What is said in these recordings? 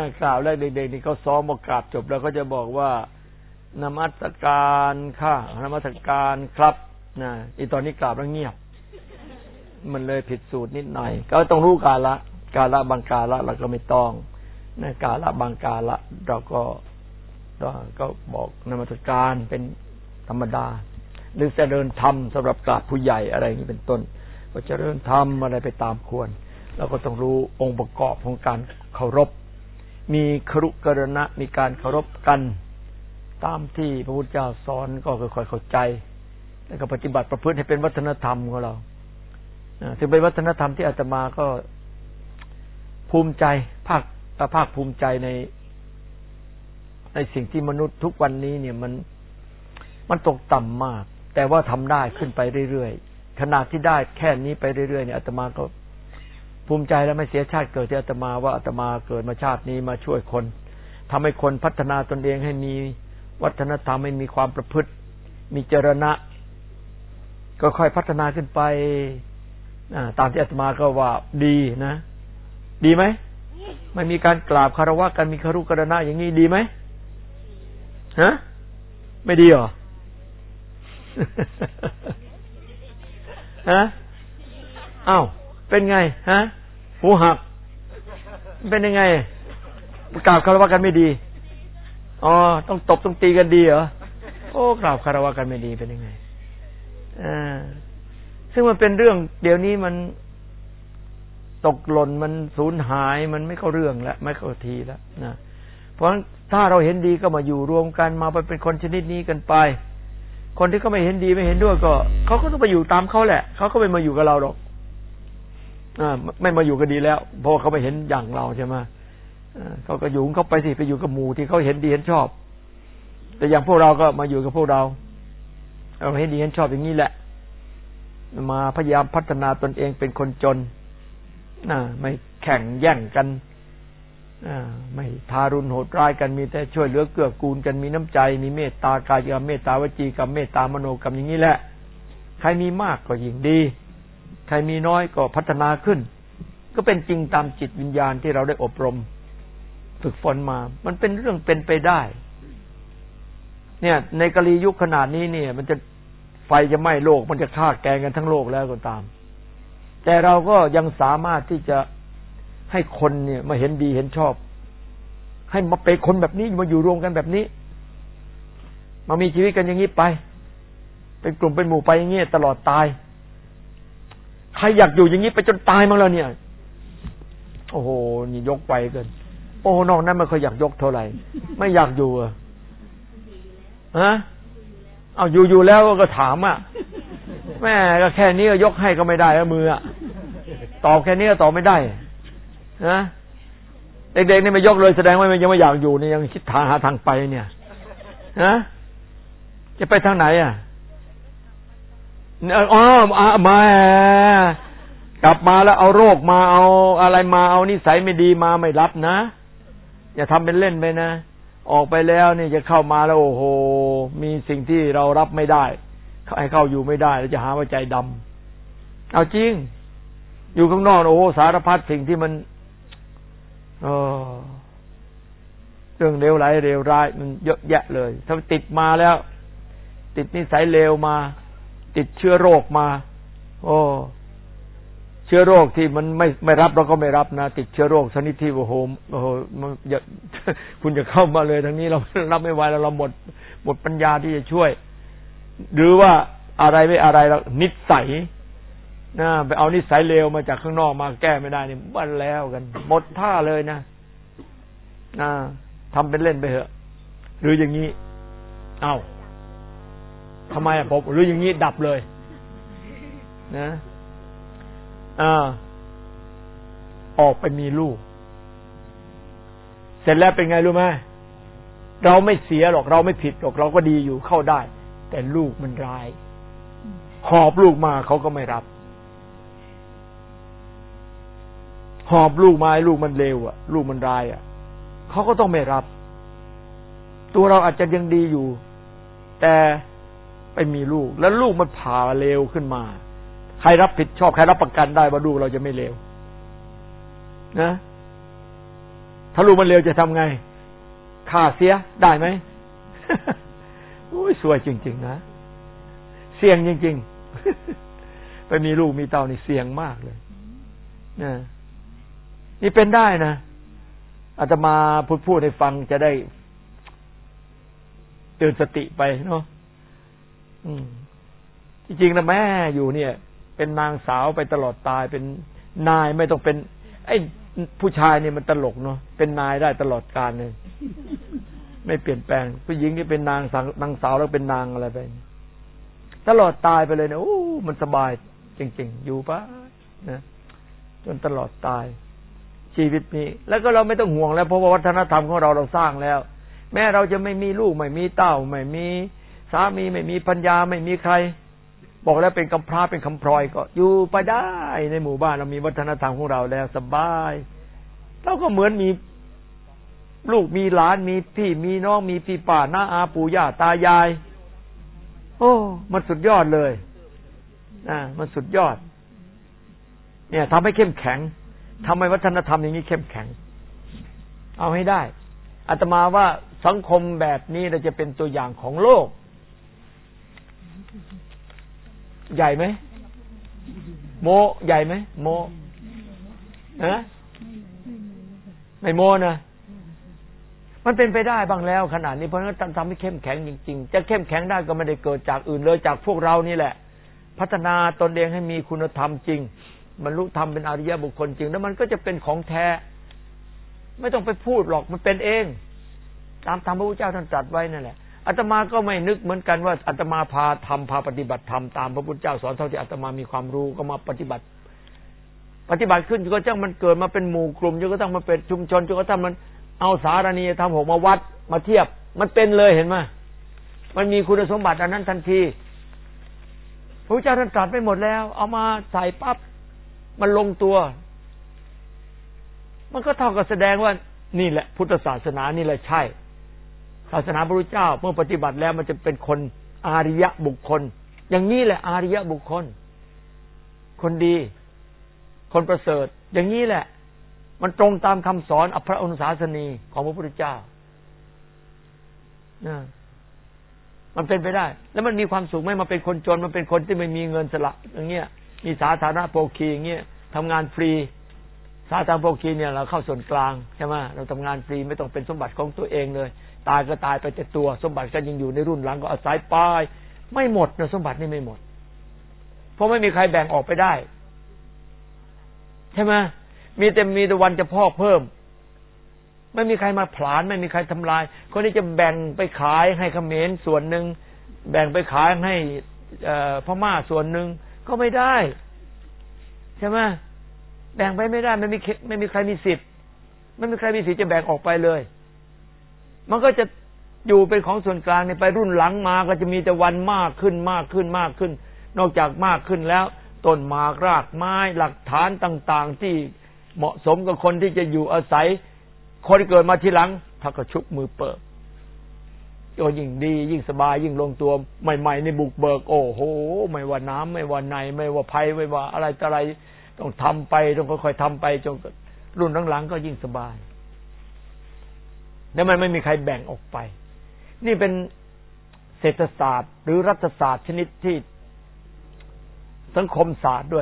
กล่าวแล้วเด็กๆนี่เขาซ้อมมากราบจบแล้วก็จะบอกว่านมัสการค่ะนมัสการครับนะอีตอนนี้กราบแล้วเงียบมันเลยผิดสูตรนิดหน่อยก็ต้องรู้กาละบางกาละเราก็ไม่ต้องนะกาละบางกาละเราก็บอกนมัสการเป็นธรรมดาหรือเจริญธรรมสำหรับกราบผู้ใหญ่อะไรอย่างนี้เป็นต้นก็เจริญธรรมอะไรไปตามควรเราก็ต้องรู้องค์ประกอบของการเคารพมีครุกรณะมีการเคารพกันตามที่พระพุทธเจ้าสอนก็ค่อยๆเข้าใจแล้วก็ปฏิบัติประพฤติให้เป็นวัฒนธรรมของเราถึงเป็นวัฒนธรรมที่อาตมาก็ภูมิใจภาคภูมิใจในสิ่งที่มนุษย์ทุกวันนี้เนี่ยมันตกต่ำมากแต่ว่าทำได้ขึ้นไปเรื่อยๆขนาดที่ได้แค่นี้ไปเรื่อยๆเนี่ยอาตมาก็ภูมิใจและไม่เสียชาติเกิดที่อาตมาว่าอาตมาเกิดมาชาตินี้มาช่วยคนทำให้คนพัฒนาตนเองให้มีวัฒนธรรมให้มีความประพฤติมีจรณะก็ค่อยพัฒนาขึ้นไปตามที่อาตมาก็ว่าดีนะดีไหมไม่มีการกราบคารวะกันมีคารุกรณะอย่างนี้ดีไหมฮะไม่ดีหรอ ฮะอ้าวเป็นไงฮะหูหักเป็นยังไงกราบคารวะกันไม่ดีอ๋อต้องตบต้องตีกันดีเหรอโอ้กราบคารวะกันไม่ดีเป็นยังไงซึ่งมันเป็นเรื่องเดี๋ยวนี้มันตกหล่นมันสูญหายมันไม่เข้าเรื่องแล้วไม่เข้าทีแล้วนะเพราะฉะนั้นถ้าเราเห็นดีก็มาอยู่รวมกันมาเป็นคนชนิดนี้กันไปคนที่เขาไม่เห็นดีไม่เห็นด้วยก็เขาก็ต้องไปอยู่ตามเขาแหละเขาก็ไม่มาอยู่กับเราหรอกไม่มาอยู่ก็ดีแล้วเพราะเขาไม่เห็นอย่างเราใช่ไหมเขาก็อยู่เขาไปสิไปอยู่กับหมู่ที่เขาเห็นดีเห็นชอบแต่อย่างพวกเราก็มาอยู่กับพวกเราเห็นดีเห็นชอบอย่างนี้แหละมาพยายามพัฒนาตนเองเป็นคนจนไม่แข่งแย่งกันไม่ทารุณโหดร้ายกันมีแต่ช่วยเหลือเกื้อกูลกันมีน้ำใจมีเมตตากายกรรมเมตตาวจีกรรมเมตตามโนกรรมอย่างนี้แหละใครมีมากก็ยิ่งดีใครมีน้อยก็พัฒนาขึ้นก็เป็นจริงตามจิตวิญญาณที่เราได้อบรมฝึกฝนมามันเป็นเรื่องเป็นไปได้เนี่ยในกาลียุคขนาดนี้เนี่ยมันจะไฟจะไหม้โลกมันจะฆ่าแกงกันทั้งโลกแล้วก็ตามแต่เราก็ยังสามารถที่จะให้คนเนี่ยมาเห็นดีเห็นชอบให้มาเป็นคนแบบนี้มาอยู่รวมกันแบบนี้มามีชีวิตกันอย่างนี้ไปเป็นกลุ่มเป็นหมู่ไปอย่างนี้ตลอดตายใครอยากอยู่อย่างนี้ไปจนตายมั้งแล้วเนี่ยโอ้โหนี่ยกไปเกินโอ้นอกนั้นไม่ค่อยอยากยกเท่าไหร่ไม่อยากอยู่ฮะเอาอยู่แล้วก็ถามอ่ะแม่ก็แค่นี้ก็ยกให้ก็ไม่ได้แล้วมืออ่ะตอบแค่นี้ก็ตอบไม่ได้นะเด็กๆนี่ไม่ยกเลยแสดงว่ามันยังไม่อยากอยู่นี่ยังคิดหาทางไปเนี่ยนะจะไปทางไหนอ่ะอ๋อมากลับมาแล้วเอาโรคมาเอาอะไรมาเอานิสัยไม่ดีมาไม่รับนะอย่าทำเป็นเล่นไปนะออกไปแล้วนี่จะเข้ามาแล้วโอ้โหมีสิ่งที่เรารับไม่ได้ให้เข้าอยู่ไม่ได้แล้วจะหาว่าใจดำเอาจริงอยู่ข้างนอกโอ้สารพัดสิ่งที่มันเรื่องเลวไหลเลวร้ายมันเยอะแยะเลยถ้าติดมาแล้วติดนิสัยเลวมาติดเชื้อโรคมาโอ้เชื้อโรคที่มันไม่รับเราก็ไม่รับนะติดเชื้อโรคชนิดที่โอ้โหมันคุณจะเข้ามาเลยทางนี้เรารับไม่ไหวแล้วเราหมดปัญญาที่จะช่วยหรือว่าอะไรไม่อะไรเรานิสัยนะไปเอานิสัยเลวมาจากข้างนอกมาแก้ไม่ได้นี่บ้านแล้วกันหมดท่าเลยนะทำเป็นเล่นไปเถอะหรืออย่างนี้เอ้าทำไมผมหรืออย่างนี้ดับเลยนะออกไปมีลูกเสร็จแล้วเป็นไงรู้ไหมเราไม่เสียหรอกเราไม่ผิดหรอกเราก็ดีอยู่เข้าได้แต่ลูกมันร้ายหอบลูกมาเขาก็ไม่รับหอบลูกมาลูกมันเลวอ่ะลูกมันร้ายอ่ะเขาก็ต้องไม่รับตัวเราอาจจะยังดีอยู่แต่ไปมีลูกแล้วลูกมันผ่าเลวขึ้นมาใครรับผิดชอบใครรับประกันได้ว่าลูกเราจะไม่เลวนะถ้าลูกมันเร็วจะทำไงฆ่าเสียได้ไหม โอ้ยสวยจริงๆนะเสี่ยงจริงๆ ไปมีลูกมีเต้านี่เสี่ยงมากเลยนะนี่เป็นได้นะอาตมาพูดให้ฟังจะได้เตือนสติไปเนาะจริงๆนะแม่อยู่เนี่ย เป็นนางสาวไปตลอดตายเป็นนายไม่ต้องเป็นไอ้ผู้ชายเนี่ยมันตลกเนาะเป็นนายได้ตลอดกาลเลยไม่เปลี่ยนแปลงผู้หญิงนี่เป็นนางสาวแล้วเป็นนางอะไรไปตลอดตายไปเลยนะโอ้มันสบายจริงๆอยู่ปะนะจนตลอดตายชีวิตนี้แล้วก็เราไม่ต้องห่วงแล้วเพราะว่าวัฒนธรรมของเราสร้างแล้วแม้เราจะไม่มีลูกไม่มีเต้าไม่มีสามีไม่มีปัญญาไม่มีใครบอกแล้วเป็นกำพร้าเป็นคำพลอยก็อยู่ไปได้ในหมู่บ้านเรามีวัฒนธรรมของเราแล้วสบายเราก็เหมือนมีลูกมีหลานมีพี่มีน้องมีพี่ป้าน้าอาปู่ย่าตายายโอ้มันสุดยอดเลยมันสุดยอดเนี่ยทำให้เข้มแข็งทำให้วัฒนธรรมอย่างนี้เข้มแข็งเอาให้ได้อาตมาว่าสังคมแบบนี้เราจะเป็นตัวอย่างของโลกใหญ่ไหมโมใหญ่ไหมโมไม่โมนะมันเป็นไปได้บ้างแล้วขนาดนี้เพราะฉะนั้นทำให้เข้มแข็งจริงๆจะเข้มแข็งได้ก็ไม่ได้เกิดจากอื่นเลยจากพวกเรานี่แหละพัฒนาตนเองให้มีคุณธรรมจริงบรรลุธรรมเป็นอริยบุคคลจริงแล้วมันก็จะเป็นของแท้ไม่ต้องไปพูดหรอกมันเป็นเองตามธรรมพระพุทธเจ้าท่านตรัสไว้นั่นแหละอาตมาก็ไม่นึกเหมือนกันว่าอาตมาพาปฏิบัติธรรมตามพระพุทธเจ้าสอนเท่าที่อาตมามีความรู้ก็มาปฏิบัติขึ้นจนกระทั่งมันเกิดมาเป็นหมู่กลุ่มจนกระทั่งมันเป็นชุมชนจนกระทั่งมันเอาสารณีธรรม6มาวัดมาเทียบมันเป็นเลยเห็นไหมมันมีคุณสมบัติอันนั้นทันทีพระพุทธเจ้าท่านตรัสไปหมดแล้วเอามาใส่ปั๊บมันลงตัวมันก็เท่ากับแสดงว่านี่แหละพุทธศาสนานี่แหละใช่ศาสนาพระพุทธเจ้าเมื่อปฏิบัติแล้วมันจะเป็นคนอาริยะบุคคลอย่างนี้แหละอาริยะบุคคลคนดีคนประเสริฐอย่างนี้แหละมันตรงตามคำสอนพระอนุสาสนีของพระพุทธเจ้ามันเป็นไปได้แล้วมันมีความสุขไหมมันเป็นคนจนมันเป็นคนที่ไม่มีเงินสละอย่างเงี้ยมีสาธารณโภคีอย่างเงี้ยทำงานฟรีสาธารณโภคีเนี่ยเราเข้าส่วนกลางใช่ไหมเราทำงานฟรีไม่ต้องเป็นสมบัติของตัวเองเลยตายก็ตายไปแต่ตัวสมบัติก็ยังอยู่ในรุ่นหลังก็อาศัยไปไม่หมดนะสมบัตินี่ไม่หมดเพราะไม่มีใครแบ่งออกไปได้ใช่ไหมมีแต่วันจะพอกเพิ่มไม่มีใครมาผลาญไม่มีใครทำลายคนนี้จะแบ่งไปขายให้เขมรส่วนหนึ่งแบ่งไปขายให้พม่าส่วนหนึ่งก็ไม่ได้ใช่ไหมแบ่งไปไม่ได้ไม่มีใครมีสิทธิ์ไม่มีใครมีสิทธิ์จะแบ่งออกไปเลยมันก็จะอยู่เป็นของส่วนกลางในไปรุ่นหลังมาก็จะมีแต่วันมากขึ้นนอกจากมากขึ้นแล้วต้นหมากรากไม้หลักฐานต่างๆที่เหมาะสมกับคนที่จะอยู่อาศัยคนที่เกิดมาทีหลังถ้าก็ชุบมือเปิดก็ยิ่งดียิ่งสบายยิ่งลงตัวใหม่ๆในบุกเบิกโอ้โหไม่ว่าน้ำไม่ว่าในไม่ว่าภัยไม่ว่าอะไรต่ออะไรต้องทำไปต้องค่อยๆทำไปจนรุ่นหลังๆก็ยิ่งสบายแล้วมันไม่มีใครแบ่งออกไปนี่เป็นเศรษฐศาสตร์หรือรัฐศาสตร์ชนิดที่สังคมศาสตร์ด้วย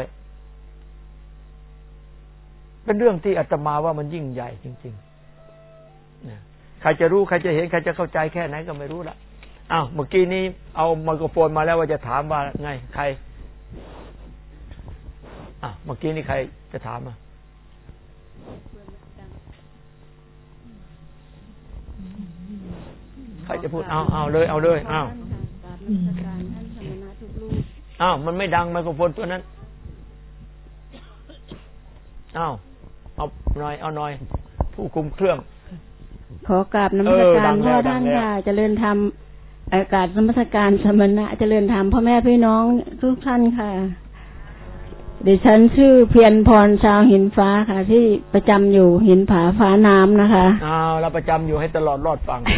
เป็นเรื่องที่อาตมาว่ามันยิ่งใหญ่จริงๆใครจะรู้ใครจะเห็นใครจะเข้าใจแค่ไหนก็ไม่รู้ละอ้าวเมื่อกี้นี้เอาไมโครโฟนมาแล้วว่าจะถามว่าไงใครเมื่อกี้นี้ใครจะถามใครจะพูดเอาเลยมันไม่ดังไมโครโฟนตัวนั้นเอาหน่อยผู้คุมเครื่องขอกราบนมัสการพ่อท่านค่ะเจริญธรรมอากาศนมัสการสมณะเจริญธรรมพ่อแม่พี่น้องทุกท่านค่ะดิฉันชื่อเพียรพรชาวหินฟ้าค่ะที่ประจำอยู่หินผาฟ้าน้ำนะคะเราประจำอยู่ให้ตลอดรอดฟัง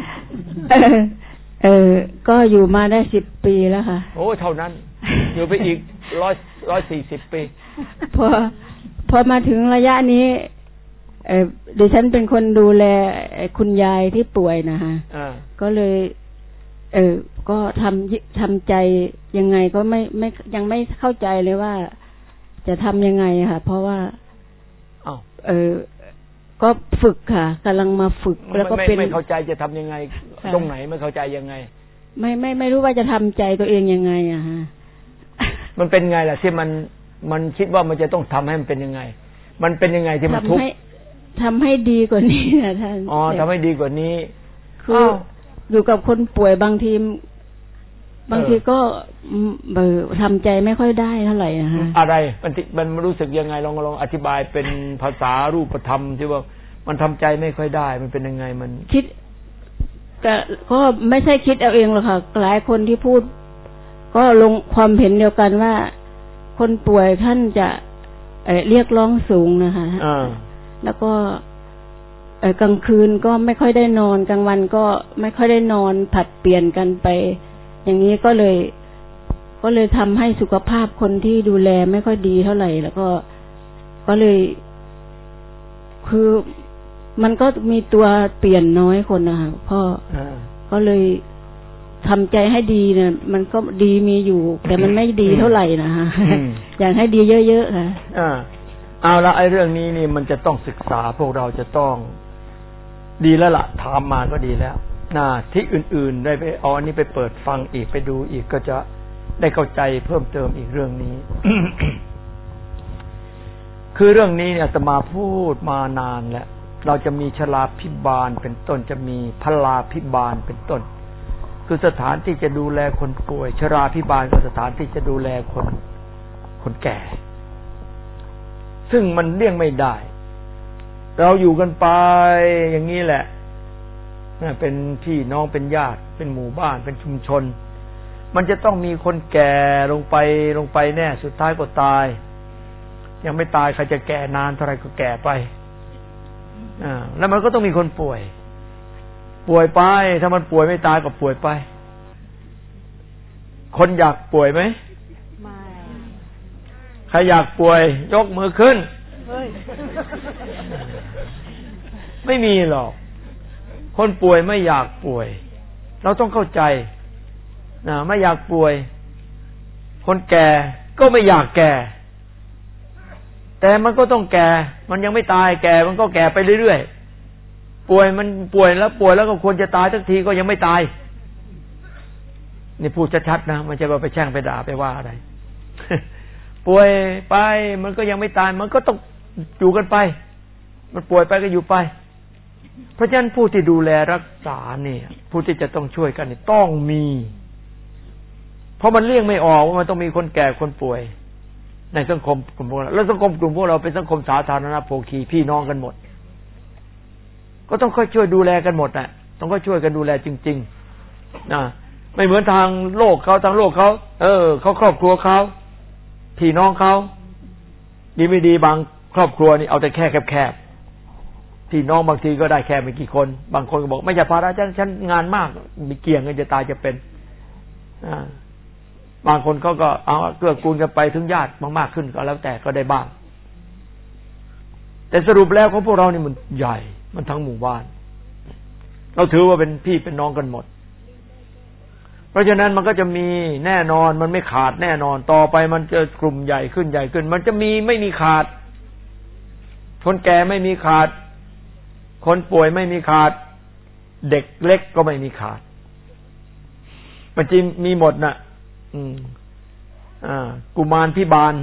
ก็อยู่มาได้10 ปีแล้วค่ะโอ้เท่านั้นอยู่ไปอีก140 ปีพอมาถึงระยะนี้ดิฉันเป็นคนดูแลคุณยายที่ป่วยนะฮะก็เลยก็ทำใจยังไงก็ไม่ยังไม่เข้าใจเลยว่าจะทำยังไงค่ะเพราะว่าก็ฝึกค่ะกำลังมาฝึกแล้วก็เป็นไม่เข้าใจจะทำยังไงตรงไหนไม่เข้าใจยังไงไม่รู้ว่าจะทำใจตัวเองยังไงอะฮะมันเป็นไงล่ะที่มันคิดว่ามันจะต้องทำให้มันเป็นยังไงมันเป็นยังไงที่มันทุกข์ทำให้ดีกว่านี้นะท่านทำให้ดีกว่านี้คืออยู่กับคนป่วยบางทีก็ทำใจไม่ค่อยได้เท่าไหร่นะฮะอะไรมันรู้สึกยังไงลองอธิบายเป็นภาษารูปธรรมที่ว่ามันทำใจไม่ค่อยได้มันเป็นยังไงมันคิดก็ไม่ใช่คิดเอาเองหรอกค่ะหลายคนที่พูดก็ลงความเห็นเดียวกันว่าคนป่วยท่านจะเรียกร้องสูงนะคะแล้วก็กลางคืนก็ไม่ค่อยได้นอนกลางวันก็ไม่ค่อยได้นอนผัดเปลี่ยนกันไปอย่างนี้ก็เลยทำให้สุขภาพคนที่ดูแลไม่ค่อยดีเท่าไหร่แล้วก็เลยคือมันก็มีตัวเปลี่ยนน้อยคนนะคะพ่อก็เลยทำใจให้ดีเนี่ยมันก็ดีมีอยู่แต่มันไม่ดีเท่าไหร่นะคะอยากให้ดีเยอะๆค่ะเอาละไอ้เรื่องนี้นี่มันจะต้องศึกษาพวกเราจะต้องดีแล้วล่ะถามมาก็ดีแล้วที่อื่นๆได้ไปเอาอันนี้ไปเปิดฟังอีกไปดูอีกก็จะได้เข้าใจเพิ่มเติมอีกเรื่องนี้ คือเรื่องนี้เนี่ยอาตมาพูดมานานแล้วเราจะมีชราภิบาลเป็นต้นจะมีพลาภิบาลเป็นต้นคือสถานที่จะดูแลคนป่วยชราภิบาลก็สถานที่จะดูแลคนแก่ซึ่งมันเลี่ยงไม่ได้เราอยู่กันไปอย่างนี้แหละเป็นพี่น้องเป็นญาติเป็นหมู่บ้านเป็นชุมชนมันจะต้องมีคนแก่ลงไปแน่สุดท้ายก็ตายยังไม่ตายใครจะแก่นานเท่าไรก็แก่ไปแล้วมันก็ต้องมีคนป่วยไปถ้ามันป่วยไม่ตายก็ป่วยไปคนอยากป่วยไหมไม่ใครอยากป่วยยกมือขึ้นไม่มีหรอกคนป่วยไม่อยากป่วยเราต้องเข้าใจไม่อยากป่วยคนแก่ก็ไม่อยากแก่แต่มันก็ต้องแก่มันยังไม่ตายแก่มันก็แก่ไปเรื่อยๆป่วยแล้วก็ควรจะตายสักทีก็ยังไม่ตายนี่พูดชัดๆนะมันจะไปแช่งไปด่าไปว่าอะไร ป่วยไปมันก็ยังไม่ตายมันก็ต้องอยู่กันไปมันป่วยไปก็อยู่ไปเพราะฉะนั้นผู้ที่ดูแลรักษาเนี่ยผู้ที่จะต้องช่วยกันนี่ต้องมีเพราะมันเลี่ยงไม่ออกว่ามันต้องมีคนแก่คนป่วยในสังคมกลุ่มพวกเราแล้วสังคมกลุ่มพวกเราเป็นสังคมสาธารณโภคีพี่น้องกันหมดก็ต้องค่อยช่วยดูแลกันหมดน่ะต้องค่อยช่วยกันดูแลจริงๆไม่เหมือนทางโลกเขาทางโลกเขาเขาครอบครัวเขาพี่น้องเขาดีไม่ดีบางครอบครัวนี่เอาแต่แค่แคบๆพี่น้องบางทีก็ได้แค่ไม่กี่คนบางคนก็บอกไม่ใช่ภาระฉันงานมากมีเกี่ยงกันจะตายจะเป็นบางคนเขาก็เอาเกื้อกูลกันไปถึงญาติมากๆขึ้นก็แล้วแต่ก็ได้บ้างแต่สรุปแล้วของพวกเรานี่มันใหญ่มันทั้งหมู่บ้านเราถือว่าเป็นพี่เป็นน้องกันหมดเพราะฉะนั้นมันก็จะมีแน่นอนมันไม่ขาดแน่นอนต่อไปมันจะกลุ่มใหญ่ขึ้นมันจะมีไม่มีขาดคนแก่ไม่มีขาดคนป่วยไม่มีขาดเด็กเล็กก็ไม่มีขาดมันจะมีหมดน่ะกุมารพิบาล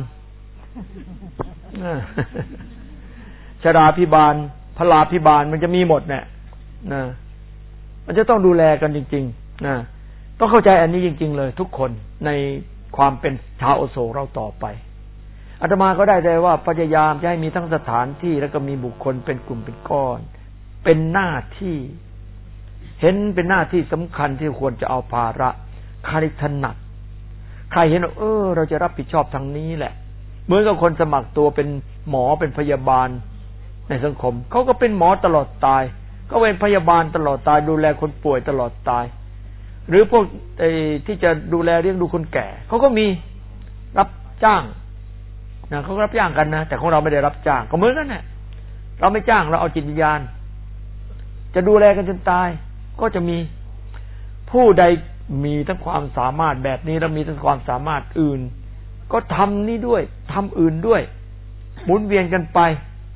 ชราพิบาลพลาพิบาลมันจะมีหมดเนี่ยมันจะต้องดูแลกันจริงๆต้องเข้าใจอันนี้จริงๆเลยทุกคนในความเป็นชาวอโศกเราต่อไปอาตมาก็ได้ใจว่าพยายามจะให้มีทั้งสถานที่แล้วก็มีบุคคลเป็นกลุ่มเป็นก้อนเป็นหน้าที่เห็นเป็นหน้าที่สำคัญที่ควรจะเอาภาระใครถนัดใครเห็นว่าเราจะรับผิดชอบทางนี้แหละเหมือนกับคนสมัครตัวเป็นหมอเป็นพยาบาลในสังคมเขาก็เป็นหมอตลอดตายก็เป็นพยาบาลตลอดตายดูแลคนป่วยตลอดตายหรือพวกที่จะดูแลเลี้ยงดูคนแก่เขาก็มีรับจ้างเขารับจ้างกันนะแต่ของเราไม่ได้รับจ้างก็เหมือนกันแหละเราไม่จ้างเราเอาจิตวิญญาณจะดูแลกันจนตายก็จะมีผู้ใดมีทั้งความสามารถแบบนี้แล้วมีทั้งความสามารถอื่นก็ทำนี่ด้วยทำอื่นด้วยหมุนเวียนกันไป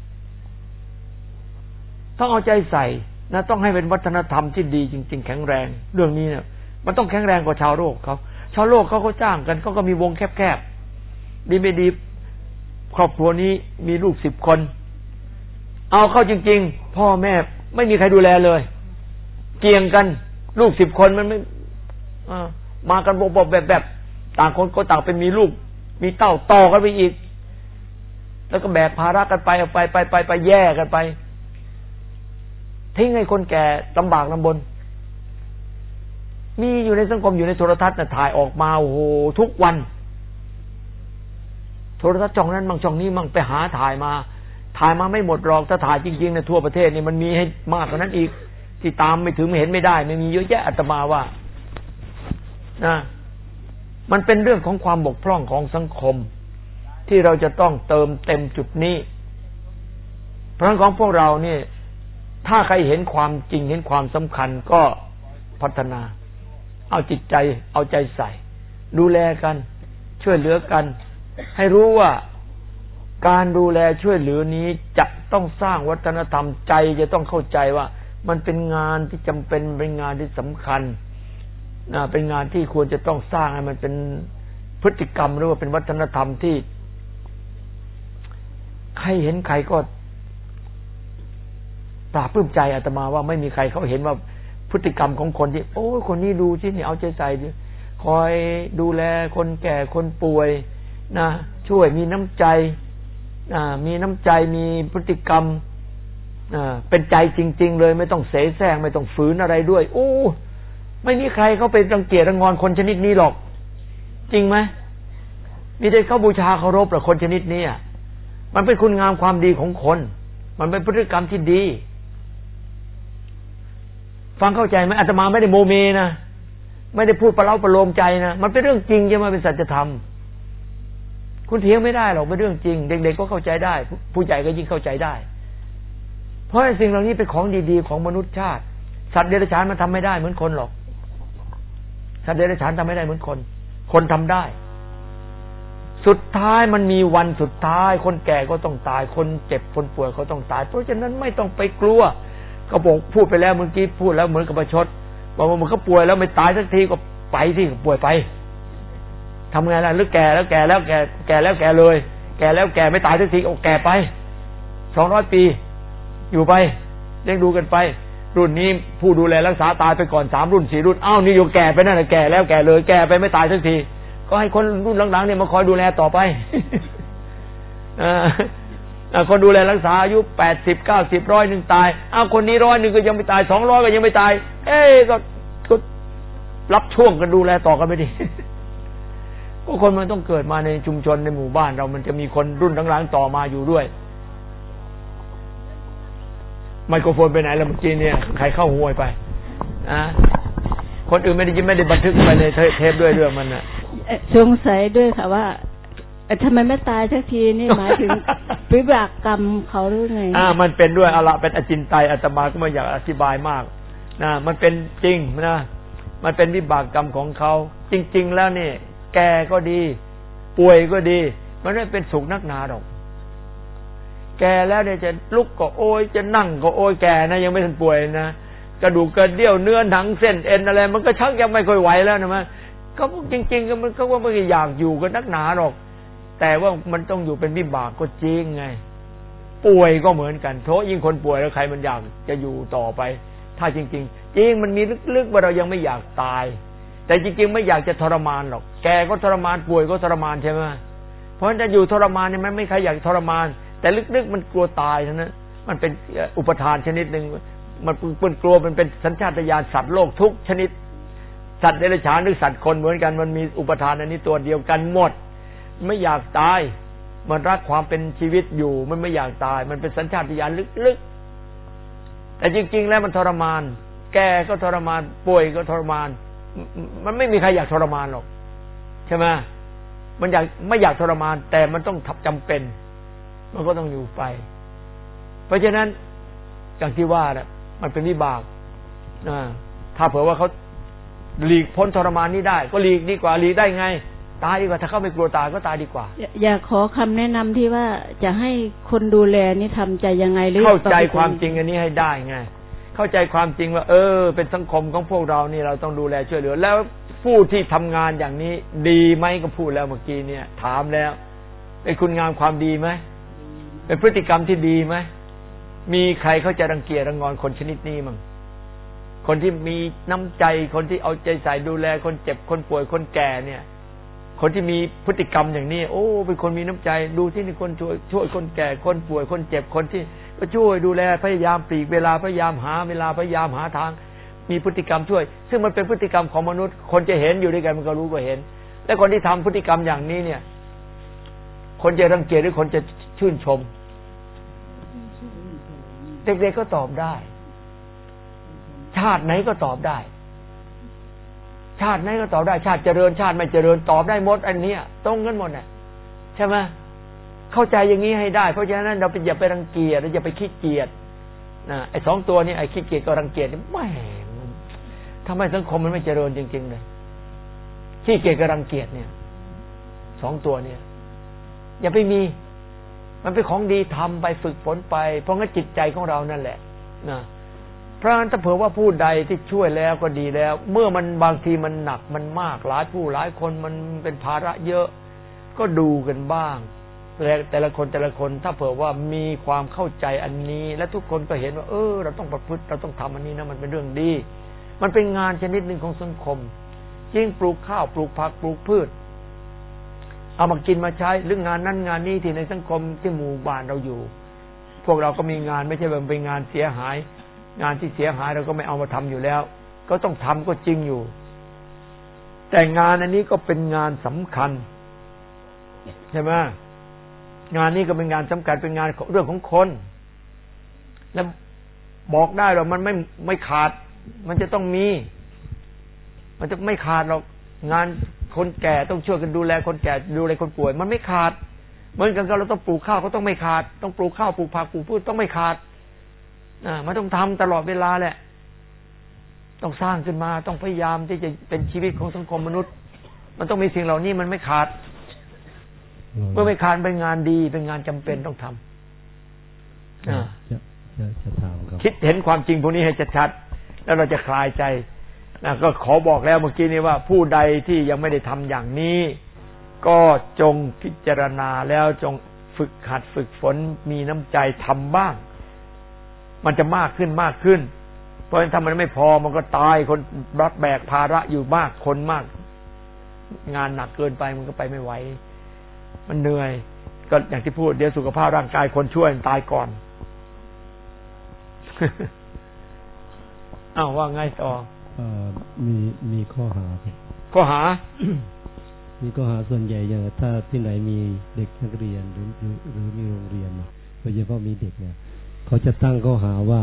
ต้องเอาใจใส่นะต้องให้เป็นวัฒนธรรมที่ดีจริงๆแข็งแรงเรื่องนี้เนี่ยมันต้องแข็งแรงกว่าชาวโลกเขาชาวโลกเขาจ้างกันเขาก็มีวงแคบๆดีไม่ดีครอบครัวนี้มีลูก10 คนเอาเข้าจริงๆพ่อแม่ไม่มีใครดูแลเลยเกี่ยงกันลูก10 คนมันไม่มากันบบแบบต่างคนก็ต่างเป็นมีลูกมีเต้าต่อกันไปอีกแล้วก็แบกภาระกันไปเอาไปแย่กันไปทิ้งให้คนแก่ลำบากลำบนมีอยู่ในสังคมอยู่ในโทรทัศน์ถ่ายออกมาโอ้โหทุกวันโทรทัศน์ช่องนั้นมั่งช่องนี้มั่งไปหาถ่ายมาไม่หมดหรอกถ้าถ่ายจริงๆในทั่วประเทศนี่มันมีให้มากกว่านั้นอีกที่ตามไม่ถึงไม่เห็นไม่ได้ไม่มีเยอะแยะอาตมาว่านะมันเป็นเรื่องของความบกพร่องของสังคมที่เราจะต้องเติมเต็มจุดนี้เพราะฉะนั้นของพวกเรานี่ถ้าใครเห็นความจริงเห็นความสำคัญก็พัฒนาเอาจิตใจเอาใจใส่ดูแลกันช่วยเหลือกันให้รู้ว่าการดูแลช่วยเหลือนี้จะต้องสร้างวัฒนธรรมใจจะต้องเข้าใจว่ามันเป็นงานที่จำเป็นเป็นงานที่สำคัญเป็นงานที่ควรจะต้องสร้างให้มันเป็นพฤติกรรมหรือว่าเป็นวัฒนธรรมที่ใครเห็นใครก็ปราบปลื้มใจอาตมาว่าไม่มีใครเขาเห็นว่าพฤติกรรมของคนที่โอ้คนนี้ดูสินี่เอาใจใส่คอยดูแลคนแก่คนป่วยนะช่วยมีน้ำใจมีน้ำใจมีพฤติกรรมเป็นใจจริงๆเลยไม่ต้องเสแสร้งไม่ต้องฝืนอะไรด้วยโอ้ไม่มีใครเขาไปรังเกียจรังงอนคนชนิดนี้หรอกจริงไหมมีแต่เขาบูชาเคารพหรอคนชนิดนี้มันเป็นคุณงามความดีของคนมันเป็นพฤติกรรมที่ดีฟังเข้าใจไหมอาตมาไม่ได้โมเมนะไม่ได้พูดประเล้าประโลมใจนะมันเป็นเรื่องจริงจะมาเป็นสัจธรรมคุณเถียงไม่ได้หรอกเป็นเรื่องจริงเด็กๆก็เข้าใจได้ผู้ใหญ่ก็ยิ่งเข้าใจได้เพราะสิ่งเหล่านี้เป็นของดีๆของมนุษยชาติสัตว์เดรัจฉานมันทำไม่ได้เหมือนคนหรอกสัตว์เดรัจฉานทำไม่ได้เหมือนคนทำได้สุดท้ายมันมีวันสุดท้ายคนแก่ก็ต้องตายคนเจ็บคนป่วยเขาต้องตายเพราะฉะนั้นไม่ต้องไปกลัวก็บอกพูดไปแล้วเมื่อกี้พูดแล้วเหมือนกับประชดบอกว่ามันเขาป่วยแล้วไม่ตายสักทีก็ไปที่ป่วยไปทำไงล่ะหรือแก่แล้วแก่แล้วแก่แล้วแก่เลยแก่แล้วแก่ไม่ตายสักทีเอาแก่ไป200 ปีอยู่ไปเลี้ยงดูกันไปรุ่นนี้ผู้ดูแลรักษาตายไปก่อน3 รุ่น 4 รุ่นอ้าวนี่อยู่แก่ไปนั่นแหละแก่แล้วแก่เลยแก่ไปไม่ตายสักทีก็ให้คนรุ่นหลังๆเนี่ยมาคอยดูแลต่อไปคนดูแลรักษาอายุ80 90 100 นึงตายอ้าวคนนี้100 นึงก็ยังไม่ตาย200ก็ยังไม่ตายก็รับช่วงกันดูแลต่อกันไปดิก็คนมันต้องเกิดมาในชุมชนในหมู่บ้านเรามันจะมีคนรุ่นหลังๆต่อมาอยู่ด้วยไมโครโฟนไปไหนแล้วเมื่อกี้เนี่ยใครเข้าห่วยไปคนอื่นไม่ได้บันทึกไปในเทปด้วยเรื่องมันน่ะสงสัยด้วยค่ะว่าทำไมไม่ตายสักทีนี่หมายถึงวิบากกรรมเขาหรือไงมันเป็นด้วยเอาละเป็นอจินไตยอาตมาก็ไม่อยากอธิบายมากนะมันเป็นจริงนะมันเป็นวิบากกรรมของเขาจริงๆแล้วนี่แก่ก็ดีป่วยก็ดีมันไม่เป็นสุขนักหนาหรอกแก่แล้วเนี่ยจะลุกก็โอยจะนั่งก็โอยแก่นะยังไม่ทันป่วยนะกระดูกกระเดี่ยวเนื้อหนังเส้นเอ็นอะไรมันก็ชักยังไม่ค่อยไหวแล้วนะมันก็จริงๆก็มันก็ว่าไม่อยากอยู่กันนักหนาหรอกแต่ว่ามันต้องอยู่เป็นวิบากก็จริงไงป่วยก็เหมือนกันโถยิ่งคนป่วยแล้วใครมันอยากจะอยู่ต่อไปถ้าจริงๆจริงมันมีลึกๆว่าเรายังไม่อยากตายแต่จริงๆไม่อยากจะทรมานหรอกแกก็ทรมานป่วยก็ทรมานใช่ไหมเพราะฉะนั้นจะอยู่ทรมานเนี่ยมันไม่ใครอยากทรมานแต่ลึกๆมันกลัวตายเท่านั้นมันเป็นอุปทานชนิดหนึ่งมันเป็นกลัวมันเป็นสัญชาตญาณสัตว์โลกทุกชนิดสัตว์เดรัจฉานหรือสัตว์คนเหมือนกันมันมีอุปทานอันนี้ตัวเดียวกันหมดไม่อยากตายมันรักความเป็นชีวิตอยู่มันไม่อยากตายมันเป็นสัญชาตญาณลึกๆแต่จริงๆแล้วมันทรมานแก่ก็ทรมานป่วยก็ทรมานมันไม่มีใครอยากทรมานหรอกใช่ไหมมันไม่อยากทรมานแต่มันต้องจำเป็นมันก็ต้องอยู่ไปเพราะฉะนั้นอย่างที่ว่าเนี่ยมันเป็นวิบากถ้าเผื่อว่าเขาหลีกพ้นทรมานนี้ได้ก็หลีกดีกว่าหลีกได้ไงตายดีกว่าถ้าเขาไม่กลัวตายก็ตายดีกว่าอยากขอคำแนะนำที่ว่าจะให้คนดูแลนี่ทำใจยังไงหรือเข้าใจความจริงอันนี้ให้ได้ไงเข้าใจความจริงว่าเป็นสังคมของพวกเรานี่เราต้องดูแลช่วยเหลือแล้วผู้ที่ทำงานอย่างนี้ดีไหมก็พูดแล้วเมื่อกี้เนี่ยถามแล้วเป็นคุณงามความดีไหมเป็นพฤติกรรมที่ดีไหมมีใครเขาจะรังเกียจรังงอนคนชนิดนี้มั้งคนที่มีน้ำใจคนที่เอาใจใส่ดูแลคนเจ็บคนป่วยคนแก่เนี่ยคนที่มีพฤติกรรมอย่างนี้เป็นคนมีน้ำใจดูที่นี่คนช่วยคนแก่คนป่วยคนเจ็บคนที่ก็ช่วยดูแลพยายามปลีกเวลาพยายามหาเวลาพยายามหาทางมีพฤติกรรมช่วยซึ่งมันเป็นพฤติกรรมของมนุษย์คนจะเห็นอยู่ด้วยกันมันก็รู้ก็เห็นและคนที่ทำพฤติกรรมอย่างนี้เนี่ยคนจะรังเกียจหรือคนจะชื่นชมเด็กๆก็ตอบได้ชาติไหนก็ตอบได้ชาติไหนก็ตอบได้ชาติเจริญชาติไม่เจริญตอบได้หมดอันนี้ตรงกันหมดน่ะใช่ไหมเข้าใจอย่างนี้ให้ได้เพราะฉะนั้นเราอย่าไปรังเกียจอย่าไปขี้เกียจนะไอ้สองตัวนี้ไอ้ขี้เกียจกับรังเกียจแหมทำไมสังคมมันไม่เจริญจริงๆเลยขี้เกียจกับรังเกียจเนี่ยสองตัวเนี่ยอย่าไปมีมันเป็นของดีทำไปฝึกฝนไปเพราะงั้นจิตใจของเรานั่นแหละนะเพราะฉะนั้นถ้าเผื่อว่าผู้ใดที่ช่วยแล้วก็ดีแล้วเมื่อมันบางทีมันหนักมันมากหลายผู้หลายคนมันเป็นภาระเยอะก็ดูกันบ้างแต่ละคนถ้าเผื่อว่ามีความเข้าใจอันนี้และทุกคนก็เห็นว่าเราต้องประพฤติเราต้องทำอันนี้นะมันเป็นเรื่องดีมันเป็นงานชนิดหนึ่งของสังคมยิ่งปลูกข้าวปลูกผักปลูกพืชเอามากินมาใช้หรืองานนั้นงานนี้ที่ในสังคมที่หมู่บ้านเราอยู่พวกเราก็มีงานไม่ใช่ว่าเป็นงานเสียหายงานที่เสียหายเราก็ไม่เอามาทำอยู่แล้วก็ต้องทำก็จริงอยู่แต่งานอันนี้ก็เป็นงานสำคัญใช่ไหมงานนี้ก็เป็นงานสำคัญเป็นงานเรื่องของคนแล้วบอกได้หรอกมันไม่ขาดมันจะต้องมีมันจะไม่ขาดหรอกงานคนแก่ต้องช่วยกันดูแลคนแก่ดูแลคนป่วยมันไม่ขาดเหมือนกันก็เราต้องปลูกข้าวก็ต้องไม่ขาดต้องปลูกข้าวปลูกผักปลูกพืชต้องไม่ขาดมันต้องทำตลอดเวลาแหละต้องสร้างขึ้นมาต้องพยายามที่จะเป็นชีวิตของสังคมมนุษย์มันต้องมีสิ่งเหล่านี้มันไม่ขาดเมื่อไม่ขาดเป็นงานดีเป็นงานจำเป็นต้องทำจะถามครับคิดเห็นความจริงพวกนี้ให้ชัดๆแล้วเราจะคลายใจก็ขอบอกแล้วเมื่อกี้นี้ว่าผู้ใดที่ยังไม่ได้ทำอย่างนี้ก็จงพิจารณาแล้วจงฝึกหัดฝึกฝนมีน้ำใจทำบ้างมันจะมากขึ้นเพราะฉะนั้นถ้ามันไม่พอมันก็ตายคนรับแบกภาระอยู่มากคนมากงานหนักเกินไปมันก็ไปไม่ไหวมันเหนื่อยก็อย่างที่พูดเดี๋ยวสุขภาพร่างกายคนช่วยตายก่อนอ้าวว่าไงต่อมีข้อหาครับข้อหามีข้อหาส่วนใหญ่อย่างถ้าที่ไหนมีเด็กนักเรียนหรือมีโรงเรียนโดยเฉพาะมีเด็กเนี่ยเขาจะตั้งข้อหาว่า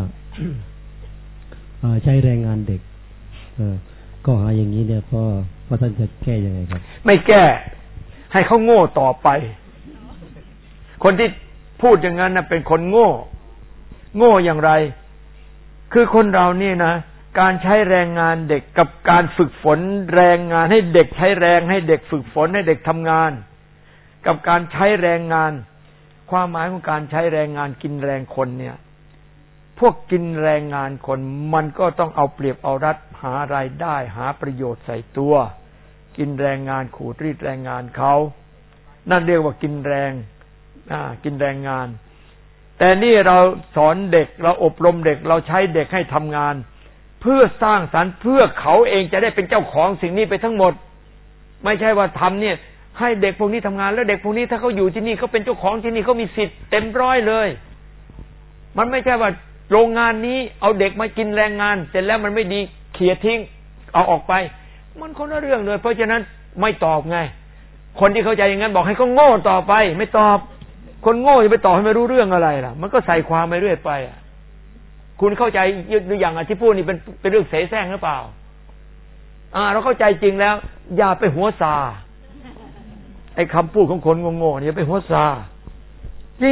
ใช้แรงงานเด็กข้อหาอย่างนี้เนี่ยพ่อท่านจะแก้ยังไงครับไม่แก้ให้เขาโง่ต่อไปคนที่พูดอย่างนั้นนะเป็นคนโง่อย่างไรคือคนเรานี่นะการใช้แรงงานเด็กกับการฝึกฝนแรงงานให้เด็กใช้แรงให้เด็กฝึกฝนให้เด็กทำงานกับการใช้แรงงานความหมายของการใช้แรงงานกินแรงคนเนี่ยพวกกินแรงงานคนมันก็ต้องเอาเปรียบเอารัดหารายได้หาประโยชน์ใส่ตัวกินแรงงานขูดรีดแรงงานเขานั่นเรียกว่ากินแรงกินแรงงานแต่นี่เราสอนเด็กเราอบรมเด็กเราใช้เด็กให้ทำงานเพื่อสร้างสรรค์เพื่อเขาเองจะได้เป็นเจ้าของสิ่งนี้ไปทั้งหมดไม่ใช่ว่าทำเนี่ยให้เด็กพวกนี้ทำงานแล้วเด็กพวกนี้ถ้าเขาอยู่ที่นี่เขาเป็นเจ้าของที่นี่เขามีสิทธิ์เต็มร้อยเลยมันไม่ใช่ว่าโรงงานนี้เอาเด็กมากินแรงงานเสร็จแล้วมันไม่ดีเขี่ยทิ้งเอาออกไปมันคนละเรื่องเลยเพราะฉะนั้นไม่ตอบไงคนที่เข้าใจอย่างนั้นบอกให้เขาโง่ต่อไปไม่ตอบคนโง่จะไปตอบให้ไม่รู้เรื่องอะไรล่ะมันก็ใส่ความไปเรื่อยไปคุณเข้าใจหรือยังที่พูดนี่เป็นเรื่องเสแสร้งหรือเปล่าเราเข้าใจจริงแล้วอย่าไปหัวซาไอ้คำพูดของคนโง่ๆอย่าไปหัวซาจริง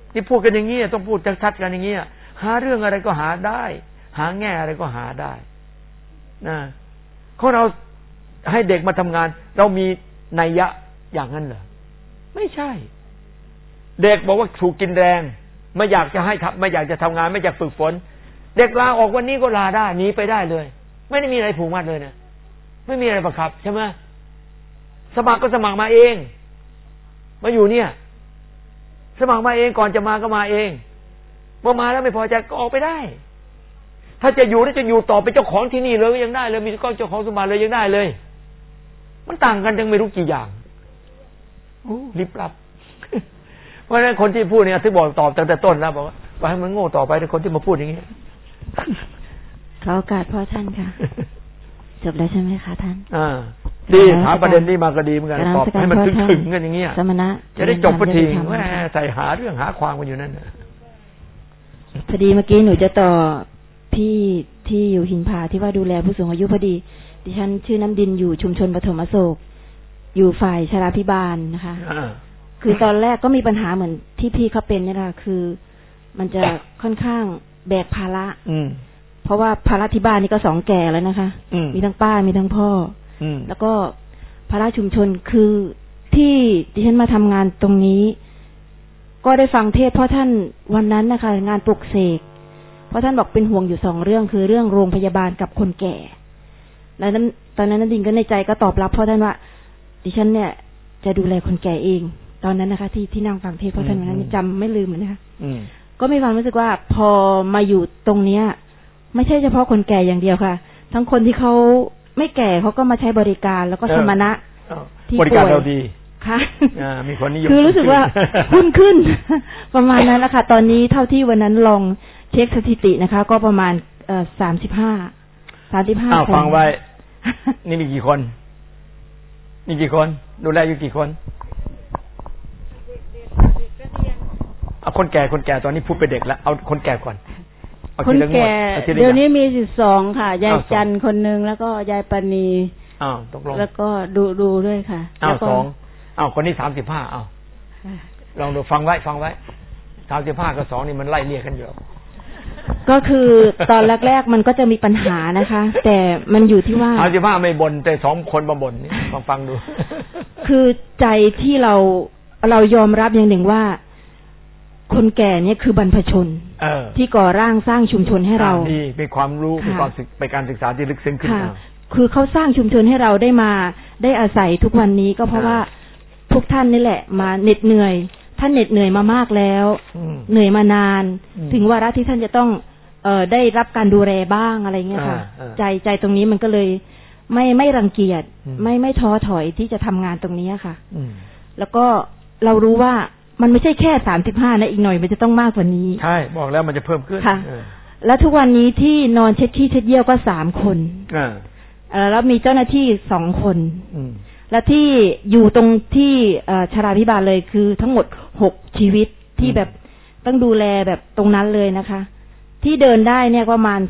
ที่พูดกันอย่างนี้ต้องพูดชัดๆกันอย่างนี้หาเรื่องอะไรก็หาได้ หาแง่อะไรก็หาได้นะของเราให้เด็กมาทำงานเรามีนัยยะอย่างนั้นเหรอไม่ใช่เด็กบอกว่าถูกกินแรงไม่อยากจะให้ไม่อยากจะทำงานไม่อยากฝึกฝนเด็กลาออกวันนี้ก็ลาได้หนีไปได้เลยไม่ได้มีอะไรผูกมัดเลยนะไม่มีอะไรบังคับใช่ไหมสมัครก็สมัครมาเองมาอยู่เนี่ยสมัครมาเองก่อนจะมาก็มาเองเมื่อมาแล้วไม่พอใจก็ออกไปได้ถ้าจะอยู่แล้วจะอยู่ต่อเป็นเจ้าของที่นี่เลยยังได้เลยมีเจ้าของสมบัติเลยยังได้เลยมันต่างกันจังไม่รู้กี่อย่างลิบลับเพราะฉะนั้นคนที่พูดเนี่ยที่บอกตอบตั้งแต่ต้นแล้วบอกว่าให้มันโง่ต่อไปแต่คนที่มาพูดอย่างนี้ขอโอกาสพ่อท่านค่ะจบแล้วใช่ไหมคะท่านดีถามประเด็นนี้มาก็ดีเหมือนกันตอบให้มันถึงกันอย่างเงี้ยสมณะจะได้จบพอดีแหมใส่หาเรื่องหาความกันอยู่นั่นพอดีเมื่อกี้หนูจะต่อพี่ที่อยู่หินผาที่ว่าดูแลผู้สูงอายุพอดีดิฉันชื่อน้ำดินอยู่ชุมชนปฐมอโศกอยู่ฝ่ายชราภิบาลนะคะคือตอนแรกก็มีปัญหาเหมือนที่พี่เขาเป็นนี่แหละคือมันจะค่อนข้างแบกภาระเพราะว่าภาระที่บ้านนี่ก็2แก่แล้วนะคะมีทั้งป้ามีทั้งพ่อแล้วก็ภาระชุมชนคือที่ดิฉันมาทำงานตรงนี้ก็ได้ฟังเทศน์พ่อท่านวันนั้นนะคะงานปลุกเสกเพราะท่านบอกเป็นห่วงอยู่2เรื่องคือเรื่องโรงพยาบาลกับคนแก่แล้วนั้นตอนนั้นดินก็ในใจก็ตอบรับพ่อท่านว่าดิฉันเนี่ยจะดูแลคนแก่เองตอนนั้นนะคะที่นั่งฟังเทศน์พ่อท่านวันนั้นจำไม่ลืมเลยนะคะก็มีความรู้สึกว่าพอมาอยู่ตรงเนี้ยไม่ใช่เฉพาะคนแก่อย่างเดียวค่ะทั้งคนที่เขาไม่แก่เขาก็มาใช้บริการแล้วก็สมณะที่บริการเราดีค่ะมีคนนิยมคือรู้สึกว่าขึ้นประมาณนั้นแหละค่ะตอนนี้เท่าที่วันนั้นลองเช็คสถิตินะคะก็ประมาณ35คนฟังไว้นี่มีกี่คนดูแลอยู่กี่คนเอาคนแก่ตอนนี้พูดไปเด็กแล้วเอาคนแก่ก่อนคนแก่เดี๋ยวนี้มี12ค่ะยายจันคนนึงแล้วก็ยายปณีตกลงแล้วก็ดูด้วยค่ะ 2คนนี้35ลองดูฟังไว้35กับ2นี่มันไล่เรียกกันอยู่ก็คือตอนแรกๆมันก็จะมีปัญหานะคะแต่มันอยู่ที่ว่า 35ไม่บ่นแต่2คนมาบ่นนี่ฟังดูคือใจที่เรายอมรับอย่างหนึ่งว่าคนแก่เนี่ยคือบรรพชนที่ก่อร่างสร้างชุมชนให้เราดีเป็นความรู้เป็นการศึกษาที่ลึกซึ้งขึ้นคือเขาสร้างชุมชนให้เราได้อาศัยทุกวันนี้ก็เพราะว่าทุกท่านนี่แหละมาเหน็ดเหนื่อยท่านเหน็ดเหนื่อยมามากแล้วเหนื่อยมานานถึงวาระที่ท่านจะต้องได้รับการดูแลบ้างอะไรเงี้ยค่ะใจตรงนี้มันก็เลยไม่รังเกียจไม่ท้อถอยที่จะทำงานตรงนี้ค่ะแล้วก็เรารู้ว่ามันไม่ใช่แค่35นะอีกหน่อยมันจะต้องมากกว่านี้ใช่บอกแล้วมันจะเพิ่มขึ้นค่ะแล้วทุกวันนี้ที่นอนเช็ดขี้เช็ดเยี่ยวก็3คนแล้วมีเจ้าหน้าที่2คนและที่อยู่ตรงที่ชราภิบาลเลยคือทั้งหมด6ชีวิตที่แบบต้องดูแลแบบตรงนั้นเลยนะคะที่เดินได้เนี่ยประมาณ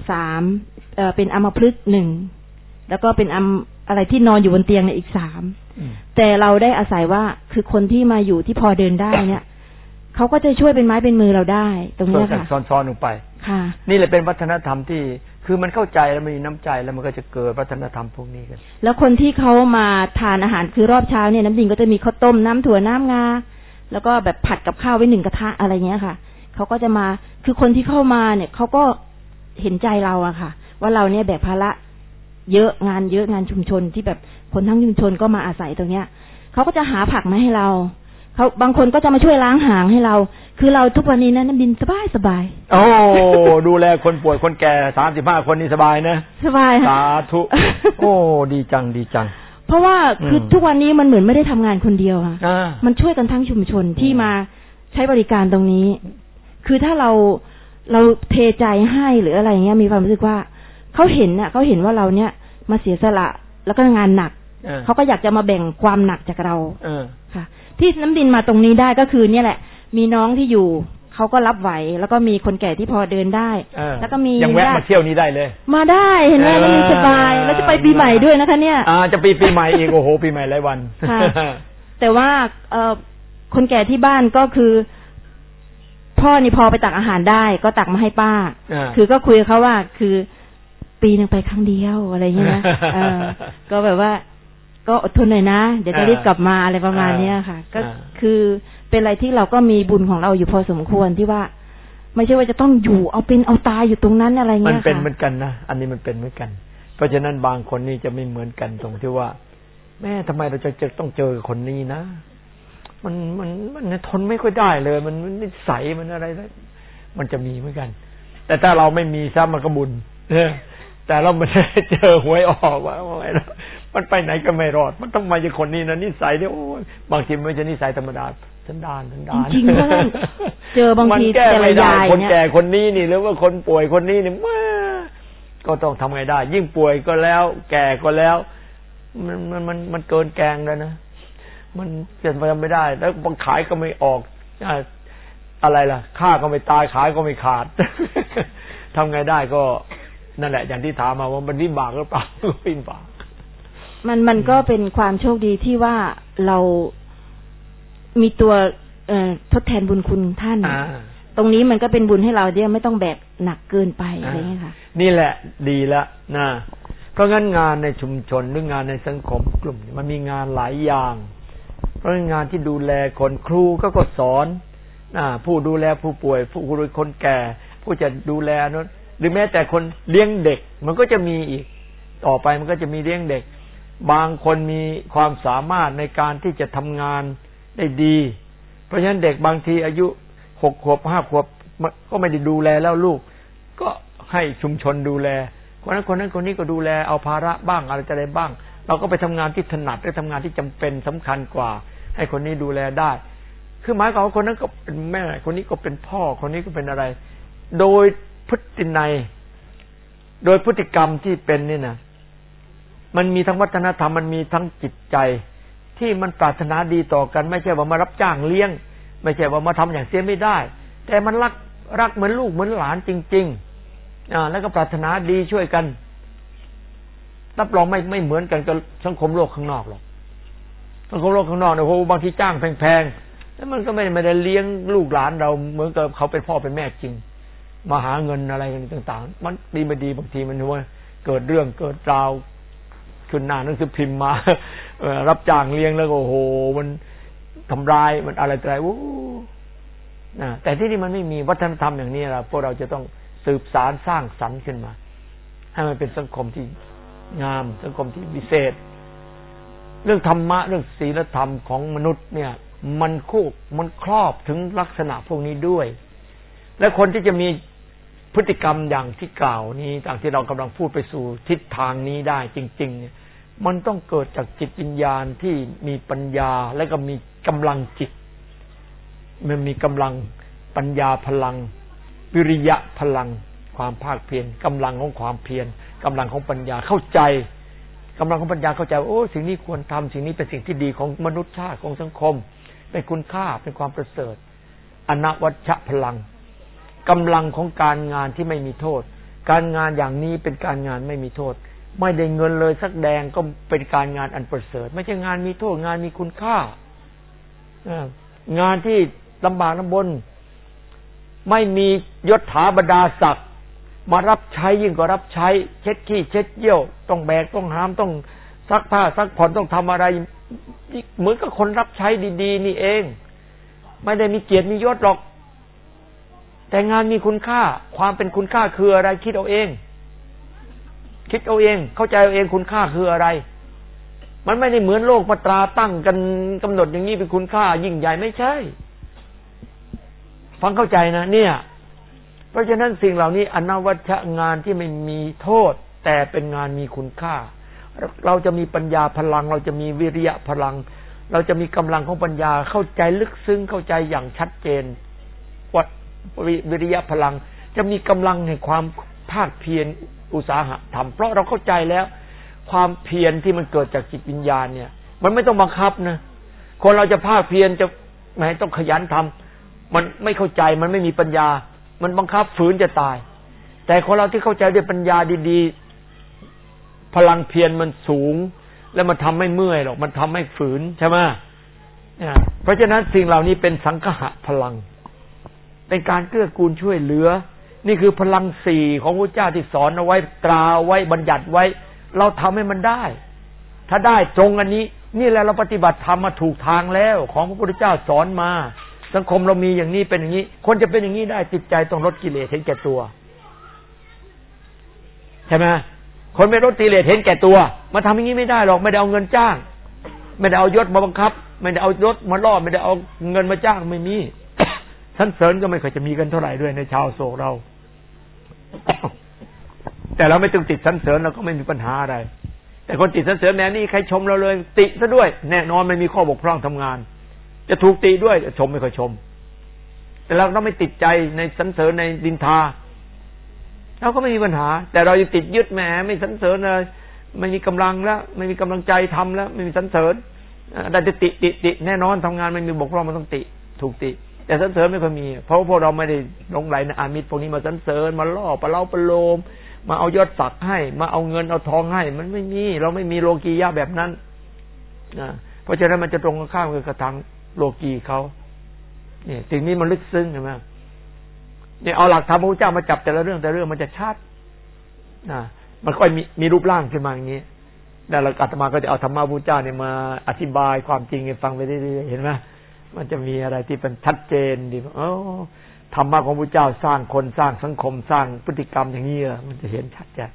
3เป็นอัมพฤกษ์1แล้วก็เป็นอะไรที่นอนอยู่บนเตียงเนี่ยอีก3แต่เราได้อาศัยว่าคือคนที่มาอยู่ที่พอเดินได้เนี่ยเขาก็จะช่วยเป็นไม้เป็นมือเราได้ตรงนี้ค่ะซ้อนๆลงไปค่ะนี่แหละเป็นวัฒนธรรมที่คือมันเข้าใจแล้วมีน้ำใจแล้วมันก็จะเกิดวัฒนธรรมพวกนี้กันแล้วคนที่เขามาทานอาหารคือรอบเช้าเนี่ยน้ำดินก็จะมีข้าวต้มน้ำถั่วน้ำงาแล้วก็แบบผัดกับข้าวไว้1กระทะอะไรเงี้ยค่ะเขาก็จะมาคือคนที่เข้ามาเนี่ยเขาก็เห็นใจเราอะค่ะว่าเราเนี่ยแบกภาระเยอะงานชุมชนที่แบบคนทั้งชุมชนก็มาอาศัยตรงเนี้ยเขาก็จะหาผักมาให้เราเขาบางคนก็จะมาช่วยล้างหางให้เราคือเราทุกวันนี้นะน้ำดินสบายโอ้ดูแลคนป่วยคนแก่35คนนี่สบายนะสบายสาธุโอ้ดีจังเพราะว่าคือทุกวันนี้มันเหมือนไม่ได้ทำงานคนเดียวค่ะมันช่วยกันทั้งชุมชนที่มาใช้บริการตรงนี้คือถ้าเราเทใจให้หรืออะไรเงี้ยมีความรู้สึกว่าเขาเห็นว่าเราเนี่ยมาเสียสละแล้วก็งานหนักเขาก็อยากจะมาแบ่งความหนักจากเราค่ะที่น้ำดินมาตรงนี้ได้ก็คือเนี่ยแหละมีน้องที่อยู่เขาก็รับไหวแล้วก็มีคนแก่ที่พอเดินได้แล้วก็มียังแวะมาเที่ยวนี้ได้เลยมาได้เห็นไหมมันสบายแล้วจะไปปีใหม่ด้วยนะคะเนี่ยจะปีใหม่อีกโอ้โหปีใหม่หลายวันแต่ว่าคนแก่ที่บ้านก็คือพ่อนี่พอไปตักอาหารได้ก็ตักมาให้ป้าคือก็คุยกับเขาว่าคือปีนึงไปครั้งเดียวอะไรอย่างเงี้ยนะก็แบบว่าก็อดทนหน่อยนะเดี๋ยวจะรีบกลับมาอะไรประมาณนี้ค่ะก็คือเป็นอะไรที่เราก็มีบุญของเราอยู่พอสมควรที่ว่าไม่ใช่ว่าจะต้องอยู่เอาเป็นเอาตายอยู่ตรงนั้นอะไรเงี้ยค่ะมันเป็นเหมือนกันนะอันนี้มันเป็นเหมือนกันเพราะฉะนั้นบางคนนี่จะไม่เหมือนกันตรงที่ว่าแม่ทำไมเราจะต้องเจอคนนี้นะมันทนไม่ค่อยได้เลยมันนิสัยมันอะไรแล้วมันจะมีเหมือนกันแต่ถ้าเราไม่มีซะมันก็บุญแต่เราไม่ได้เจอหวยออกว่าอะไรนะมันไปไหนก็ไม่รอดมันต้องมาจากคนนี้นะนิสัยเนี่ยโอ้ยบางทีไม่ใช่นิสัยธรรมดาสันดานจริงๆก็เจอบางทีแต่ละยายคนแก่คนนี้นี่หรือว่าคนป่วยคนนี้นี่ก็ต้องทำไงได้ยิ่งป่วยก็แล้วแก่ก็แล้วมันเกินแกงแล้วนะมันเปลี่ยนไปไม่ได้แล้วบางขายก็ไม่ออกอะไรล่ะค่าก็ไม่ตายขายก็ไม่ขาดทำไงได้ก็นั่นแหละอย่างที่ถามมาว่ามันวิบากหรือเปล่าวิบากมันก็เป็นความโชคดีที่ว่าเรามีตัวทดแทนบุญคุณท่านตรงนี้มันก็เป็นบุญให้เราเนี่ยไม่ต้องแบกหนักเกินไปอะไรอย่างเงี้ยค่ะนี่แหละดีละนะเพราะงั้นงานในชุมชนหรืองานในสังคมกลุ่มมันมีงานหลายอย่างเพราะงานที่ดูแลคนครูก็สอนผู้ดูแลผู้ป่วยผู้ดูแลคนแก่ผู้จะดูแลนั้นหรือแม้แต่คนเลี้ยงเด็กมันก็จะมีอีกต่อไปมันก็จะมีเลี้ยงเด็กบางคนมีความสามารถในการที่จะทำงานได้ดีเพราะฉะนั้นเด็กบางทีอายุ6 ขวบ 5 ขวบก็ไม่ได้ดูแลแล้วลูกก็ให้ชุมชนดูแลคนนั้นคนนี้ก็ดูแลเอาภาระบ้างอะไรบ้างเราก็ไปทำงานที่ถนัดหรือทำงานที่จำเป็นสำคัญกว่าให้คนนี้ดูแลได้คือหมายความว่าคนนั้นก็เป็นแม่คนนี้ก็เป็นพ่อคนนี้ก็เป็นอะไรโดยพฤตินัยโดยพฤติกรรมที่เป็นนี่นะมันมีทั้งวัฒนธรรมมันมีทั้งจิตใจที่มันปรารถนาดีต่อกันไม่ใช่ว่ามารับจ้างเลี้ยงไม่ใช่ว่ามาทำอย่างเสียไม่ได้แต่มันรักเหมือนลูกเหมือนหลานจริงๆแล้วก็ปรารถนาดีช่วยกันรับรองไม่เหมือนกันกับสังคมโลกข้างนอกหรอกสังคมโลกข้างนอกเนี่ยโหบางทีจ้างแพงๆแล้วมันก็ไม่ได้เลี้ยงลูกหลานเราเหมือนกับเขาเป็นพ่อเป็นแม่จริงมาหาเงินอะไรกันต่างๆมันดีไม่ดีบางทีมันว่าเกิดเรื่องเกิดราวขึ้นหน้าหนังสือพิมพ์มารับจ้างเลี้ยงแล้วก็โอ้โหมันทำร้ายมันอะไรแต่ที่นี่มันไม่มีวัฒนธรรมอย่างนี้พวกเราจะต้องสืบสานสร้างสรรค์ขึ้นมาให้มันเป็นสังคมที่งามสังคมที่พิเศษเรื่องธรรมะเรื่องศีลธรรมของมนุษย์เนี่ยมันครอบถึงลักษณะพวกนี้ด้วยและคนที่จะมีพฤติกรรมอย่างที่กล่าวนี้ต่างที่เรากำลังพูดไปสู่ทิศทางนี้ได้จริงๆเนี่ยมันต้องเกิดจากจิตวิญญาณที่มีปัญญาและก็มีกำลังจิตมันมีกำลังปัญญาพลังวิริยะพลังความภาคเพียรกำลังของความเพียรกำลังของปัญญาเข้าใจกำลังของปัญญาเข้าใจโอ้สิ่งนี้ควรทำสิ่งนี้เป็นสิ่งที่ดีของมนุษยชาติของสังคมเป็นคุณค่าเป็นความประเสริฐอนวัชชะพลังกำลังของการงานที่ไม่มีโทษการงานอย่างนี้เป็นการงานไม่มีโทษไม่ได้เงินเลยสักแดงก็เป็นการงานอันประเสริฐไม่ใช่งานมีโทษงานมีคุณค่างานที่ลำบากลำบนไม่มียศถาบรรดาศักดิ์มารับใช้ยิ่งกว่ารับใช้เช็ดขี้เช็ดเยี่ยวต้องแบกต้องหามต้องซักผ้าซักผ่อนต้องทำอะไรเหมือนกับคนรับใช้ดีๆนี่เองไม่ได้มีเกียรติมียศหรอกแต่งานมีคุณค่าความเป็นคุณค่าคืออะไรคิดเอาเองเข้าใจเอาเองคุณค่าคืออะไรมันไม่ได้เหมือนโลกมาตราตั้งกันกำหนดอย่างนี้เป็นคุณค่ายิ่งใหญ่ไม่ใช่ฟังเข้าใจนะเนี่ยเพราะฉะนั้นสิ่งเหล่านี้อนวัชชะงานที่ไม่มีโทษแต่เป็นงานมีคุณค่าเราจะมีปัญญาพลังเราจะมีวิริยะพลังเราจะมีกำลังของปัญญาเข้าใจลึกซึ้งเข้าใจอย่างชัดเจนว่าวิริยะพลังจะมีกำลังในความภาคเพียรอุตสาหะธรรมเพราะเราเข้าใจแล้วความเพียรที่มันเกิดจากจิตวิญญาณเนี่ยมันไม่ต้องบังคับนะคนเราจะภาคเพียรจะไม่ต้องขยันทำมันไม่เข้าใจมันไม่มีปัญญามันบังคับฝืนจะตายแต่คนเราที่เข้าใจด้วยปัญญาดีๆพลังเพียรมันสูงแล้วมันทำไม่เมื่อยหรอกมันทำให้ฝืนใช่ไหมเพราะฉะนั้นสิ่งเหล่านี้เป็นสังคหะพลังเป็นการเกื้อกูลช่วยเหลือนี่คือพลังสี่ของพระเจ้าที่สอนเอาไว้ตราไว้บัญญัติไว้เราทำให้มันได้ถ้าได้ตรงอันนี้นี่แหละเราปฏิบัติธรรมมาถูกทางแล้วของพระพุทธเจ้าสอนมาสังคมเรามีอย่างนี้เป็นอย่างนี้คนจะเป็นอย่างนี้ได้จิตใจต้องลดกิเลสเห็นแก่ตัวใช่ไหมคนไม่ลดกิเลสเห็นแก่ตัวมาทำอย่างนี้ไม่ได้หรอกไม่ได้เอาเงินจ้างไม่ได้เอายศมาบังคับไม่ได้เอายศมาล่อไม่ได้เอาเงินมาจ้างไม่มีสรรเสริญก็ไม่เคยจะมีกันเท่าไหร่ด้วยในชาวโศกเราแต่เราไม่ต้องติดสรรเสริญเราก็ไม่มีปัญหาอะไรแต่คนติดสรรเสริญแน่นี่ใครชมเราเลยติซะด้วยแน่นอนไม่มีข้อบกพร่องทำงานจะถูกติด้วยชมไม่ค่อยชมแต่เราต้องไม่ติดใจในสรรเสริญในดินทาเราก็ไม่มีปัญหาแต่เรายังติดยึดแหมไม่สรรเสริญเลยไม่มีกำลังแล้วไม่มีกำลังใจทำแล้วไม่มีสรรเสริญได้จะติแน่นอนทำงานไม่มีบกพร่องมันต้องติถูกติแต่สรรเสริญไม่ค่อยมีเพราะพวกเราไม่ได้หลงไหลในอามิตรพวกนี้มาสรรเสริญมาล่อประเล้าประโลมมาเอายศศักดิ์ให้มาเอาเงินเอาทองให้มันไม่มีเราไม่มีโลกียะแบบนั้นเพราะฉะนั้นมันจะตรงข้ามกับทางโลกีเขาเนี่ยสิ่งนี้มันลึกซึ้งใช่ไหมเนี่ยเอาหลักธรรมพระพุทธเจ้ามาจับแต่ละเรื่องมันจะชัดมันค่อยมีรูปร่างขึ้นมาอย่างนี้แล้วอาตมาก็จะเอาธรรมะพระพุทธเจ้าเนี่ยมาอธิบายความจริงให้ฟังไปเรื่อยๆเห็นไหมมันจะมีอะไรที่เป็นชัดเจนดีธรรมะของพระพุทธเจ้าสร้างคนสร้างสังคมสร้างพฤติกรรมอย่างนี้มันจะเห็นชัดแจ้ง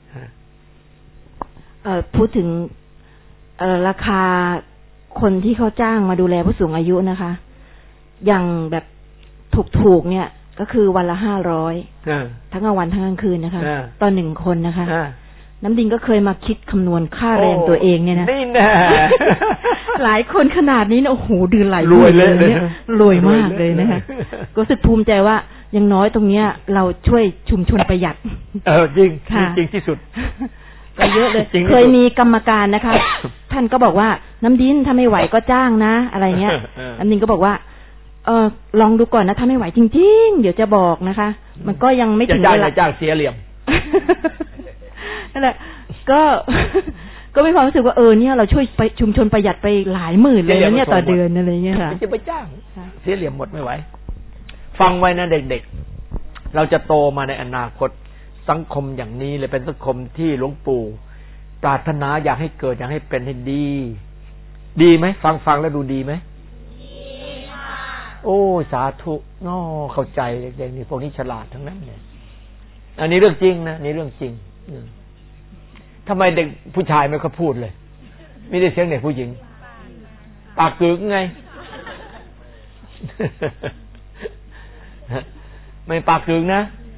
พูดถึงราคาคนที่เขาจ้างมาดูแลผู้สูงอายุนะคะอย่างแบบถูกๆเนี่ยก็คือวันละ500ทั้งกลางวันทั้งกลางคืนนะคะต่อ1คนนะคะน้ำดินก็เคยมาคิดคำนวณค่าแรงตัวเองเนี่ยนะนี่แน่หลายคนขนาดนี้นะโอ้โหเดือนหลายรวยเลยเนี่ยรวยมากเลยนะคะก็รู้สึกภูมิใจว่ายังน้อยตรงเนี้ยเราช่วยชุมชนประหยัดจริงจริงที่สุดก็เยอะเลยเคยมีกรรมการนะคะ ท่านก็บอกว่าน้ำดินถ้าไม่ไหวก็จ้างนะอะไรเงี้ยน้ำดินก็บอกว่าลองดูก่อนนะถ้าไม่ไหวจริงๆเดี๋ยวจะบอกนะคะมันก็ยังไม่ถึงเวลาจ้างเสียเหลี่ยมนั่นแหละก็มีความรู้สึกว่าเนี่ยเราช่วยไปชุมชนประหยัดไปหลายหมื่นเลยนะเนี่ยต่อเดือนอะไรเงี้ยค่ะจะไปจ้างเสียเหลี่ยมหมดไม่ไหวฟังไว้นะเด็กๆเราจะโตมาในอนาคตสังคมอย่างนี้เลยเป็นสังคมที่หลวงปู่ปรารถนาอยากให้เกิดอยากให้เป็นให้ดีไหมฟังแล้วดูดีไหมโอ้สาธุน้อเข้าใจเด็กๆนี่พวกนี้ฉลาดทั้งนั้นเลยอันนี้เรื่องจริงนะนี่เรื่องจริงทำไมเด็กผู้ชายไม่ค่อยพูดเลยไม่ได้เสียงเด็กผู้หญิงปากกึกไงไม่ปากกึกนะ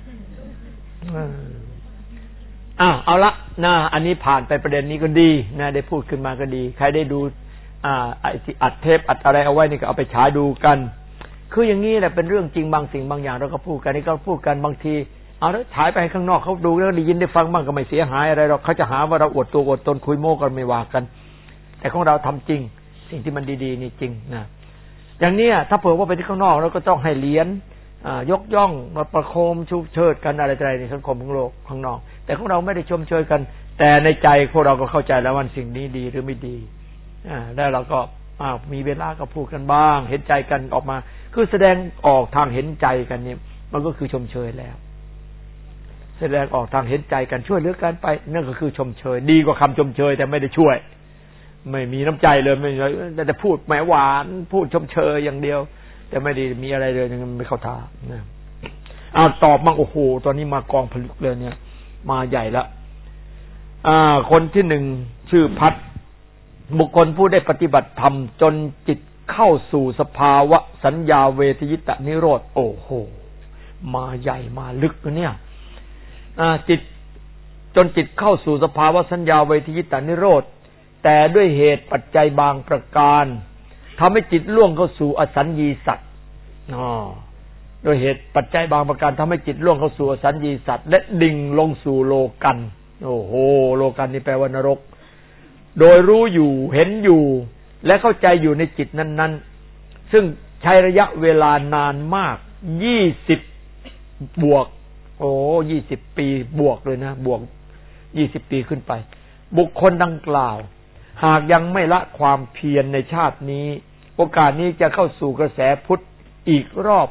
เอาละนะอันนี้ผ่านไปประเด็นนี้ก็ดีนะได้พูดขึ้นมาก็ดีใครได้ดูอัดเทปอัดอะไรเอาไว้นี่ก็เอาไปฉายดูกันคืออย่างนี้แหละเป็นเรื่องจริงบางสิ่งบางอย่างเราก็พูดกันนี่ก็พูดกันบางทีเอาแล้วฉายไปข้างนอกเขาดูแล้วได้ยินได้ฟังบ้างก็ไม่เสียหายอะไรหรอกเขาจะหาว่าเราอวดตัวอวดตนคุยโม้กันไม่ว่ากันแต่ของเราทำจริงสิ่งที่มันดีๆนี่จริงนะอย่างนี้ถ้าเผื่อว่าไปที่ข้างนอกเราก็ต้องให้เหรียญยกย่องมาประโคมชูเชิดกันอะไรๆในสังคมของโลกข้างนอกแต่ของเราไม่ได้ชมเชยกันแต่ในใจพวกเราก็เข้าใจแล้วว่าสิ่งนี้ดีหรือไม่ดีแล้วเราก็มีเวลาก็พูดกันบ้างเห็นใจกันออกมาคือแสดงออกทางเห็นใจกันเนี่ยมันก็คือชมเชยแล้วแสดงออกทางเห็นใจกันช่วยเหลือกันไปนั่นก็คือชมเชยดีกว่าคำชมเชยแต่ไม่ได้ช่วยไม่มีน้ำใจเลยไม่แต่พูดแหมหวานพูดชมเชยอย่างเดียวแต่ไม่ได้มีอะไรเลยไม่เข้าท่านะตอบมั่งโอ้โหตอนนี้มากองผลึกเลยเนี่ยมาใหญ่ละคนที่หนึ่งชื่อพัดบุคคลผู้ได้ปฏิบัติธรรมจนจิตเข้าสู่สภาวะสัญญาเวทยิตนิโรธโอ้โหมาใหญ่มาลึกนะเนี่ยจิตจนจิตเข้าสู่สภาวะสัญญาเวทยิตนิโรธแต่ด้วยเหตุปัจจัยบางประการทำให้จิตล่วงเข้าสู่อสัญญีสัตว์โดยเหตุปัจจัยบางประการทำให้จิตล่วงเข้าสู่อสัญญีสัตว์และดิ่งลงสู่โลกันโอ้โหโลกันนี่แปลว่านรกโดยรู้อยู่เห็นอยู่และเข้าใจอยู่ในจิตนั้นๆซึ่งใช้ระยะเวลานานมาก20 บวก20 ปีบวกเลยนะบวก20 ปีขึ้นไปบุคคลดังกล่าวหากยังไม่ละความเพียรในชาตินี้โอกาสนี้จะเข้าสู่กระแสพุทธอีกรอบ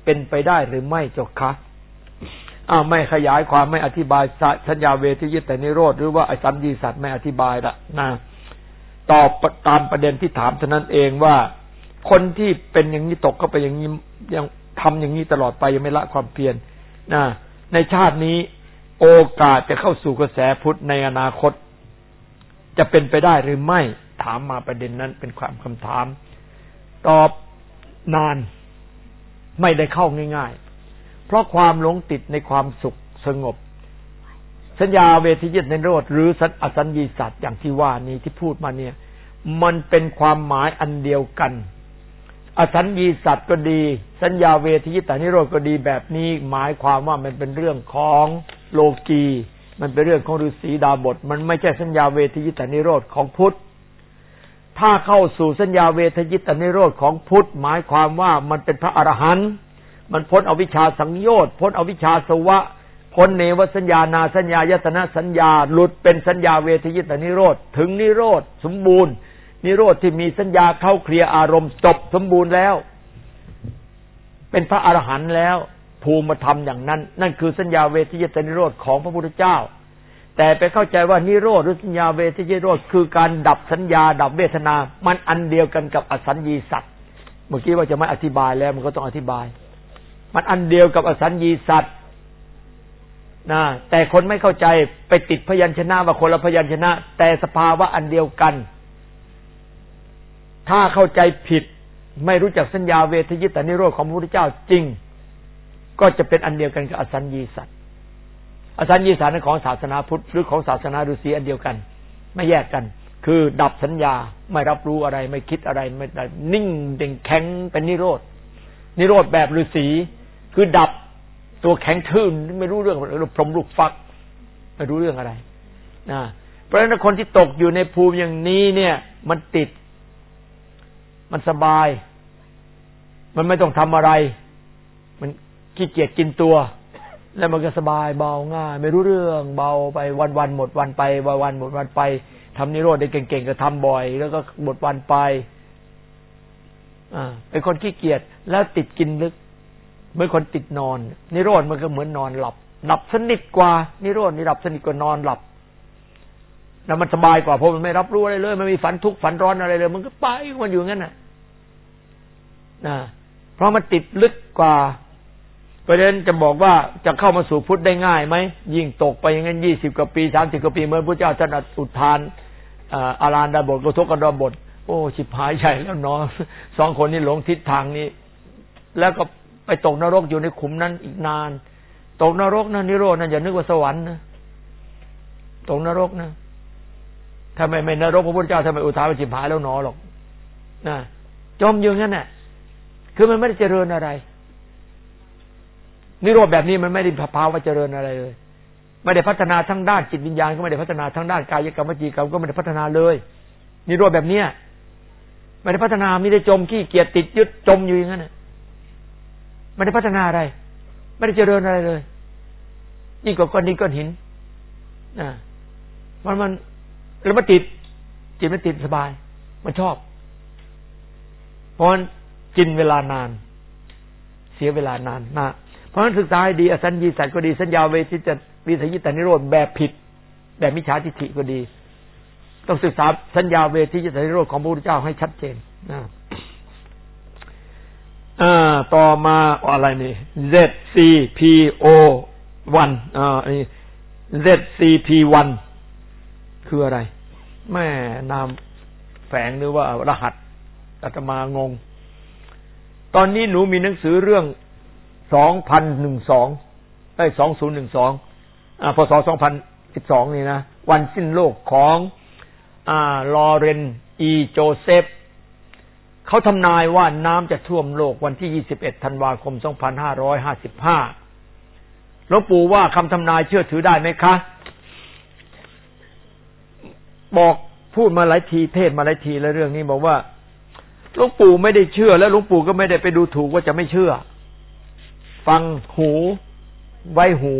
เป็นไปได้หรือไม่เจ้าคะไม่ขยายความไม่อธิบายสัญญาเวทยิตแต่นิโรธหรือว่าอสัญญีสัตว์ไม่อธิบายละนะตอบตามประเด็นที่ถามเท่านั้นเองว่าคนที่เป็นอย่างนี้ตกก็ไปอย่างนี้ยังทำอย่างนี้ตลอดไปยังไม่ละความเพียรนะในชาตินี้โอกาสจะเข้าสู่กระแสพุทธในอนาคตจะเป็นไปได้หรือไม่ถามมาประเด็นนั้นเป็นความคำถามตอบนานไม่ได้เข้าง่ายๆเพราะความหลงติดในความสุขสงบสัญญาเวทยิตในนิโรธหรืออสัญญีสัตว์อย่างที่ว่านี้ที่พูดมาเนี่ยมันเป็นความหมายอันเดียวกันอสัญญีสัตว์ก็ดีสัญญาเวทยิตนิโรธก็ดีแบบนี้หมายความว่ามันเป็นเรื่องของโลกีมันเป็นเรื่องของฤาษีดาบทมันไม่ใช่สัญญาเวทยิตนิโรธของพุทธถ้าเข้าสู่สัญญาเวทยิตนิโรธของพุทธหมายความว่ามันเป็นพระอรหันต์มันพ้นอวิชชาสังโยชน์พ้นอวิชชาสวะพ้นเนวสัญญานาสัญญายตนะสัญญาหลุดเป็นสัญญาเวทยิตนิโรธถึงนิโรธสมบูรณ์นิโรธที่มีสัญญาเข้าเคลียร์อารมณ์จบสมบูรณ์แล้วเป็นพระอรหันต์แล้วภูมิธรรมอย่างนั้นนั่นคือสัญญาเวทยิตนิโรธของพระพุทธเจ้าแต่ไปเข้าใจว่านิโรธหรือสัญญาเวทยิตนิโรธคือการดับสัญญาดับเวทนามันอันเดียวกันกับอสัญญีสัตว์เมื่อกี้ว่าจะไม่อธิบายแล้วมันก็ต้องอธิบายมันอันเดียวกับอสัญญีสัตว์นะแต่คนไม่เข้าใจไปติดพยัญชนะว่าคนละพยัญชนะแต่สภาวะอันเดียวกันถ้าเข้าใจผิดไม่รู้จักสัญญาเวทยิตนิโรธของพระพุทธเจ้าจริงก็จะเป็นอันเดียวกันกับอสัญญีสัตว์อสัญญีสัตว์ของศาสนาพุทธหรือของศาสนาฤาษีอันเดียวกันไม่แยกกันคือดับสัญญาไม่รับรู้อะไรไม่คิดอะไรไม่นิ่งเด่งแข็งเป็นนิโรธนิโรธแบบฤาษีคือดับตัวแข็งทื่นไม่รู้เรื่องพรหมลูกฟักไม่รู้เรื่องอะไรนะเพราะฉะนั้นคนที่ตกอยู่ในภูมิอย่างนี้เนี่ยมันติดมันสบายมันไม่ต้องทำอะไรมันขี้เกียจกินตัวแล้วมันก็สบายเบาง่ายไม่รู้เรื่องเบาไปวันๆหมดวันไปวันหมดวันไปทำนิโรธได้เก่งๆก็ทำบ่อยแล้วก็หมดวันไปเป็นคนขี้เกียจแล้วติดกินลึกเหมือนคนติดนอนนิโรธมันก็เหมือนนอนหลับสนิทกว่านิโรธนี่หลับสนิทกว่านอนหลับแล้วมันสบายกว่าเพราะมันไม่รับรู้อะไรเลยมันมีฝันทุกข์ฝันร้อนอะไรเลยมันก็ไปมันอยู่งั้นน่ะเพราะมันติดลึกกว่าเพราะฉะนั้นจะบอกว่าจะเข้ามาสู่พุทธได้ง่ายไหมยิ่งตกไปอย่างนั้น20 กว่าปี30 กว่าปีเมื่อพระเจ้าท่านอุทานอาราณดาบทโกทกดาบทโอ้ชิบหายใหญ่แล้วเนาะ2 คนนี้หลงทิศทางนี้แล้วก็ไปตกนรกอยู่ในขุมนั้นอีกนานตกนรกนะนิโรธนะอย่านึกว่าสวรรค์นะตกนรกนะถ้าไม่นรกพระพุทธเจ้าทำไมอุทานว่าชิบหายแล้วหนอหรอกนะจมอยู่งั้นน่ะคือมันไม่ได้เจริญอะไรนิโรธแบบนี้มันไม่ได้ภาวะเจริญอะไรเลยไม่ได้พัฒนาทั้งด้านจิตวิญญาณก็ไม่ได้พัฒนาทั้งด้านกายกรรมวจีกรรมก็ไม่ได้พัฒนาเลยนิโรธแบบเนี้ยไม่ได้พัฒนามีได้จมขี้เกียจติดยึดจมอยู่อย่างนั้นน่ะไม่ได้พัฒนาอะไรไม่ได้เจริญอะไรเลยยิ่งกว่าก้อนดินก้อนหินมันแล้วมันติดจิตมันติดสบายมันชอบเพราะฉะนั้นกินเวลานานเสียเวลานานมากเพราะฉะนั้นศึกษาให้ดีอสัญญีสัตว์ก็ดีสัญญาเวทยิตนิโรธแบบผิดแบบมิจฉาทิฏฐิก็ดีต้องศึกษาสัญญาเวทยิตนิโรธของพระพุทธเจ้าให้ชัดเจนต่อมาอะไรนี่ ZCPO1 นี่ ZCP1 คืออะไรแม่นามแฝงหรือว่ารหัสอาตมางงตอนนี้หนูมีหนังสือเรื่อง2012พศ2012นี่นะวันสิ้นโลกของลอเรนอีโจเซฟเขาทำนายว่าน้ำจะท่วมโลกวันที่21ธันวาคม2555หลวงปู่ว่าคำทำนายเชื่อถือได้ไหมคะบอกพูดมาหลายทีเทศมาหลายทีแล้วเรื่องนี้บอกว่าหลวงปู่ไม่ได้เชื่อแล้วหลวงปู่ก็ไม่ได้ไปดูถูกว่าจะไม่เชื่อฟังหูไว้หู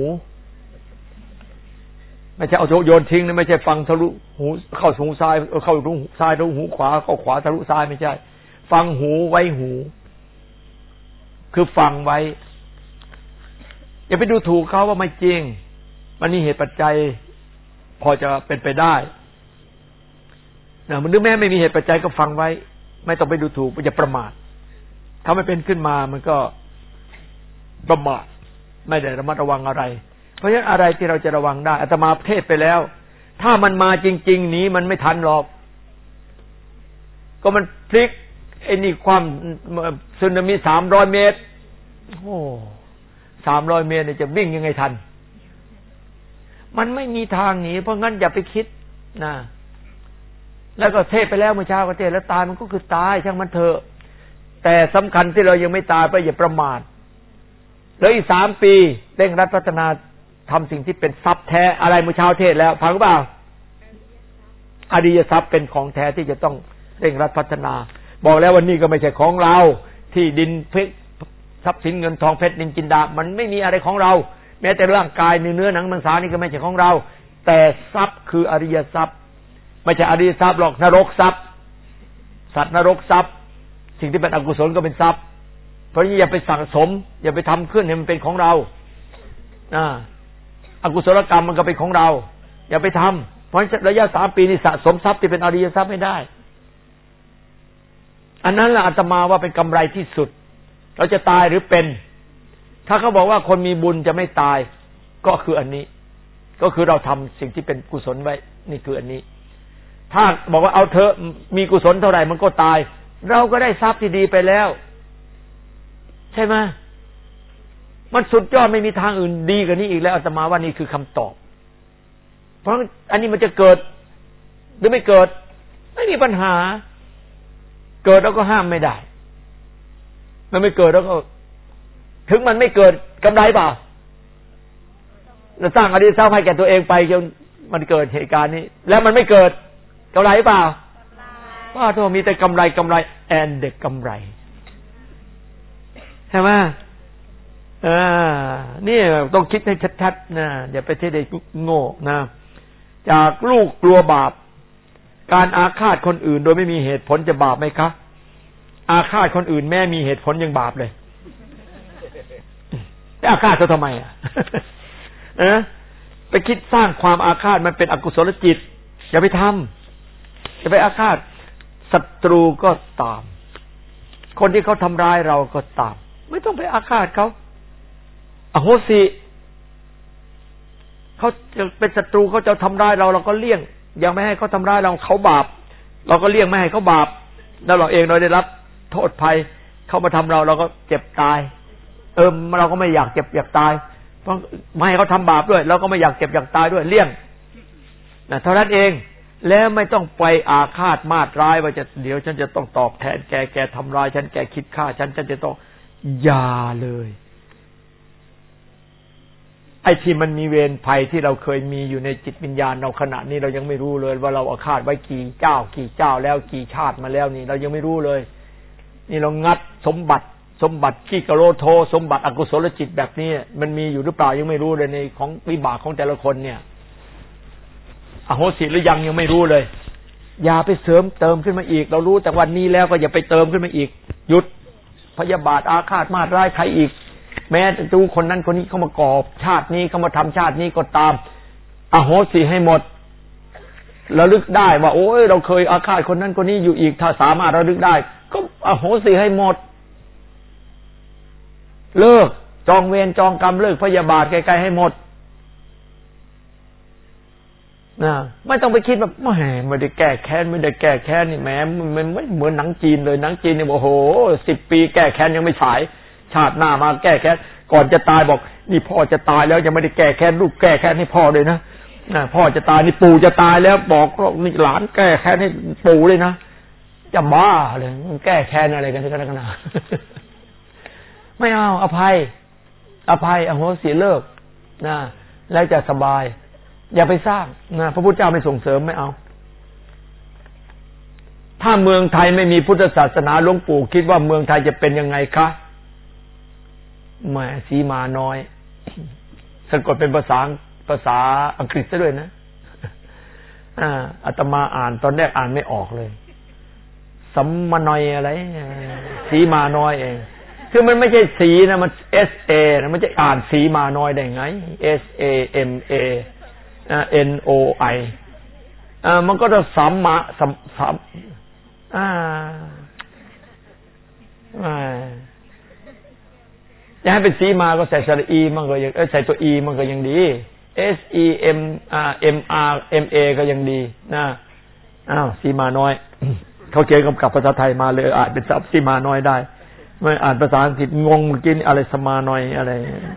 ไม่ใช่เอาโยนทิ้งนะไม่ใช่ฟังทะลุหูเข้าหูซ้ายเข้าหูซ้ายทะลุหูขวาเข้าขวาทะลุซ้ายไม่ใช่ฟังหูไว้หูคือฟังไว้อย่าไปดูถูกเขาว่าไม่จริงมันมีเหตุปัจจัยพอจะเป็นไปได้นะมันนึกแม้ไม่มีเหตุปัจจัยก็ฟังไว้ไม่ต้องไปดูถูกอย่าประมาทถ้าไม่เป็นขึ้นมามันก็ประมาทไม่ได้ระมัดระวังอะไรเพราะฉะนั้นอะไรที่เราจะระวังได้อาตมาเทศไปแล้วถ้ามันมาจริงๆนี้มันไม่ทันหรอกก็มันพลิกไอ้นี่ความสึนามิ300 เมตรโอ้300 เมตรเนี่ยจะวิ่งยังไงทันมันไม่มีทางหนีเพราะงั้นอย่าไปคิดนะแล้วก็เทศไปแล้วเมื่อเช้าก็เทศแล้วตายมันก็คือตายช่างมันเถอะแต่สำคัญที่เรายังไม่ตายไปอย่าประมาทแล้วอีก3 ปีเร่งรัดพัฒนาทำสิ่งที่เป็นทรัพย์แท้อะไรเมื่อเช้าเทศแล้วฟังหรือเปล่าอริยทรัพย์เป็นของแท้ที่จะต้องเร่งรัดพัฒนาบอกแล้ววันนี้ก็ไม่ใช่ของเราที่ดินเพชรทรัพย์สินเงินทองเพชรนินจินดามันไม่มีอะไรของเราแม้แต่ร่างกายเนื้อหนังมังสานี่ก็ไม่ใช่ของเราแต่ทรัพย์คืออริยทรัพย์ไม่ใช่อริยทรัพย์หรอกนรกทรัพย์สัตว์นรกทรัพย์สิ่งที่เป็นอกุศลก็เป็นทรัพย์เพราะอย่าไปสั่งสมอย่าไปทำขึ้นให้มันเป็นของเราอกุศลกรรมมันก็เป็นของเราอย่าไปทำเพราะระยะ3 ปีนี่สะสมทรัพย์ที่เป็นอริยทรัพย์ไม่ได้อันนั้นแหละอาตมาว่าเป็นกำไรที่สุดเราจะตายหรือเป็นถ้าเขาบอกว่าคนมีบุญจะไม่ตายก็คืออันนี้ก็คือเราทำสิ่งที่เป็นกุศลไว้นี่คืออันนี้ถ้าบอกว่าเอาเถอะมีกุศลเท่าไหร่มันก็ตายเราก็ได้ทรัพย์ที่ดีไปแล้วใช่ไหมมันสุดยอดไม่มีทางอื่นดีกว่านี้อีกแล้วอาตมาว่านี่คือคำตอบเพราะอันนี้มันจะเกิดหรือไม่เกิดไม่มีปัญหาเกิดแล้วก็ห้ามไม่ได้มันไม่เกิดแล้วก็ถึงมันไม่เกิดกำไรเปล่าเราสร้างอริยทรัพย์ให้แก่ตัวเองไปจนมันเกิดเหตุการณ์นี้แล้วมันไม่เกิดกำไรเปล่าว่าถ้ามีแต่กำไรแอนเด็กกำไรใช่ไหมนี่ต้องคิดให้ชัดๆนะอย่าไปเทเด็กโง่นะจากลูกกลัวบาปการอาฆาตคนอื่นโดยไม่มีเหตุผลจะบาปไหมคะอาฆาตคนอื่นแม้มีเหตุผลยังบาปเลยแต่อาฆาตเขาทำไมไปคิดสร้างความอาฆาตมันเป็นอกุศลจิตอย่าไปทำอย่าไปอาฆาตศัตรูก็ตามคนที่เขาทำร้ายเราก็ตามไม่ต้องไปอาฆาตเขาอโหสิเขาจะเป็นศัตรูเขาจะทำร้ายเราเราก็เลี่ยงยังไม่ให้เขาทำร้ายเราเขาบาปเราก็เลี่ยงไม่ให้เขาบาปแล้วเราเองเราได้รับโทษภัยเขามาทำเราก็เจ็บตายเราก็ไม่อยากเจ็บอยากตายเพราะไม่ให้เขาทำบาปด้วยเราก็ไม่อยากเจ็บอยากตายด้วยเลี่ยงเท่านั้นเองแล้วไม่ต้องไปอาฆาตมาตร้ายว่าจะเดี๋ยวฉันจะต้องตอบแทนแกทำร้ายฉันแกคิดฆ่าฉันจะต้องอย่าเลยไอ้ที่มันมีเวรภัยที่เราเคยมีอยู่ในจิตวิญญาณเราขณะนี้เรายังไม่รู้เลยว่าเราอาฆาตไว้กี่เจ้าแล้วกี่ชาติมาแล้วนี่เรายังไม่รู้เลยนี่เรางัดสมบัติขี้กะโลโทสมบัติอกุศลจิตแบบนี้มันมีอยู่หรือเปล่ายังไม่รู้เลยในของวิบากของแต่ละคนเนี่ยอโหสิหรือยังไม่รู้เลยอย่าไปเสริมเติมขึ้นมาอีกเรารู้แต่วันนี้แล้วก็อย่าไปเติมขึ้นมาอีกหยุดพยาบาทอาฆาตมาตร้ายใครอีกแม้จะดูคนนั้นคนนี้เขามาก่อชาตินี้เขามาทำชาตินี้ก็ตามอโหสิให้หมดระลึกได้ว่าโอ้ยเราเคยอาฆาตคนนั้นคนนี้อยู่อีกถ้าสามารถระลึกได้ก็อโหสิให้หมดเลิกจองเวรจองกรรมเลิกพยาบาทไกลๆให้หมดนะไม่ต้องไปคิดว่าแหมไม่ได้แก้แค้นนี่แหมมันไม่เหมือนหนังจีนเลยหนังจีนเนี่ยโอ้โห10 ปีแก้แค้นยังไม่ฉายชาติหน้ามาแก้แค้นก่อนจะตายบอกนี่พ่อจะตายแล้วยังไม่ได้แก้แค้นลูกแก้แค้นให้พ่อเลยนะพ่อจะตายนี่ปู่จะตายแล้วบอกนี่หลานแก้แค้นให้ปู่เลยนะจะบ้าเลยมันแก้แค้นอะไรกันที่กันนะไม่เอาอภัยอโหสิเลิกนะแล้วจะสบายอย่าไปสร้างนะพระพุทธเจ้าไม่ส่งเสริมไม่เอาถ้าเมืองไทยไม่มีพุทธศาสนาหลวงปู่คิดว่าเมืองไทยจะเป็นยังไงคะแหมสีมาน้อยสะกดเป็นภาษาอังกฤษซะด้วยนะอาตมาอ่านตอนแรกอ่านไม่ออกเลยสัมมานอยอะไรสีมาน้อยเองคือมันไม่ใช่สีนะมัน SA นะมันจะอ่านสีมาน้อยได้ไง SAMA NOI มันก็จะสัมมาสัมจะให้เป็นสีมาก็ใส่สระอีมันก็ยังใส่ตัว E มันก็ยังดี SEMMA ก็ยังดีนะสีมาน้อยเขาเขียนกำกับภาษาไทยมาเลยอ่านเป็นศัพท์สีมาน้อยได้ไม่อ่านภาษาอังกฤษงงเมื่อกี้อะไรสมาน้อยอะไร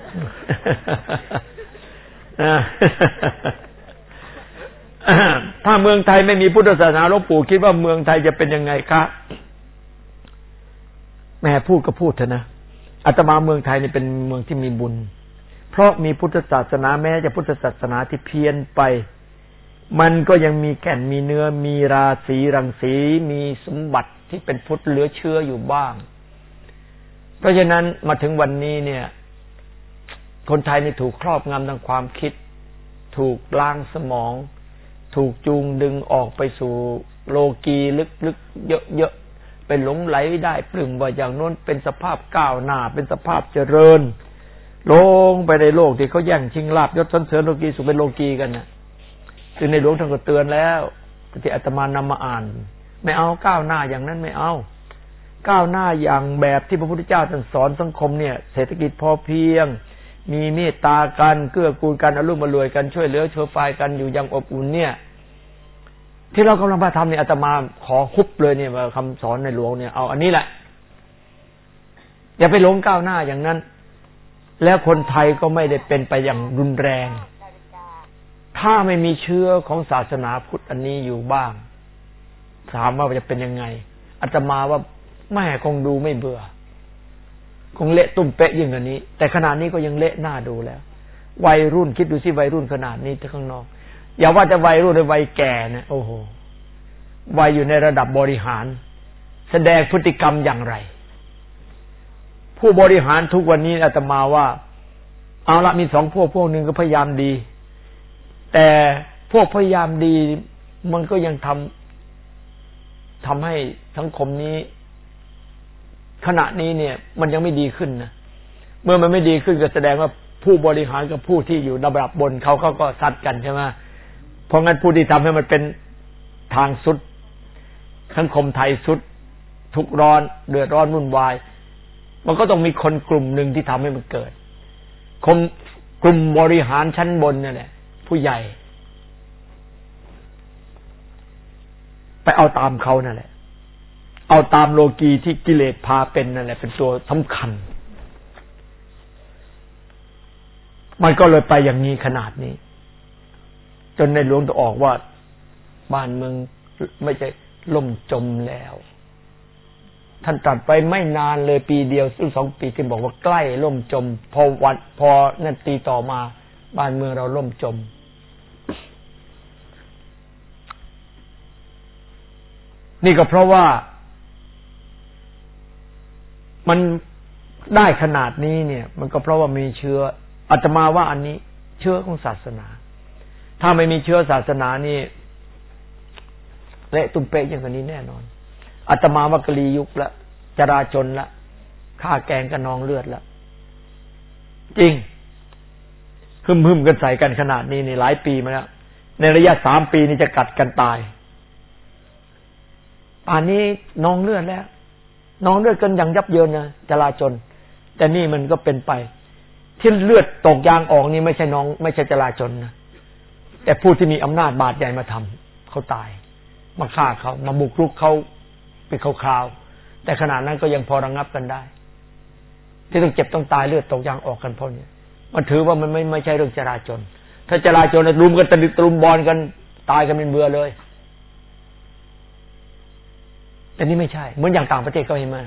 ถ้าเมืองไทยไม่มีพุทธศาสนาหลวงปู่คิดว่าเมืองไทยจะเป็นยังไงคะแม่พูดก็พูดเถอะนะอาตมาเมืองไทยนี่เป็นเมืองที่มีบุญเพราะมีพุทธศาสนาแม้จะพุทธศาสนาที่เพี้ยนไปมันก็ยังมีแก่นมีเนื้อมีราศีรังสีมีสมบัติที่เป็นพุทธเหลือเชื่ออยู่บ้างเพราะฉะนั้นมาถึงวันนี้เนี่ยคนไทยนี่ถูกครอบงำทางความคิดถูกล้างสมองถูกจูงดึงออกไปสู่โลกีลึกๆเยอะๆไปหลงไหลได้ปลื้มว่าอย่างโน้นเป็นสภาพก้าวหน้าเป็นสภาพเจริญลงไปในโลกที่เขาแย่งชิงลาภยศสรรเสริญโลกีสุขเป็นโลกีกันน่ะซึ่งในหลวงท่านก็เตือนแล้วที่อาตมานำมาอ่านไม่เอาก้าวหน้าอย่างนั้นไม่เอาก้าวหน้าอย่างแบบที่พระพุทธเจ้าท่านสอนสังคมเนี่ยเศรษฐกิจพอเพียงมีเมตตากันเกื้อกูลกันอรุ่มอร่วยกันช่วยเหลือช่วยฝ่ายกันอยู่อย่างอบอุ่นเนี่ยที่เรากำลังทำเนี่ยอาตมาขอฮุบเลยเนี่ยคำสอนในหลวงเนี่ยเอาอันนี้แหละอย่าไปหลงก้าวหน้าอย่างนั้นแล้วคนไทยก็ไม่ได้เป็นไปอย่างรุนแรงถ้าไม่มีเชื้อของศาสนาพุทธอันนี้อยู่บ้างถามว่าจะเป็นยังไงอาตมาว่าแม่คงดูไม่เบื่อคงเละตุ้มเป๊ะยิ่งกว่านี้แต่ขนาดนี้ก็ยังเละหน้าดูแล้ววัยรุ่นคิดดูสิวัยรุ่นขนาดนี้ที่ข้างนอกอย่าว่าจะวัยรุ่นหรือวัยแก่นะโอ้โหวัยอยู่ในระดับบริหารแสดงพฤติกรรมอย่างไรผู้บริหารทุกวันนี้อาตมาว่าเอาละมีสองพวกหนึ่งก็พยายามดีแต่พวกพยายามดีมันก็ยังทำให้สังคมนี้ขณะนี้เนี่ยมันยังไม่ดีขึ้นนะเมื่อมันไม่ดีขึ้นก็แสดงว่าผู้บริหารกับผู้ที่อยู่ระดับบนเขาก็ซัดกันใช่ไหมเพราะงั้นผู้ที่ทำให้มันเป็นทางสุดสังคมไทยสุดทุกข์ร้อนเดือดร้อนวุ่นวายมันก็ต้องมีคนกลุ่มหนึ่งที่ทำให้มันเกิดกลุ่มบริหารชั้นบนนั่นแหละผู้ใหญ่ไปเอาตามเขานั่นแหละเอาตามโลกีที่กิเลสพาเป็นนั่นแหละเป็นตัวสำคัญมันก็เลยไปอย่างนี้ขนาดนี้จนในหลวงต้องออกว่าบ้านเมืองไม่ใช่ล่มจมแล้วท่านตรัสไปไม่นานเลยปีเดียวหรือ2 ปีที่บอกว่าใกล้ล่มจมพอนาทีต่อมาบ้านเมืองเราล่มจมนี่ก็เพราะว่ามันได้ขนาดนี้เนี่ยมันก็เพราะว่ามีเชื้ออาตมาว่าอันนี้เชื้อของศาสนาถ้าไม่มีเชื้อศาสนานี่เละตุ้มเป๊ะอย่างนี้แน่นอนอาตมาว่ากลียุคละจราจนละฆ่าแกงกันนองเลือดละจริงหึมกันใส่กันขนาดนี้นี่หลายปีมาแล้วในระยะ3 ปีนี่จะกัดกันตายป่านนี้นองเลือดแล้วนองเลือดกันอย่างยับเยินนะจราจนแต่นี่มันก็เป็นไปที่เลือดตกยางออกนี่ไม่ใช่จราจนนะแต่ผู้ที่มีอำนาจบาดใหญ่มาทำเขาตายมาฆ่าเขามาบุกรุกเขาเป็นคราวๆแต่ขนาดนั้นก็ยังพอระงับกันได้ที่ต้องเจ็บต้องตายเลือดตกยางออกกันเพราะนี้มันถือว่ามันไม่ใช่เรื่องจราจนถ้าจราจนรุมกันตรุมบอลกันตายกันเป็นเบื่อเลยแต่นี่ไม่ใช่เหมือนอย่างต่างประเทศเขาเห็นไหม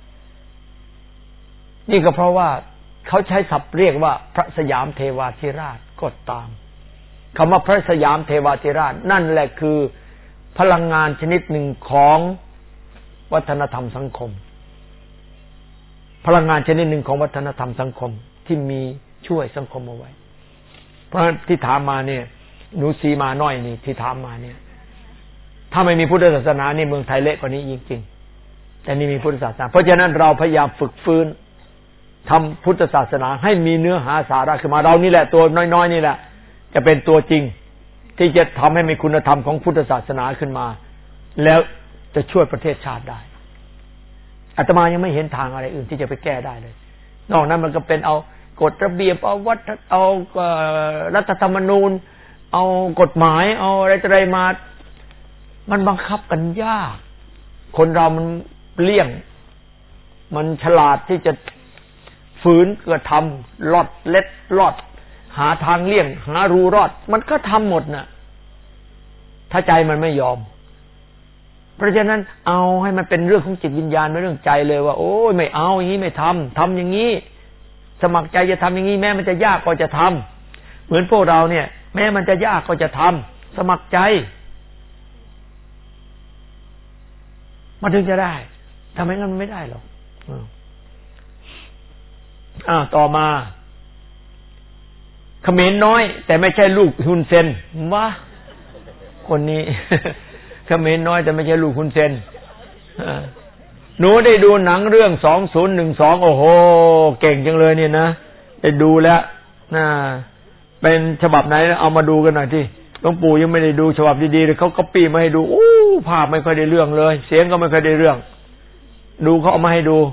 นี่ก็เพราะว่าเขาใช้ศัพท์เรียกว่าพระสยามเทวาธิราชก็ตามคำว่าพระสยามเทวาธิราชนั่นแหละคือพลังงานชนิดหนึ่งของวัฒนธรรมสังคมพลังงานชนิดหนึ่งของวัฒนธรรมสังคมที่มีช่วยสังคมเอาไว้เพราะที่ถามมาเนี่ยหนูสีมาน้อยนี่ที่ถามมาเนี่ยถ้าไม่มีพุทธศาสนานี่เมืองไทยเละกว่านี้จริงๆแต่นี่มีพุทธศาสนาเพราะฉะนั้นเราพยายามฝึกฟื้นทำพุทธศาสนาให้มีเนื้อหาสาระขึ้นมาเรานี่แหละตัวน้อยๆนี่แหละจะเป็นตัวจริงที่จะทำให้มีคุณธรรมของพุทธศาสนาขึ้นมาแล้วจะช่วยประเทศชาติได้อาตมายังไม่เห็นทางอะไรอื่นที่จะไปแก้ได้เลยนอกนั้นมันก็เป็นเอากฎระเบียบเอารัฐธรรมนูญเอากฎหมายเอาอะไรมามันบังคับกันยากคนเรามันเลี่ยงมันฉลาดที่จะฝืนกระทำลอดเล็ดลอดหาทางเลี่ยงหารูรอดมันก็ทำหมดน่ะถ้าใจมันไม่ยอมเพราะฉะนั้นเอาให้มันเป็นเรื่องของจิตวิญญาณไม่เรื่องใจเลยว่าโอ้ยไม่เอาอย่างนี้ไม่ทำอย่างนี้สมัครใจจะทำอย่างนี้แม้มันจะยากก็จะทำเหมือนพวกเราเนี่ยแม้มันจะยากก็จะทำสมัครใจมันถึงจะได้ทำไมงั้นมันไม่ได้หรอกต่อมาเขมรน้อยแต่ไม่ใช่ลูกฮุนเซนวะคนนี้เขมรน้อยแต่ไม่ใช่ลูกฮุนเซนหนูได้ดูหนังเรื่อง2012โอ้โหเก่งจังเลยเนี่ยนะได้ดูแล้วเป็นฉบับไหนเอามาดูกันหน่อยที่หลวงปู่ยังไม่ได้ดูฉบับดีๆเลยเขาก๊อปปี้มาให้ดูภาพไม่ค่อยได้เรื่องเลยเสียงก็ไม่ค่อยได้เรื่องดูเขาเอามาให้ดู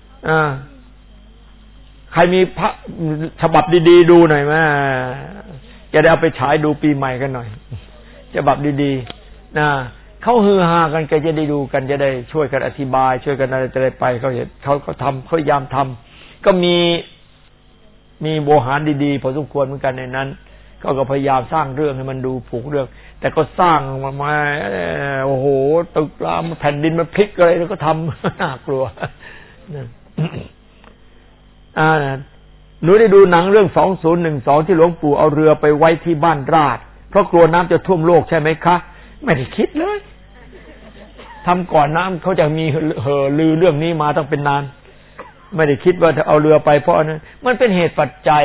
ใครมีพระฉบับดีๆดูหน่อยมั้ยจะได้เอาไปฉายดูปีใหม่กันหน่อยฉบับดีๆเขาฮือฮากันก็จะได้ดูกันจะได้ช่วยกันอธิบายช่วยกันอะไรจะได้ไปเขาเห็นเขาทำเขาพยายามทำก็มีโบหารดีๆพอสมควรเหมือนกันในนั้นเขาก็พยายามสร้างเรื่องให้มันดูผูกเรื่องแต่ก็สร้างมาโอ้โหตึกรามแผ่นดินมันพลิกอะไรแล้วก็ทำน่ากลัวหนูได้ดูหนังเรื่อง2012ที่หลวงปู่เอาเรือไปไว้ที่บ้านราชเพราะกลัวน้ำจะท่วมโลกใช่ไหมคะไม่ได้คิดเลยทำก่อนน้ำเขาจะมีลือเรื่องนี้มาตั้งเป็นนานไม่ได้คิดว่าจะเอาเรือไปเพราะนั้นมันเป็นเหตุปัจจัย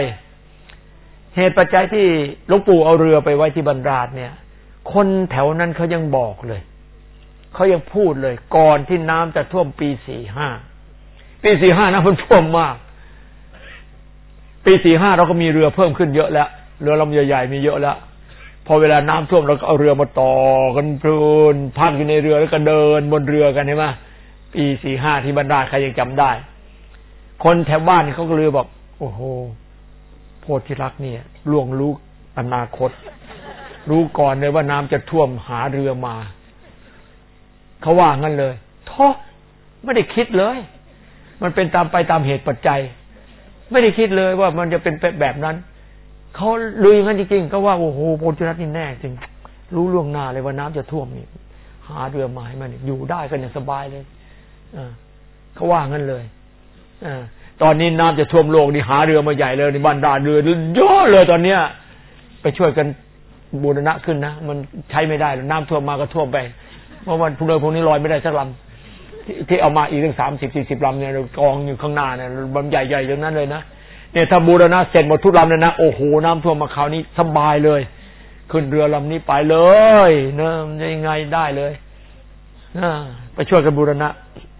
ที่หลวงปู่เอาเรือไปไว้ที่บ้านราชเนี่ยคนแถวนั้นเขายังบอกเลยเขายังพูดเลยก่อนที่น้ำจะท่วมปี45น้ำมันท่วมมากปี45เราก็มีเรือเพิ่มขึ้นเยอะแล้วเรือลำใหญ่ๆมีเยอะแล้วพอเวลาน้ำท่วมเราก็เอาเรือมาต่อกันพลูนพักอยู่ในเรือแล้วก็เดินบนเรือกันใช่ไหมปี45ที่บรรดาใครยังจำได้คนแถวบ้านเขาก็เลยบอกโอ้โหโพธิรักษ์เนี่ยล่วงรู้อนาคตรู้ก่อนเลยว่าน้ำจะท่วมหาเรือมาเขาว่างั้นเลยท้อไม่ได้คิดเลยมันเป็นตามเหตุปัจจัยไม่ได้คิดเลยว่ามันจะเป็นแบบนั้นเขาลืออย่างนั้นจริงๆก็ว่าโอ้โหโพธิรัตน์นี่แน่จริงรู้ล่วงหน้าเลยว่าน้ำจะท่วมนี่หาเรือมาให้มันอยู่ได้กันอย่างสบายเลยเขาว่างั้นเลยตอนนี้น้ำจะท่วมโลกนี่หาเรือมาใหญ่เลยในบ้านดาเรือเยอะเลยตอนเนี้ยไปช่วยกันบูรณะขึ้นนะมันใช้ไม่ได้น้ำท่วมมาก็ท่วมไปเพราะวันพวกนี้ลอยไม่ได้สักลำที่เอามาอีกถึง30-40ลำเนี่ยกองอยู่ข้างหน้าเนี่ยลำใหญ่ๆอย่างนั้นเลยนะเนี่ยถ้าบูรณะเสร็จหมดทุกลำเลยนะโอ้โหน้ำท่วมมาคราวนี้สบายเลยขึ้นเรือลำนี้ไปเลยนะยังไงได้เลยไปช่วยกันบูรณะ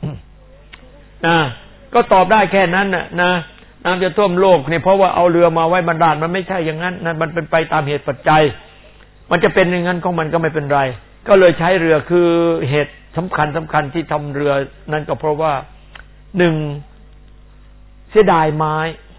ก็ตอบได้แค่นั้นนะน้ำจะท่วมโลกเนี่ยเพราะว่าเอาเรือมาไว้บรรดาลมันไม่ใช่อย่างนั้นนะมันเป็นไปตามเหตุปัจจัยมันจะเป็นอย่างนั้นของมันก็ไม่เป็นไรก็เลยใช้เรือคือเหตุสำคัญที่ทำเรือนั่นก็เพราะว่า1เสียดายไม้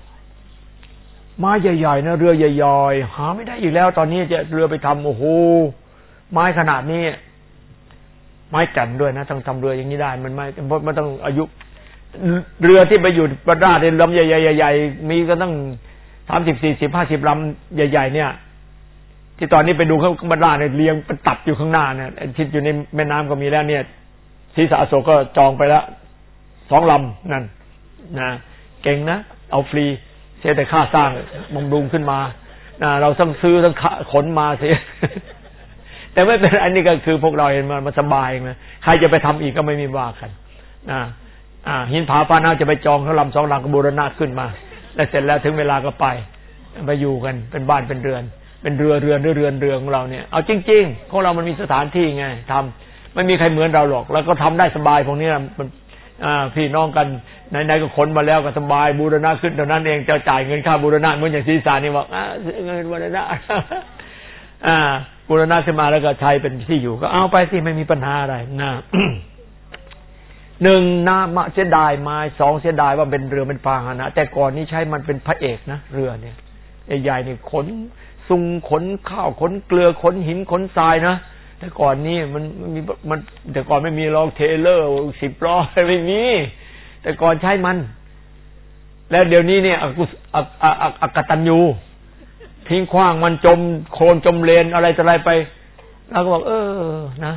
ใหญ่ๆนะเรือใหญ่ๆหาไม่ได้อีกแล้วตอนนี้จะเรือไปทำโอ้โหไม้ขนาดนี้ไม้แก่นด้วยนะต้องทำเรืออย่างนี้ได้มันต้องอายุเรือที่ไปอยู่บรรดาเรือลำใหญ่ๆมีก็ต้อง30-40-50ลำใหญ่ๆเนี่ยที่ตอนนี้ไปดูเขาบรรดาเนี่ยเรียงเป็นตับอยู่ข้างหน้าเนี่ยทิศอยู่ในแม่น้ำก็มีแล้วเนี่ยศรีสะอโศกก็จองไปแล้ว2ลำนั่นนะเก่งนะเอาฟรีเสียแต่ค่าสร้างบำรุงขึ้นมาเราต้องซื้อต้องขนมาเสียแต่ไม่เป็นอันนี้ก็คือพวกเราเห็นมันสบายนะใครจะไปทำอีกก็ไม่มีว่ากันหินผาปานาจะไปจองเขาลำ2ลำก็บูรณะขึ้นมาแล้วเสร็จแล้วถึงเวลาก็ไปอยู่กันเป็นบ้านเป็นเรือนเป็นเรือของเราเนี่ยเอาจริงๆของเรามันมีสถานที่ไงทำไม่มีใครเหมือนเราหรอกแล้วก็ทำได้สบายพวกนี้มันพี่น้องกันไหนๆก็ขนมาแล้วก็สบายบูรณะขึ้นเท่านั้นเองจะจ่ายเงินค่าบูรณะเหมือนอย่างศีรษะนี่บอกเงินบูรณะบูรณะขึ้นมาแล้วก็ใช้เป็นที่อยู่ก็เอาไปสิไม่มีปัญหาอะไรนะหนึ่งนะเสียดายไม้สองเสียดายว่าเป็นเรือเป็นพาหนะแต่ก่อนนี้ใช้มันเป็นพระเอกนะเรือเนี่ยใหญ่ๆนี่ขนซุงขนข้าวขนเกลือขนหินขนทรายนะแต่ก่อนนี้มันแต่ก่อนไม่มีรองเทเลอร์10 ล้อไม่มีแต่ก่อนใช้มันแล้วเดี๋ยวนี้เนี่ยอกตัญญูทิ้งขว้างมันจมโคลนจมเลนอะไรต่ออะไรไปเราก็บอกนะ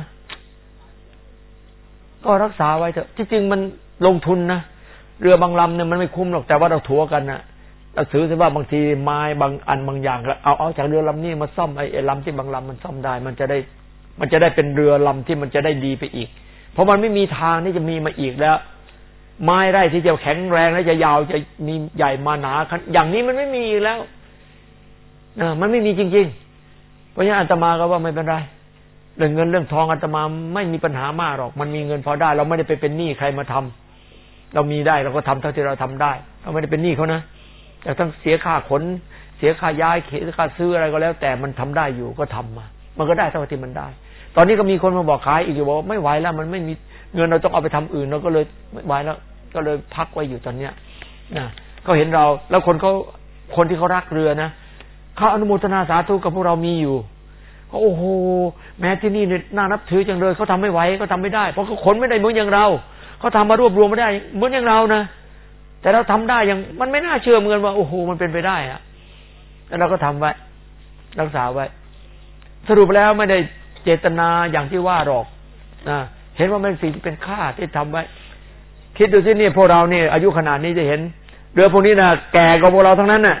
ก็รักษาไว้เถอะจริงๆมันลงทุนนะเรือบางลำเนี่ยมันไม่คุ้มหรอกแต่ว่าเราถัวกันนะเราถือซะว่าบางทีไม้บางอันบางอย่างแล้วเอาจากเรือลำนี้มาซ่อมไอ้ลำที่บางลำมันซ่อมได้มันจะได้เป็นเรือลำที่มันจะได้ดีไปอีกเพราะมันไม่มีทางที่จะมีมาอีกแล้วไม้ไร่ที่จะแข็งแรงและจะยาวจะมีใหญ่มาหนาอย่างนี้มันไม่มีอีกแล้วมันไม่มีจริงๆเพราะฉะนั้นอาตมาก็ว่าไม่เป็นไรเรื่องเงินเรื่องทองอาตมาไม่มีปัญหามากหรอกมันมีเงินพอได้เราไม่ได้ไปเป็นหนี้ใครมาทำเรามีได้เราก็ทำเท่าที่เราทำได้เราไม่ได้เป็นหนี้เขานะแต่ต้องเสียค่าขนเสียค่าย้ายเสียค่าซื้ออะไรก็แล้วแต่มันทำได้อยู่ก็ทำมามันก็ได้เท่าที่มันได้ตอนนี้ก็มีคนมาบอกขายอีกอยู่บอกไม่ไหวแล้วมันไม่มีเงินเราต้องเอาไปทำอื่นเราก็เลยไม่ไหวแล้วก็เลยพักไว้อยู่ตอนเนี้ยนะก็เห็นเราแล้วคนที่เขารักเรือนะเขาอนุโมทนาสาธุกับพวกเรามีอยู่เขาโอ้โหแม้ที่นี่เนี่ยน่านับถือจังเลยเขาทำไม่ไหวเขาทำไม่ได้เพราะเขาขนไม่ได้เหมือนอย่างเราเขาทำมารวบรวมไม่ได้เหมือนอย่างเรานะแต่เราทำได้อย่างมันไม่น่าเชื่อเหมือนว่าโอ้โหมันเป็นไปได้อะแล้วเราก็ทำไว้รักษาไว้สรุปแล้วไม่ได้เจตนาอย่างที่ว่าหรอกนะเห็นว่ามันสิ่งที่เป็นค่าที่ทำไว้คิดดูสิเนี่ยพวกเราเนี่ยอายุขนาดนี้จะเห็นเรือพวกนี้นะแก่กว่าพวกเราทั้งนั้นน่ะ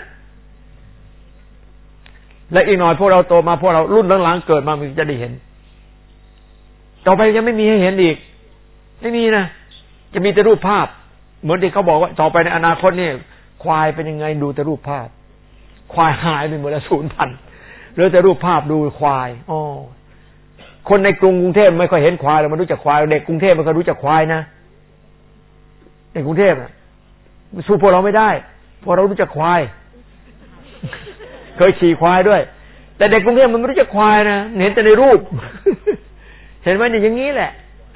และอีกหน่อยพวกเราโตมาพวกเรารุ่นหลังๆเกิดมามันจะได้เห็นต่อไปยังไม่มีให้เห็นอีกไม่มีนะจะมีแต่รูปภาพเหมือนที่เขาบอกว่าต่อไปในอนาคตเนี่ยควายเป็นยังไงดูแต่รูปภาพควายหายไปหมดแล้วสูญพันธุ์เหลือแต่รูปภาพดูควายคนในกรุงเทพไม่ค่อยเห็นควายเราไม่รู้จักควายเด็กกรุงเทพมันก็รู้จักควายนะในกรุงเทพน่ะสู้พวกเราไม่ได้เพราะเรารู้จักควายเคยขี่ควายด้วยแต่เด็กกรุงเทพมันไม่รู้จักควายนะเห็นแต่ในรูปเห็นไหมเนี่ยอย่างนี้แหละ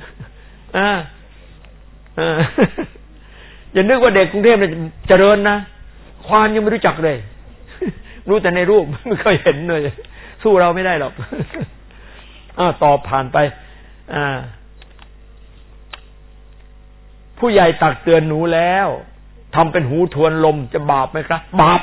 อย่านึกว่าเด็กกรุงเทพเนี่ยเจริญนะควายยังไม่รู้จักเลยรู้แต่ในรูปไม่เคยเห็นเลยสู้เราไม่ได้หรอกตอบผ่านไปผู้ใหญ่ตักเตือนหนูแล้วทำเป็นหูทวนลมจะบาปไหมครับบาป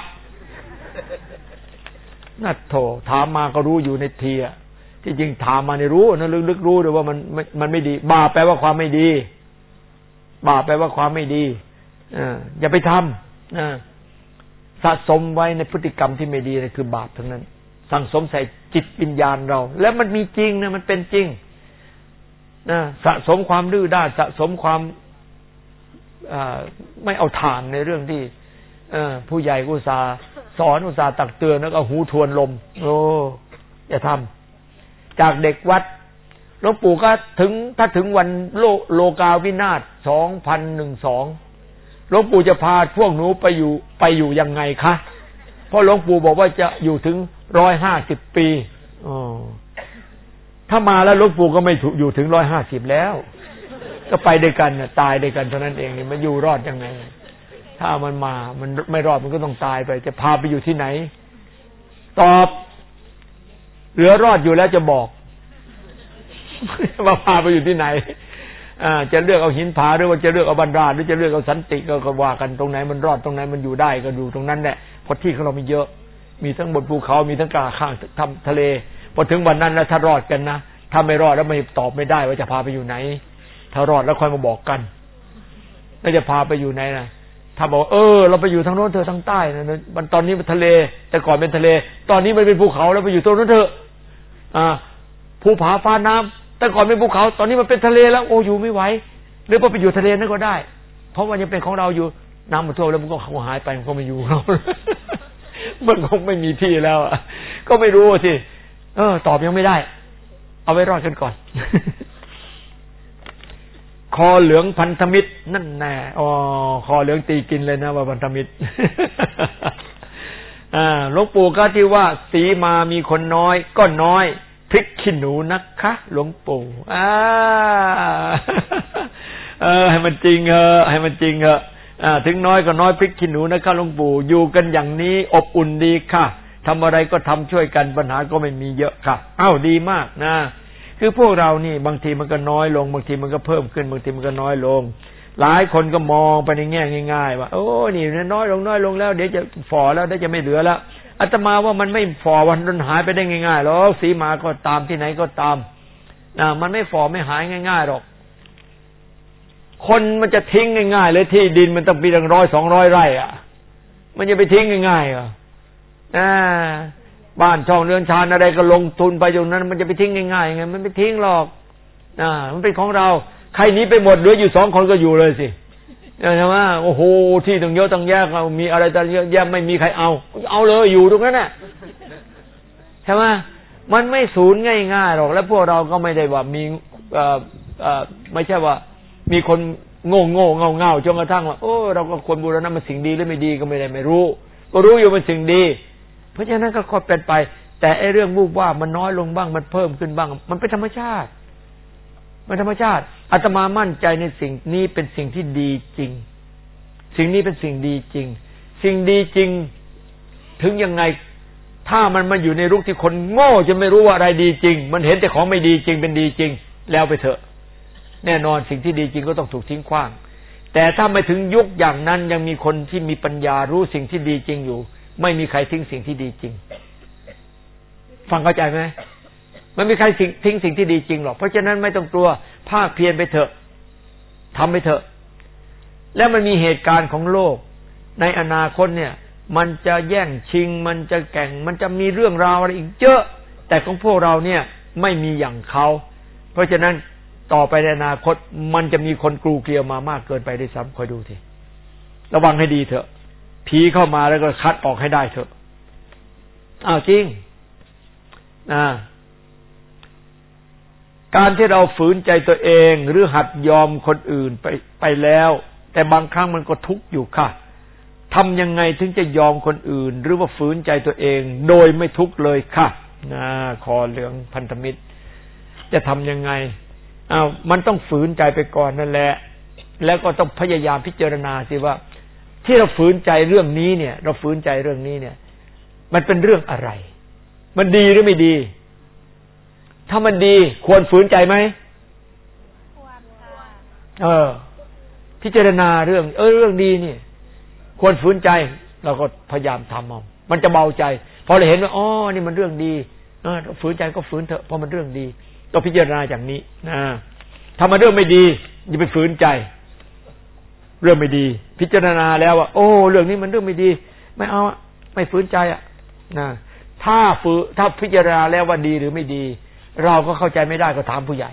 นัดโถถามมาก็รู้อยู่ในทีอ่ะที่จริงถามมาในรู้นะลึกๆรู้ด้วยว่ามันไม่ดีบาปแปลว่าความไม่ดีบาปแปลว่าความไม่ดีอย่าไปทำสะสมไว้ในพฤติกรรมที่ไม่ดีนี่คือบาปทั้งนั้นสั่งสมใส่จิตวิญญาณเราแล้วมันมีจริงนะมันเป็นจริงนะสะสมความดื้อด้านสะสมความไม่เอาฐานในเรื่องที่ผู้ใหญ่อุตส่าห์สอนอุตส่าห์ตักเตือนแล้วก็หูทวนลมอย่าทำจากเด็กวัดหลวงปู่ก็ถ้าถึงวันโลกาวินาศ2012หลวงปู่จะพาพวกหนูไปอยู่ยังไงคะเพราะหลวงปู่บอกว่าจะอยู่ถึง150 ปีถ้ามาแล้วหลวงปู่ก็ไม่อยู่ถึง150แล้วก็ไปด้วยกันตายด้วยกันเท่านั้นเองมันอยู่รอดยังไงถ้ามันมามันไม่รอดมันก็ต้องตายไปจะพาไปอยู่ที่ไหนตอบเหลือรอดอยู่แล้วจะบอกว่าพาไปอยู่ที่ไหนจะเลือกเอาหินผาหรือว่าจะเลือกเอาบันดาลหรือจะเลือกเอาสันติก็ว่ากันตรงไหนมันรอดตรงไหนมันอยู่ได้ก็ดูตรงนั้นแหละเพราะที่ของเรามีเยอะมีทั้งบนภูเขามีทั้งกลางข้างทะเลพอถึงวันนั้นแล้วถ้ารอดกันนะถ้าไม่รอดแล้วไม่ตอบไม่ได้ว่าจะพาไปอยู่ไหนถ้ารอดแล้วค่อยมาบอกกันแล้วจะพาไปอยู่ไหนนะถ้าบอกเราไปอยู่ทางโน้นเธอทางใต้นะมันตอนนี้เป็นทะเลแต่ก่อนเป็นทะเลตอนนี้มันเป็นภูเขาแล้วไปอยู่ตรงนั้นเถอะภูผาฟ้าน้ำแต่ก่อนเป็นภูเขาตอนนี้มันเป็นทะเลแล้วโอ้อยู่ไม่ไหวหรือพอไปอยู่ทะเลนั่นก็ได้เพราะว่ายังเป็นของเราอยู่น้ำมันท่วมแล้วมันก็หายไปมันก็ไม่อยู่เรามันคงไม่มีที่แล้วก็ไม่รู้สิตอบยังไม่ได้เอาไว้รอดกันก่อนคอเหลืองพันธมิตรนั่นแน่คอเหลืองตีกินเลยนะว่าพันธมิตรหลวงปู่ก็ที่ว่าสีมามีคนน้อยก็น้อยพริกขี้หนูนะคะหลวงปู่ให้มันจริงให้มันจริงถึงน้อยก็น้อยพริกขี้หนูนะคะหลวงปู่อยู่กันอย่างนี้อบอุ่นดีค่ะทำอะไรก็ทำช่วยกันปัญหาก็ไม่มีเยอะค่ะดีมากนะคือพวกเรานี่บางทีมันก็น้อยลงบางทีมันก็เพิ่มขึ้นบางทีมันก็น้อยลงหลายคนก็มองไปในแง่ง่ายๆว่าโอ้นี่น้อยลงแล้วเดี๋ยวจะฝ่อแล้วเดี๋ยวจะไม่เหลือแล้วอาตมาว่ามันไม่ฝ่อวันนั้นหายไปได้ง่ายๆหรอกสีมาก็ตามที่ไหนก็ตามมันไม่ฝ่อไม่หายง่ายๆหรอกคนมันจะทิ้งง่ายๆเลยที่ดินมันต้องมีตั้ง100-200 ไร่มันจะไปทิ้งง่ายๆบ้านช่องเรือนชานอะไรก็ลงทุนไปตรงนั้นมันจะไปทิ้งง่ายๆไงมันไม่ทิ้งหรอกมันเป็นของเราใครหนีไปหมดเหลืออยู่2 คนก็อยู่เลยสิใช่ไหมโอ้โหที่ตั้งเยอะตั้งแยะมีอะไรตั้งเยอะแยะไม่มีใครเอาเลยอยู่ตรงนั้นน่ะใช่ไหมมันไม่สูญง่ายๆหรอกแล้วพวกเราก็ไม่ได้ว่ามีไม่ใช่ว่ามีคนโง่เง่าจนกระทั่งว่าโอ้เราก็ควรบูรณะมันสิ่งดีหรือไม่ดีก็ไม่รู้ก็รู้อยู่มันสิ่งดีเพราะฉะนั้นก็ค่อยเป็นไปแต่ไอ้เรื่องวูบว่ามันน้อยลงบ้างมันเพิ่มขึ้นบ้างมันเป็นธรรมชาติมันธรรมชาติอาตมามั่นใจในสิ่งนี้เป็นสิ่งที่ดีจริงสิ่งนี้เป็นสิ่งดีจริงสิ่งดีจริงถึงยังไงถ้ามันมาอยู่ในยุคที่คนโง่จะไม่รู้ว่าอะไรดีจริงมันเห็นแต่ของไม่ดีจริงเป็นดีจริงแล้วไปเถอะแน่นอนสิ่งที่ดีจริงก็ต้องถูกทิ้งขว้างแต่ถ้าไม่ถึงยุคอย่างนั้นยังมีคนที่มีปัญญารู้สิ่งที่ดีจริงอยู่ไม่มีใครทิ้งสิ่งที่ดีจริงฟังเข้าใจไหมไม่มีใครทิ้งสิ่งที่ดีจริงหรอกเพราะฉะนั้นไม่ต้องกลัวภาคเพียรไปเถอะทำไปเถอะแล้วมันมีเหตุการณ์ของโลกในอนาคตเนี่ยมันจะแย่งชิงมันจะแข่งมันจะมีเรื่องราวอะไรอีกเยอะแต่ของพวกเราเนี่ยไม่มีอย่างเขาเพราะฉะนั้นต่อไปในอนาคตมันจะมีคนกลูเกลียวมามากเกินไปด้วยซ้ำคอยดูทีระวังให้ดีเถอะผีเข้ามาแล้วก็คัดออกให้ได้เถอะจริงการที่เราฝืนใจตัวเองหรือหัดยอมคนอื่นไปแล้วแต่บางครั้งมันก็ทุกข์อยู่ค่ะทำยังไงถึงจะยอมคนอื่นหรือว่าฝืนใจตัวเองโดยไม่ทุกข์เลยค่ะคอเหลืองพันธมิตรจะทำยังไงมันต้องฝืนใจไปก่อนนั่นแหละแล้วก็ต้องพยายามพิจารณาสิว่าที่เราฝืนใจเรื่องนี้เนี่ยเราฝืนใจเรื่องนี้เนี่ยมันเป็นเรื่องอะไรมันดีหรือไม่ดีถ้ามันดีควรฝืนใจไหมควรค่ะพิจารณาเรื่องเรื่องดีนี่ควรฝืนใจเราก็พยายามทำมันจะเบาใจพอเราเห็นว่านี่มันเรื่องดีฝืนใจก็ฝืนเถอะเพราะมันเรื่องดีต้องพิจารณาอย่างนี้ถ้ามันเรื่องไม่ดีอย่าไปฝืนใจเรื่องไม่ดีพิจารณาแล้วว่าเรื่องนี้มันเรื่องไม่ดีไม่เอาไม่ฝืนใจถ้าพิจารณาแล้วว่าดีหรือไม่ดีเราก็เข้าใจไม่ได้ก็ถามผู้ใหญ่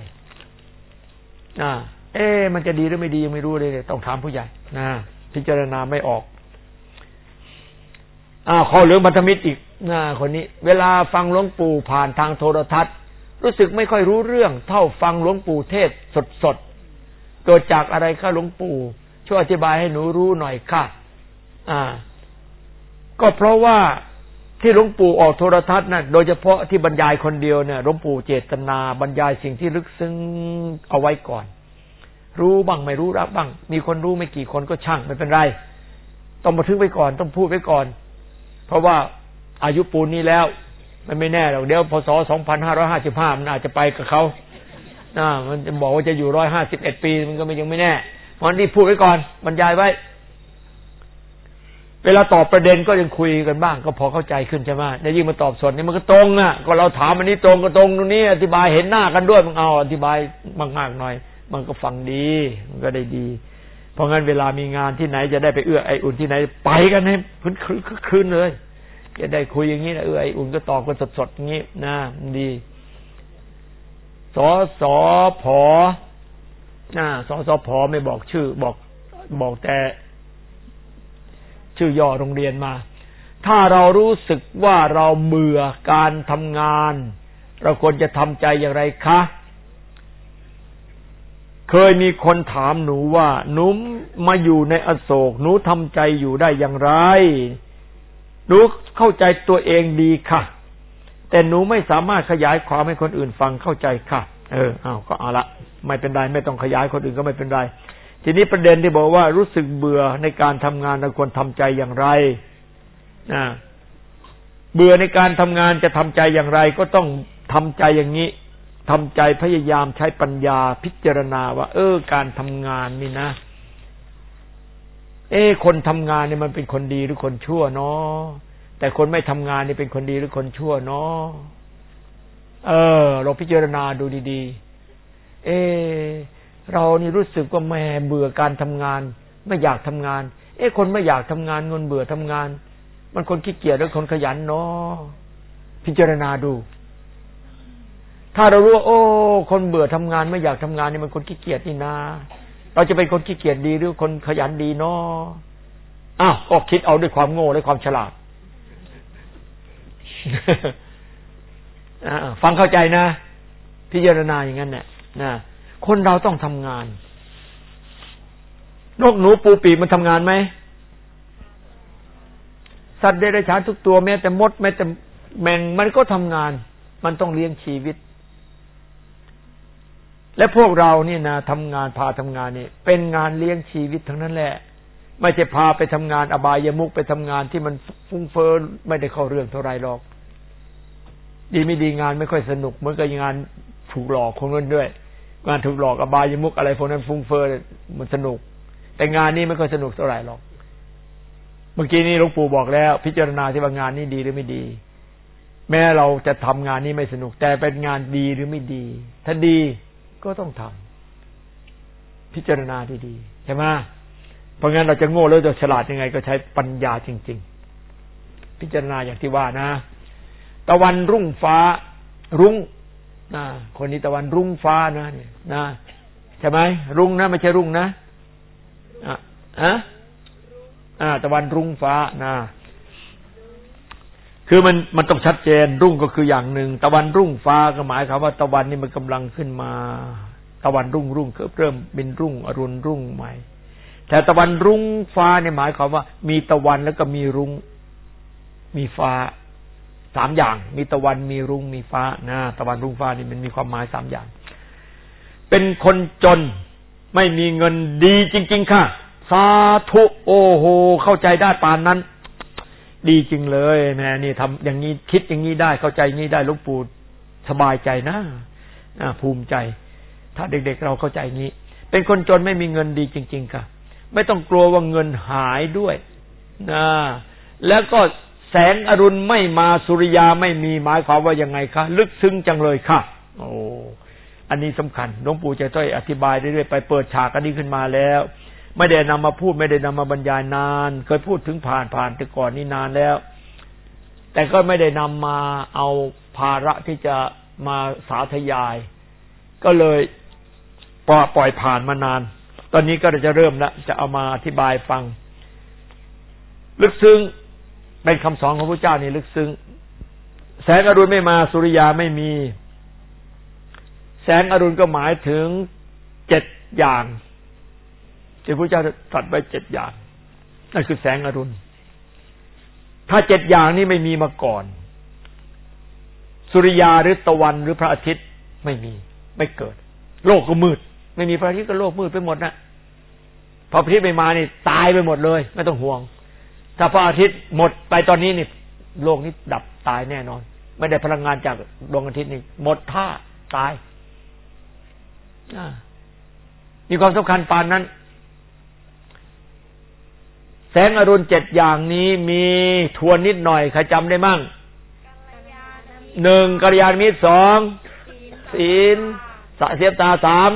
มันจะดีหรือไม่ดียังไม่รู้เลยต้องถามผู้ใหญ่พิจารณาไม่ออกข้อเหลืองพันธมิตรอีกคนนี้เวลาฟังหลวงปู่ผ่านทางโทรทัศน์รู้สึกไม่ค่อยรู้เรื่องเท่าฟังหลวงปู่เทศสดๆเกิดจากอะไรคะหลวงปู่ช่วยอธิบายให้หนูรู้หน่อยค่ะก็เพราะว่าที่หลวงปู่ออกโทรทัศน์น่ะโดยเฉพาะที่บรรยายคนเดียวเนี่ยหลวงปู่เจตนาบรรยายสิ่งที่ลึกซึ้งเอาไว้ก่อนรู้บ้างไม่รู้รับบ้างมีคนรู้ไม่กี่คนก็ช่างไม่เป็นไรต้องบันทึกไว้ก่อนต้องพูดไว้ก่อนเพราะว่าอายุปูนนี้แล้วมันไม่แน่หรอกเดี๋ยวพศ2555มันอาจจะไปกับเขามันจะบอกว่าจะอยู่151ปีมันก็ยังไม่แน่เพราะนี่พูดไว้ก่อนบรรยายไว้เวลาตอบประเด็นก็ยังคุยกันบ้างก็พอเข้าใจขึ้นใช่ไหมแล้วยิ่งมาตอบสดนี่มันก็ตรงก็เราถามอันนี้ตรงก็ตรงตรงนี้อธิบายเห็นหน้ากันด้วยมันเอาอธิบายมากๆหน่อยมันก็ฟังดีมันก็ได้ดีเพราะงั้นเวลามีงานที่ไหนจะได้ไปเอื้อไออุ่นที่ไหนไปกันให้คืนเลยจะได้คุยอย่างนี้นะไออุ่นก็ตอบกันสดๆอย่างนี้นะดีสสผไม่บอกชื่อบอกแต่ชื่อย่อโรงเรียนมาถ้าเรารู้สึกว่าเราเบื่อการทำงานเราควรจะทำใจอย่างไรคะเคยมีคนถามหนูว่าหนูมาอยู่ในอโศกหนูทำใจอยู่ได้อย่างไรหนูเข้าใจตัวเองดีค่ะแต่หนูไม่สามารถขยายความให้คนอื่นฟังเข้าใจค่ะก็เอาละไม่เป็นไรไม่ต้องขยายคนอื่นก็ไม่เป็นไรทีนี้ประเด็นที่บอกว่ารู้สึกเบื่อในการทำงานเราควรทำใจอย่างไรเบื่อในการทำงานจะทำใจอย่างไรก็ต้องทำใจอย่างนี้ทำใจพยายามใช้ปัญญาพิจารณาว่าการทำงานนี่นะคนทำงานเนี่ยมันเป็นคนดีหรือคนชั่วเนาะแต่คนไม่ทำงานนี่เป็นคนดีหรือคนชั่วเนาะเราพิจารณาดูดีๆเรานี่รู้สึกว่าแม่เบื่อการทำงานไม่อยากทำงานคนไม่อยากทำงานเบื่อทำงานมันคนขี้เกียจหรือคนขยันเนาะพิจารณาดูถ้าเรารู้ว่าคนเบื่อทำงานไม่อยากทำงานนี่มันคนขี้เกียจนี่นะเราจะเป็นคนขี้เกียจดีหรือคนขยันดีเนาะก็คิดเอาด้วยความโง่และความฉลาด ฟังเข้าใจนะพิจารณาอย่างนั้นเนี่ยนะคนเราต้องทำงานนกหนูปูปีมันทำงานไหมสัตว์เดรัจฉานทุกตัวแม้แต่มดแม้แต่แมงมันก็ทำงานมันต้องเลี้ยงชีวิตและพวกเรานี่นะทำงานพาทำงานนี่เป็นงานเลี้ยงชีวิตทั้งนั้นแหละไม่ใช่พาไปทำงานอบายมุขไปทำงานที่มันฟุ้งเฟ้อไม่ได้เข้าเรื่องเท่าไรหรอกดีไม่ดีงานไม่ค่อยสนุกเหมือนกับงานถูกหลอกคนนั้นด้วยงานถูกหลอกอบายมุขอะไรพวกนั้นฟุ้งเฟ้อมันสนุกแต่งานนี้ไม่ค่อยสนุกเท่าไหร่หรอกเมื่อกี้นี้หลวงปู่บอกแล้วพิจารณาที่ว่างานนี้ดีหรือไม่ดีแม้เราจะทำงานนี้ไม่สนุกแต่เป็นงานดีหรือไม่ดีถ้าดีก็ต้องทำพิจารณาดีๆใช่ไหมเพราะงั้นเราจะโง่แล้วจะฉลาดยังไงก็ใช้ปัญญาจริงๆพิจารณาอย่างที่ว่านะตะวันรุ่งฟ้ารุ่งคนนี้ตะวันรุ่งฟ้านะเนี่ยนะใช่ไหมรุ่งนะไม่ใช่รุ่งนะตะวันรุ่งฟ้านะคือมันต้องชัดเจนรุ่งก็คืออย่างหนึ่งตะวันรุ่งฟ้าก็หมายความว่าตะวันนี่มันกำลังขึ้นมาตะวันรุ่งเริ่มเป็นรุ่งอรุณรุ่งใหม่แต่ตะวันรุ่งฟ้าเนี่ยหมายความว่ามีตะวันแล้วก็มีรุ่งมีฟ้าสามอย่างมีตะวันมีรุ่งมีฟ้านะตะวันรุ่งฟ้านี่มันมีความหมายสามอย่างเป็นคนจนไม่มีเงินดีจริงๆค่ะสาธุโอ้โหเข้าใจได้ปานนั้นดีจริงเลยแม่นี่ทำอย่างนี้คิดอย่างนี้ได้เข้าใจอย่างนี้ได้หลวงปู่สบายใจนะภูมิใจถ้าเด็กๆเราเข้าใจอย่างนี้เป็นคนจนไม่มีเงินดีจริงๆค่ะไม่ต้องกลัวว่าเงินหายด้วยนะแล้วก็แสงอรุณไม่มาสุริยาไม่มีหมายความว่ายังไงคะลึกซึ้งจังเลยค่ะโอ้อันนี้สำคัญหลวงปู่จะต้องอธิบายเรื่อยๆไปเปิดฉากอันนี้ขึ้นมาแล้วไม่ได้นำมาพูดไม่ได้นำมาบรรยายนานเคยพูดถึงผ่านแต่ก่อนนี่นานแล้วแต่ก็ไม่ได้นำมาเอาภาระที่จะมาสาธยายก็เลยปล่อยผ่านมานานตอนนี้ก็จะเริ่มแล้วจะเอามาอธิบายฟังลึกซึ้งเป็นคำสอนของพระเจ้านี่ลึกซึ้งแสงอรุณไม่มาสุริยาไม่มีแสงอรุณก็หมายถึง7อย่างที่พระเจ้าตรัสไว้7อย่างนั่นคือแสงอรุณถ้า7อย่างนี้ไม่มีมาก่อนสุริยาหรือตะวันหรือพระอาทิตย์ไม่มีไม่เกิดโลกก็มืดไม่มีพระอาทิตย์ก็โลกมืดไปหมดนะพอพระอาทิตย์ไม่มานี่ตายไปหมดเลยไม่ต้องห่วงถ้าพระอาทิตย์หมดไปตอนนี้นี่โลกนี้ดับตายแน่นอนไม่ได้พลังงานจากดวงอาทิตย์นี่หมดท่าตายมีความสำคัญปานนั้นแสงอรุณ7อย่างนี้มีทวนนิดหน่อยใครจำได้มั่ง1กัลยาณมิตร2ศีลเสียบตา3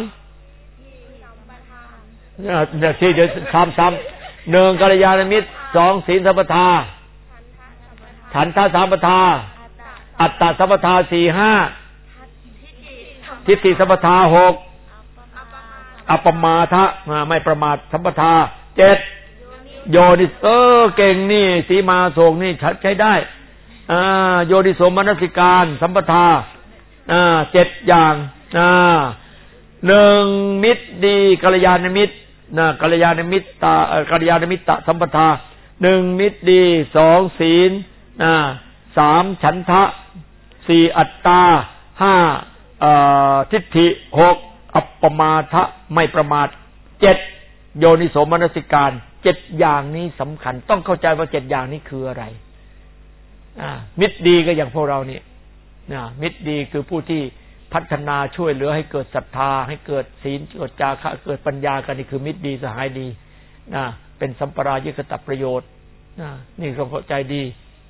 เนี่ยที่จะซ้ำๆ1กัลยาณมิตร2ศีลสัมปทาฉันทะสัมปทาอัตตสัมปทา4 5ทิฏฐิสัมปทา6อัปปมาทะไม่ประมาทสัมปทา7โยนิโสเก่งนี่สีมาโศกนี่ใช้ได้โยนิโสมนสิการสัมปทา7อย่าง 1มิตรดีกัลยาณมิตรกัลยาณมิตรกัลยาณมิตรสัมปทา1มิตรดี2ศีล3ฉันทะ4อัตตา5ทิฏฐิ6อัปปมาทะไม่ประมาท7โยนิโสมนสิการ7อย่างนี้สำคัญต้องเข้าใจว่า7อย่างนี้คืออะไรมิตรดีก็อย่างพวกเรานี่มิตรดีคือผู้ที่พัฒนาช่วยเหลือให้เกิดศรัทธาให้เกิดศีลเกิดจาคะเกิดปัญญากันนี่คือมิตรดีสหายดีเป็นสัมปรายิกตประโยชน์นี่ต้องเข้าใจดี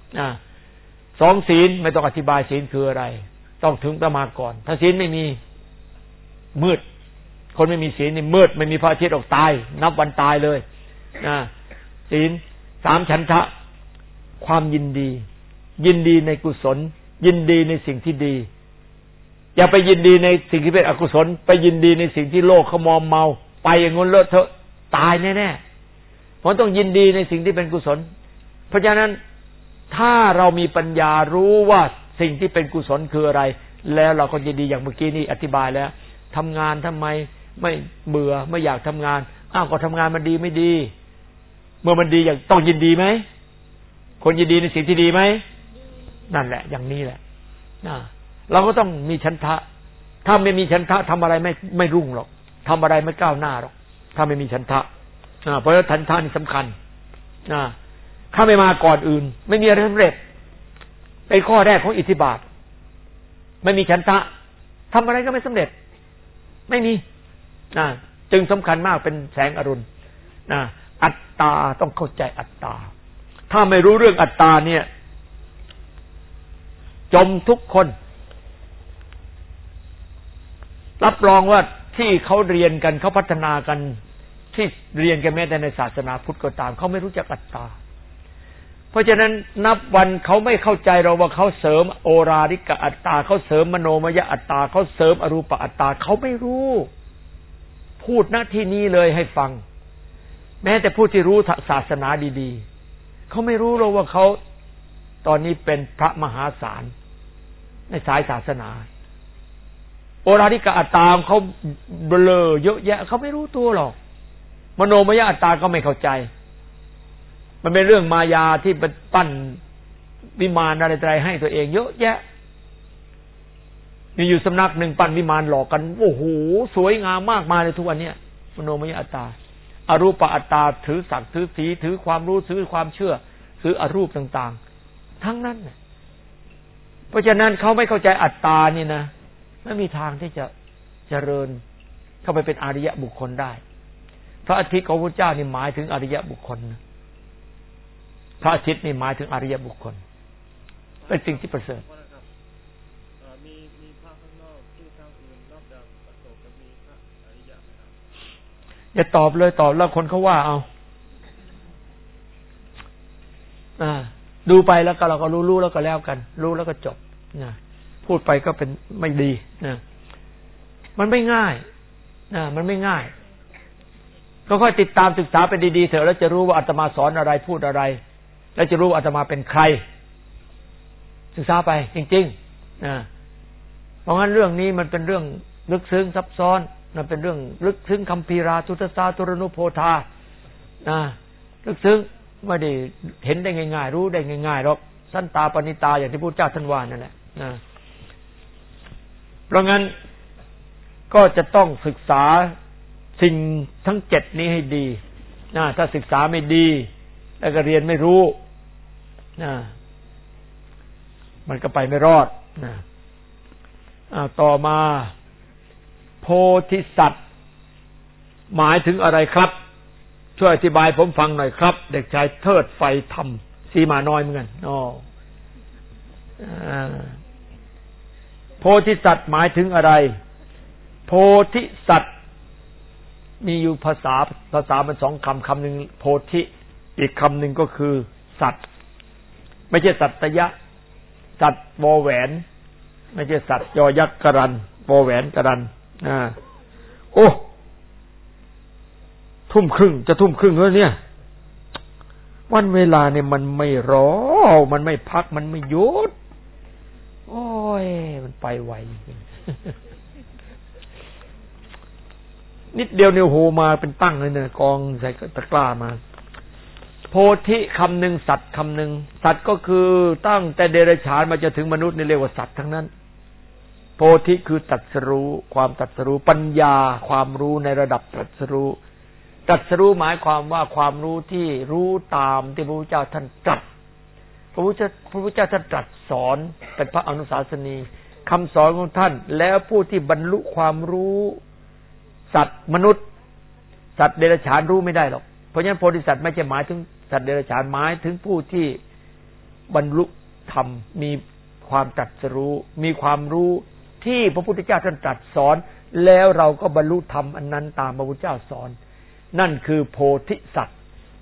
2ศีลไม่ต้องอธิบายศีลคืออะไรต้องถึงประมาณก่อนถ้าศีลไม่มีมืดคนไม่มีศีลนี่มืดไม่มีพระอาทิตย์ออกตายนับวันตายเลยศีล3ฉันทะความยินดีในกุศลยินดีในสิ่งที่ดีอย่าไปยินดีในสิ่งที่เป็นอกุศลไปยินดีในสิ่งที่โลกเขามอมเมาไปอย่างงั้นเลอะเทอะตายแน่ๆเพราะต้องยินดีในสิ่งที่เป็นกุศลเพราะฉะนั้นถ้าเรามีปัญญารู้ว่าสิ่งที่เป็นกุศลคืออะไรแล้วเราก็ยินดีอย่างเมื่อกี้นี้อธิบายแล้วทำงานทำไมไม่เบื่อไม่อยากทำงานก็ทำงานมันดีไม่ดีเมื่อมันดีอย่างต้องยินดีไหมคนยินดีในสิ่งที่ดีไหมนั่นแหละอย่างนี้แหละเราก็ต้องมีฉันทะถ้าไม่มีฉันทะทำอะไรไม่รุ่งหรอกทำอะไรไม่ก้าวหน้าหรอกถ้าไม่มีฉันทะเพราะฉะนั้นฉันทะนี่สำคัญถ้าไม่มาก่อนอื่นไม่มีอะไรสำเร็จเป็นข้อแรกของอิทธิบาทไม่มีฉันทะทำอะไรก็ไม่สำเร็จไม่มีจึงสำคัญมากเป็นแสงอรุณอัตตาต้องเข้าใจอัตตาถ้าไม่รู้เรื่องอัตตาเนี่ยจมทุกคนรับรองว่าที่เขาเรียนกันเขาพัฒนากันที่เรียนกันแม้แต่ในศาสนาพุทธก็ตามเขาไม่รู้จักอัตตาเพราะฉะนั้นนับวันเขาไม่เข้าใจเราว่าเขาเสริมโอราริกอัตตาเขาเสริมมโนมยอัตตาเขาเสริมอรูปอัตตาเขาไม่รู้พูดหน้าที่นี้เลยให้ฟังแม้แต่ผู้ที่รู้ศาสนาดีๆเขาไม่รู้หรอกว่าเขาตอนนี้เป็นพระมหาศาลในสายศาสนาโอราริกอัตตาเขาเบลอเยอะแยะเขาไม่รู้ตัวหรอกมโนมยอัตตาก็ไม่เข้าใจมันเป็นเรื่องมายาที่ปั้นวิมานอะไรๆให้ตัวเองเยอะแยะมีอยู่สำนักหนึ่งปั้นวิมานหลอกกันโอ้โหสวยงามมากมายเลยทุกวันนี้มโนมยอัตตาอรูปอัตตาถือศักดิ์ถือสีถือความรู้ถือความเชื่อถืออรูปต่างๆทั้งนั้นเพราะฉะนั้นเขาไม่เข้าใจอัตตานี่นะไม่มีทางที่จะเจริญเข้าไปเป็นอริยบุคคลได้พระอาทิตย์ของพระเจ้านี่หมายถึงอริยบุคคลนะพระอาทิตย์นี่หมายถึงอริยบุคคลเป็นสิ่งที่ประเสริฐมีพระข้างนอกที่ทางอื่นนอกจากอโศกมีพระอริยะไหมครับอย่าตอบเลยตอบแล้วคนเขาว่าเอาดูไปแล้วก็เราก็รู้แล้วก็แล้วกันรู้แล้วก็จบนะพูดไปก็เป็นไม่ดีนะมันไม่ง่ายมันไม่ง่ายก็ค่อยติดตามศึกษาไปดีๆเถอะแล้วจะรู้ว่าอาตมาสอนอะไรพูดอะไรแล้วจะรู้อาตมาเป็นใครศึกษาไปจริงๆเพราะงั้นเรื่องนี้มันเป็นเรื่องลึกซึ้งซับซ้อนมันเป็นเรื่องลึกซึ้งคัมภีราทุตสาตุรนุโพธาลึกซึ้งไม่ได้เห็นได้ง่ายๆรู้ได้ง่ายๆหรอกสันตาปณิตาอย่างที่พุทธเจ้าท่านว่านั่นแหละเพราะงั้นก็จะต้องศึกษาสิ่งทั้ง7นี้ให้ดีถ้าศึกษาไม่ดีแล้วก็เรียนไม่รู้มันก็ไปไม่รอดต่อมาโพธิสัตว์หมายถึงอะไรครับช่วยอธิบายผมฟังหน่อยครับเด็กชายเทิดไฟธรรมสีมาน้อยเหมือนกันโพธิสัตว์หมายถึงอะไรโพธิสัตว์มีอยู่ภาษามัน2คำคำหนึ่งโพธิอีกคำหนึ่งก็คือสัตว์ไม่ใช่สัตยะสัตว์วอแหวนไม่ใช่สัตว์ยอยักษ์กรันวอแหวนกรันโอ้ทุ่มครึ่งจะทุ่มครึ่งแล้วเนี่ยวันเวลาเนี่ยมันไม่รอมันไม่พักมันไม่หยุดโอ้ยมันไปไวนิดเดียวเนี่ยโหมาเป็นตั้งเลยเนี่ยกองใส่ตะกร้ามาโพธิคำหนึ่งสัตว์คำหนึ่งสัตว์ก็คือตั้งแต่เดรัจฉานมาจะถึงมนุษย์นี่เรียกว่าสัตว์ทั้งนั้นโพธิคือตรัสรู้ความตรัสรู้ปัญญาความรู้ในระดับตรัสรู้ตรัสรู้หมายความว่าความรู้ที่รู้ตามที่พระพุทธเจ้าท่านตรัสพระพุทธเจ้าท่านตรัสสอนเป็นพระอนุสาสนีคำสอนของท่านแล้วผู้ที่บรรลุความรู้สัตว์มนุษย์สัตว์เดรัจฉานรู้ไม่ได้หรอกเพราะฉะนั้นโพธิสัตว์ไม่ใช่หมายถึงสัตว์เดรัจฉานหมายถึงผู้ที่บรรลุธรรมมีความตรัสรู้มีความรู้ที่พระพุทธเจ้าท่านตรัสสอนแล้วเราก็บรรลุธรรมอันนั้นตามพระพุทธเจ้าสอนนั่นคือโพธิสัตว์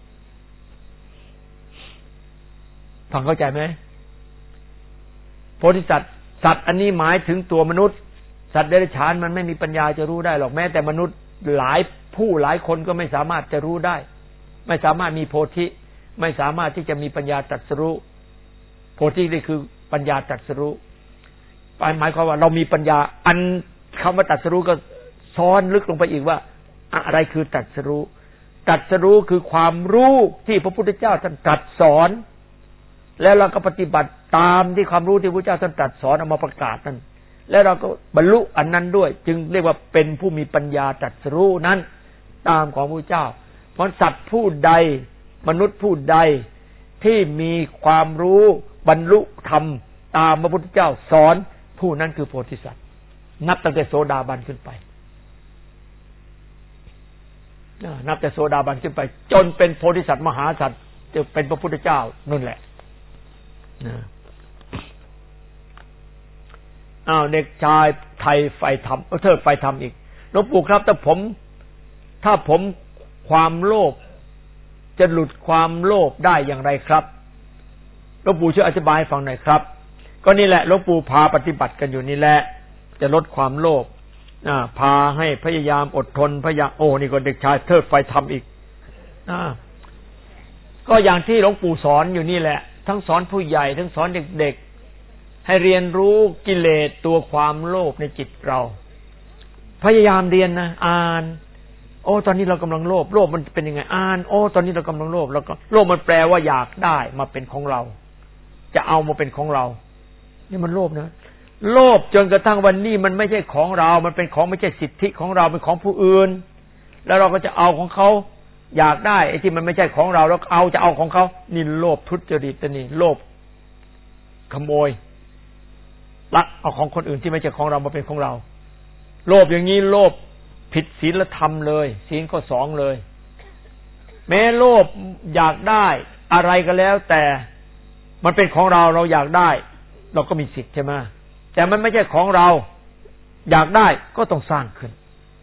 ฟังเข้าใจไหมโพธิสัตว์สัตว์อันนี้หมายถึงตัวมนุษย์สัตว์เดรัจฉานมันไม่มีปัญญาจะรู้ได้หรอกแม้แต่มนุษย์หลายคนก็ไม่สามารถจะรู้ได้ไม่สามารถมีโพธิไม่สามารถที่จะมีปัญญาตรัสรู้โพธินี่คือปัญญาตรัสรู้หมายความว่าเรามีปัญญาอันคำว่าตรัสรู้ก็ซ้อนลึกลงไปอีกว่าอะไรคือตรัสรู้ตรัสรู้คือความรู้ที่พระพุทธเจ้าท่านตรัสสอนแล้วเราก็ปฏิบัติตามที่ความรู้ที่พระพุทธเจ้าท่านตรัสสอนเอามาประกาศนั้นแล้วเราก็บรรลุอันนั้นด้วยจึงเรียกว่าเป็นผู้มีปัญญาตรัสรู้นั้นตามของพระพุทธเจ้าเพราะสัตว์ผู้ใดมนุษย์ผู้ใดที่มีความรู้บรรลุธรรมตามพระพุทธเจ้าสอนผู้นั้นคือโพธิสัตว์นับตั้งแต่โสดาบันขึ้นไปนับแต่โสดาบันขึ้นไปจนเป็นโพธิสัตว์มหาสัตว์จะเป็นพระพุทธเจ้านั่นแหละเด็กชายไทยไฟธรรมเทิดไฟธรรมอีกหลวงปู่ครับถ้าผมความโลภจะหลุดความโลภได้อย่างไรครับหลวงปู่ช่วยอธิบายให้ฟังหน่อยครับก็นี่แหละหลวงปู่พาปฏิบัติกันอยู่นี่แหละจะลดความโลภพาให้พยายามอดทนพยายามนี่ก็เด็กชายเทิดไฟธรรมอีกก็อย่างที่หลวงปู่สอนอยู่นี่แหละทั้งสอนผู้ใหญ่ทั้งสอนเด็กๆให้เรียนรู้กิเลสตัวความโลภในจิตเราพยายามเรียนนะอ่านตอนนี้เรากำลังโลภมันเป็นยังไงอ่านตอนนี้เรากำลังโลภแล้วก็โลภมันแปลว่าอยากได้มาเป็นของเราจะเอามาเป็นของเรานี่มันโลภนะโลภจนกระทั่งวันนี้มันไม่ใช่ของเรามันเป็นของไม่ใช่สิทธิของเราเป็นของผู้อื่นแล้วเราก็จะเอาของเขาอยากได้ไอ้ที่มันไม่ใช่ของเราแล้วจะเอาของเขานี่โลภทุจริตนี่โลภขโมยลักเอาของคนอื่นที่ไม่ใช่ของเรามาเป็นของเราโลภอย่างนี้โลภผิดศีลธรรมเลยศีลข้อ2เลยแม้โลภอยากได้อะไรก็แล้วแต่มันเป็นของเราอยากได้เราก็มีสิทธิ์ใช่ไหมแต่มันไม่ใช่ของเราอยากได้ก็ต้องสร้างขึ้น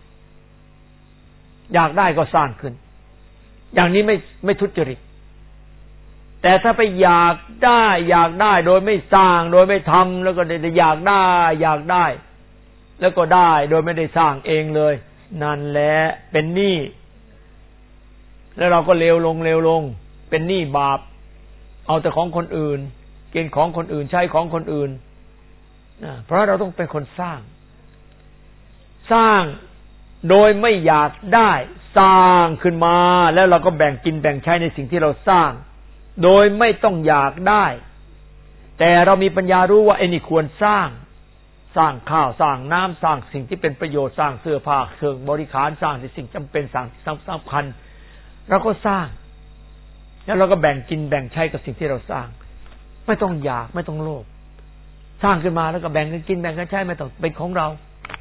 อยากได้ก็สร้างขึ้นอย่างนี้ไม่ทุจริตแต่ถ้าไปอยากได้โดยไม่สร้างโดยไม่ทำแล้วก็อยากได้แล้วก็ได้โดยไม่ได้สร้างเองเลยนั่นแหละเป็นหนี้แล้วเราก็เลวลงเป็นหนี้บาปเอาแต่ของคนอื่นกินของคนอื่นใช้ของคนอื่นเพราะเราต้องเป็นคนสร้างโดยไม่อยากได้สร้างขึ้นมาแล้วเราก็แบ่งกินแบ่งใช้ในสิ่งที่เราสร้างโดยไม่ต้องอยากได้แต่เรามีปัญญารู้ว่าไอ้นี่ควรสร้างข้าวสร้างน้ำสร้างสิ่งที่เป็นประโยชน์สร้างเสื้อผ้าเครื่องบริการสร้างสิ่งจำเป็นสร้างสำคัญเราก็สร้างแล้วเราก็แบ่งกินแบ่งใช้กับสิ่งที่เราสร้างไม่ต้องอยากไม่ต้องโลภสร้างขึ้นมาแล้วก็แบ่งกันกินแบ่งกันใช้ไม่ต้องเป็นของเรา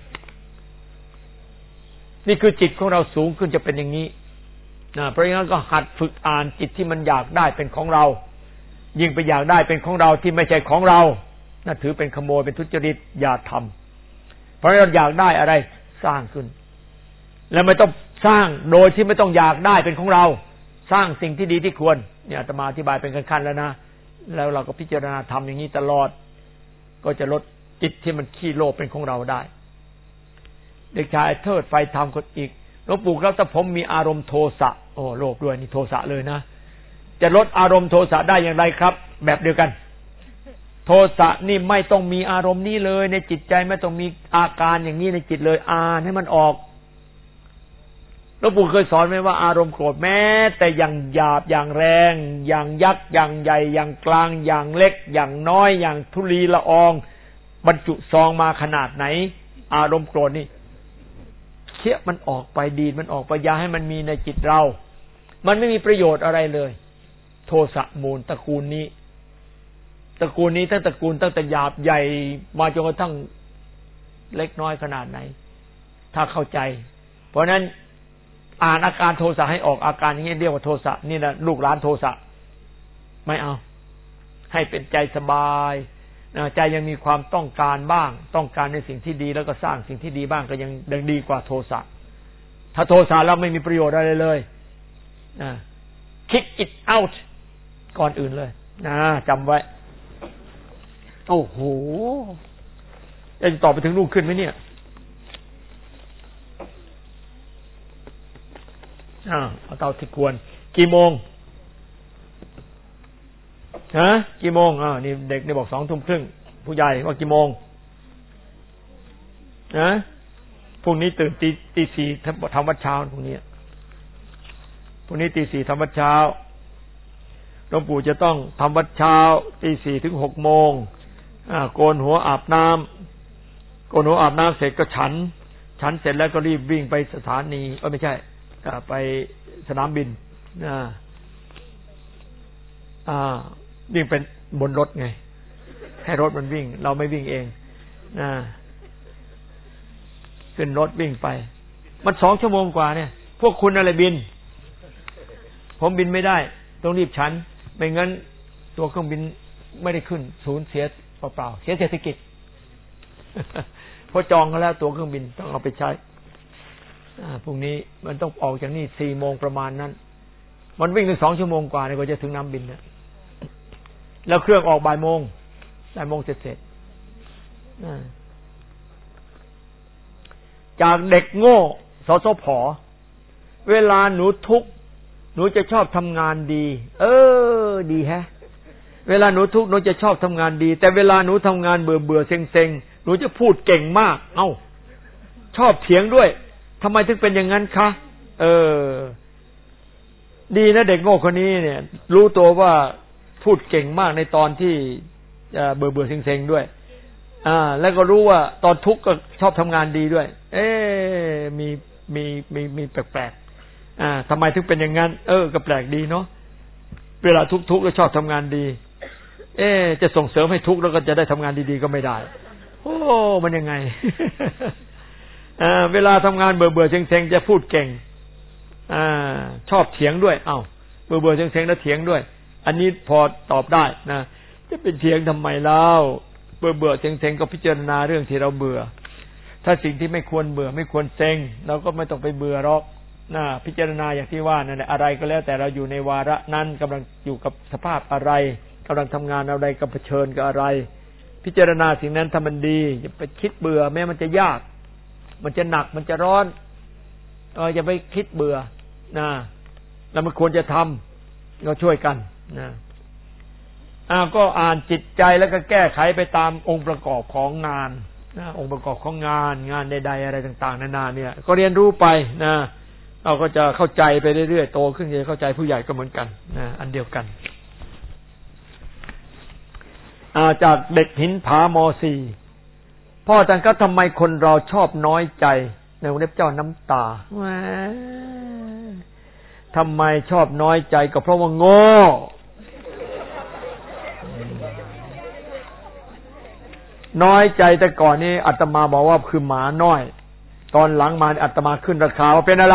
นี่คือจิตของเราสูงขึ้นจะเป็นอย่างนี้เพราะงั้นก็หัดฝึกอ่านจิตที่มันอยากได้เป็นของเรายิ่งไปอยากได้เป็นของเราที่ไม่ใช่ของเราน่าถือเป็นขโมยเป็นทุจริตอย่าทำเพราะเราอยากได้อะไรสร้างขึ้นแล้วไม่ต้องสร้างโดยที่ไม่ต้องอยากได้เป็นของเราสร้างสิ่งที่ดีที่ควรเนี่ยอาตมาอธิบายเป็นขั้นๆแล้วนะแล้วเราก็พิจารณาทำอย่างนี้ตลอดก็จะลดจิตที่มันขี้โลภเป็นของเราได้เด็กชายเทิดไฟธรรมคนอีกหลวงปู่ครับถ้าผมมีอารมณ์โทสะโลภด้วยนี่โทสะเลยนะจะลดอารมณ์โทสะได้อย่างไรครับแบบเดียวกันโทสะนี่ไม่ต้องมีอารมณ์นี้เลยในจิตใจไม่ต้องมีอาการอย่างนี้ในจิตเลยอ่านให้มันออกหลวงปู่เคยสอนไหมว่าอารมณ์โกรธแม้แต่อย่างหยาบอย่างแรงอย่างยักษ์อย่างใหญ่อย่างกลางอย่างเล็กอย่างน้อยอย่างทุลีละอองบรรจุซองมาขนาดไหนอารมณ์โกรธนี่เคี้ยมันออกไปดีดมันออกไปอย่าให้มันมีในจิตเรามันไม่มีประโยชน์อะไรเลยโทสะมูลตระกูลนี้ตั้งตระกูลตั้งแต่หยาบใหญ่มาจนกระทั่งเล็กน้อยขนาดไหนถ้าเข้าใจเพราะนั้นอ่านอาการโทสะให้ออกอาการอย่างนี้เรียกว่าโทสะนี่นะลูกหลานโทสะไม่เอาให้เป็นใจสบายใจยังมีความต้องการบ้างต้องการในสิ่งที่ดีแล้วก็สร้างสิ่งที่ดีบ้างก็ยังดีกว่าโทสะถ้าโทสะแล้วไม่มีประโยชน์อะไรเลยkick it out ก่อนอื่นเลยจำไว้โอ้โหจะต่อไปถึงลูกขึ้นไหมเนี่ยเอาเตาที่ควรกี่โมงกี่โมงนี่เด็กนี่บอก 20:30 ผู้ใหญ่ว่ากี่โมงพรุ่งนี้ตื่นตี 4ทำวัดเช้าพรุ่งนี้ตี 4ทำวัดเช้าหลวงปู่จะต้องทำวัดเช้าตี 4 ถึง 6 โมงโกนหัวอาบน้ำเสร็จก็ฉันเสร็จแล้วก็รีบวิ่งไปสถานีไม่ใช่ไปสนามบินวิ่งเป็นบนรถไงให้รถมันวิ่งเราไม่วิ่งเองขึ้นรถวิ่งไปมัน2 ชั่วโมงกว่าเนี่ยพวกคุณอะไรบินผมบินไม่ได้ต้องรีบฉันไม่งั้นตัวเครื่องบินไม่ได้ขึ้นสูญเสียเปล่าๆเสียเศรษฐกิจพอจองเขาแล้วตัวเครื่องบินต้องเอาไปใช้พรุ่งนี้มันต้องออกจากนี่ 4 โมงประมาณนั้นมันวิ่งถึง2 ชั่วโมงกว่าเนี่ยกว่าจะถึงน้ำบินเนี่ยแล้วเครื่องออกบ่ายโมงเสร็จจากเด็กโง่สสผ.เวลาหนูทุกข์หนูจะชอบทำงานดีดีแฮะเวลาหนูทุกข์หนูจะชอบทำงานดีแต่เวลาหนูทำงานเบื่อเซ็งหนูจะพูดเก่งมากชอบเถียงด้วยทำไมถึงเป็นอย่างนั้นคะดีนะเด็กโง่คนนี้เนี่ยรู้ตัวว่าพูดเก่งมากในตอนที่เบื่อเซ็งด้วยแล้วก็รู้ว่าตอนทุกข์ก็ชอบทำงานดีด้วยมีแปลกๆทำไมถึงเป็นอย่างนั้นก็แปลกดีเนาะเวลาทุกข์ก็ชอบทำงานดีจะส่งเสริมให้ทุกข์แล้วก็จะได้ทำงานดีๆก็ไม่ได้มันยังไง เวลาทำงานเบื่อเซ็งๆจะพูดเก่งชอบเถียงด้วยเบื่อเซ็งๆแล้วเถียงด้วยอันนี้พอตอบได้นะจะเป็นเถียงทำไมเล่าเบื่อเซ็งๆก็พิจารณาเรื่องที่เราเบื่อถ้าสิ่งที่ไม่ควรเบื่อไม่ควรเซ็งเราก็ไม่ต้องไปเบื่อหรอกพิจารณาอย่างที่ว่านั่นแหละอะไรก็แล้วแต่เราอยู่ในวาระนั้นกำลังอยู่กับสภาพอะไรกำลังทำงานอะไรกับเผชิญกับอะไรพิจารณาสิ่งนั้นถ้ามันดีอย่าไปคิดเบื่อแม้มันจะยากมันจะหนักมันจะร้อนอย่าไปคิดเบื่อแล้วมันควรจะทำเราช่วยกันก็อ่านจิตใจแล้วก็แก้ไขไปตามองค์ประกอบของงานองค์ประกอบของงานใดๆอะไรต่างๆนานาเนี่ยก็เรียนรู้ไปเราก็จะเข้าใจไปเรื่อยๆโตขึ้นจะเข้าใจผู้ใหญ่ก็เหมือนกันอันเดียวกันจากเด็กหินผาม.4 พ่ออาจารย์ครับทำไมคนเราชอบน้อยใจในวงเล็บเจ้าน้ำตาทำไมชอบน้อยใจก็เพราะว่าโง่น้อยใจแต่ก่อนนี้อาตมาบอกว่าคือหมาน้อยตอนหลังมาอาตมาขึ้นราคาว่าเป็นอะไร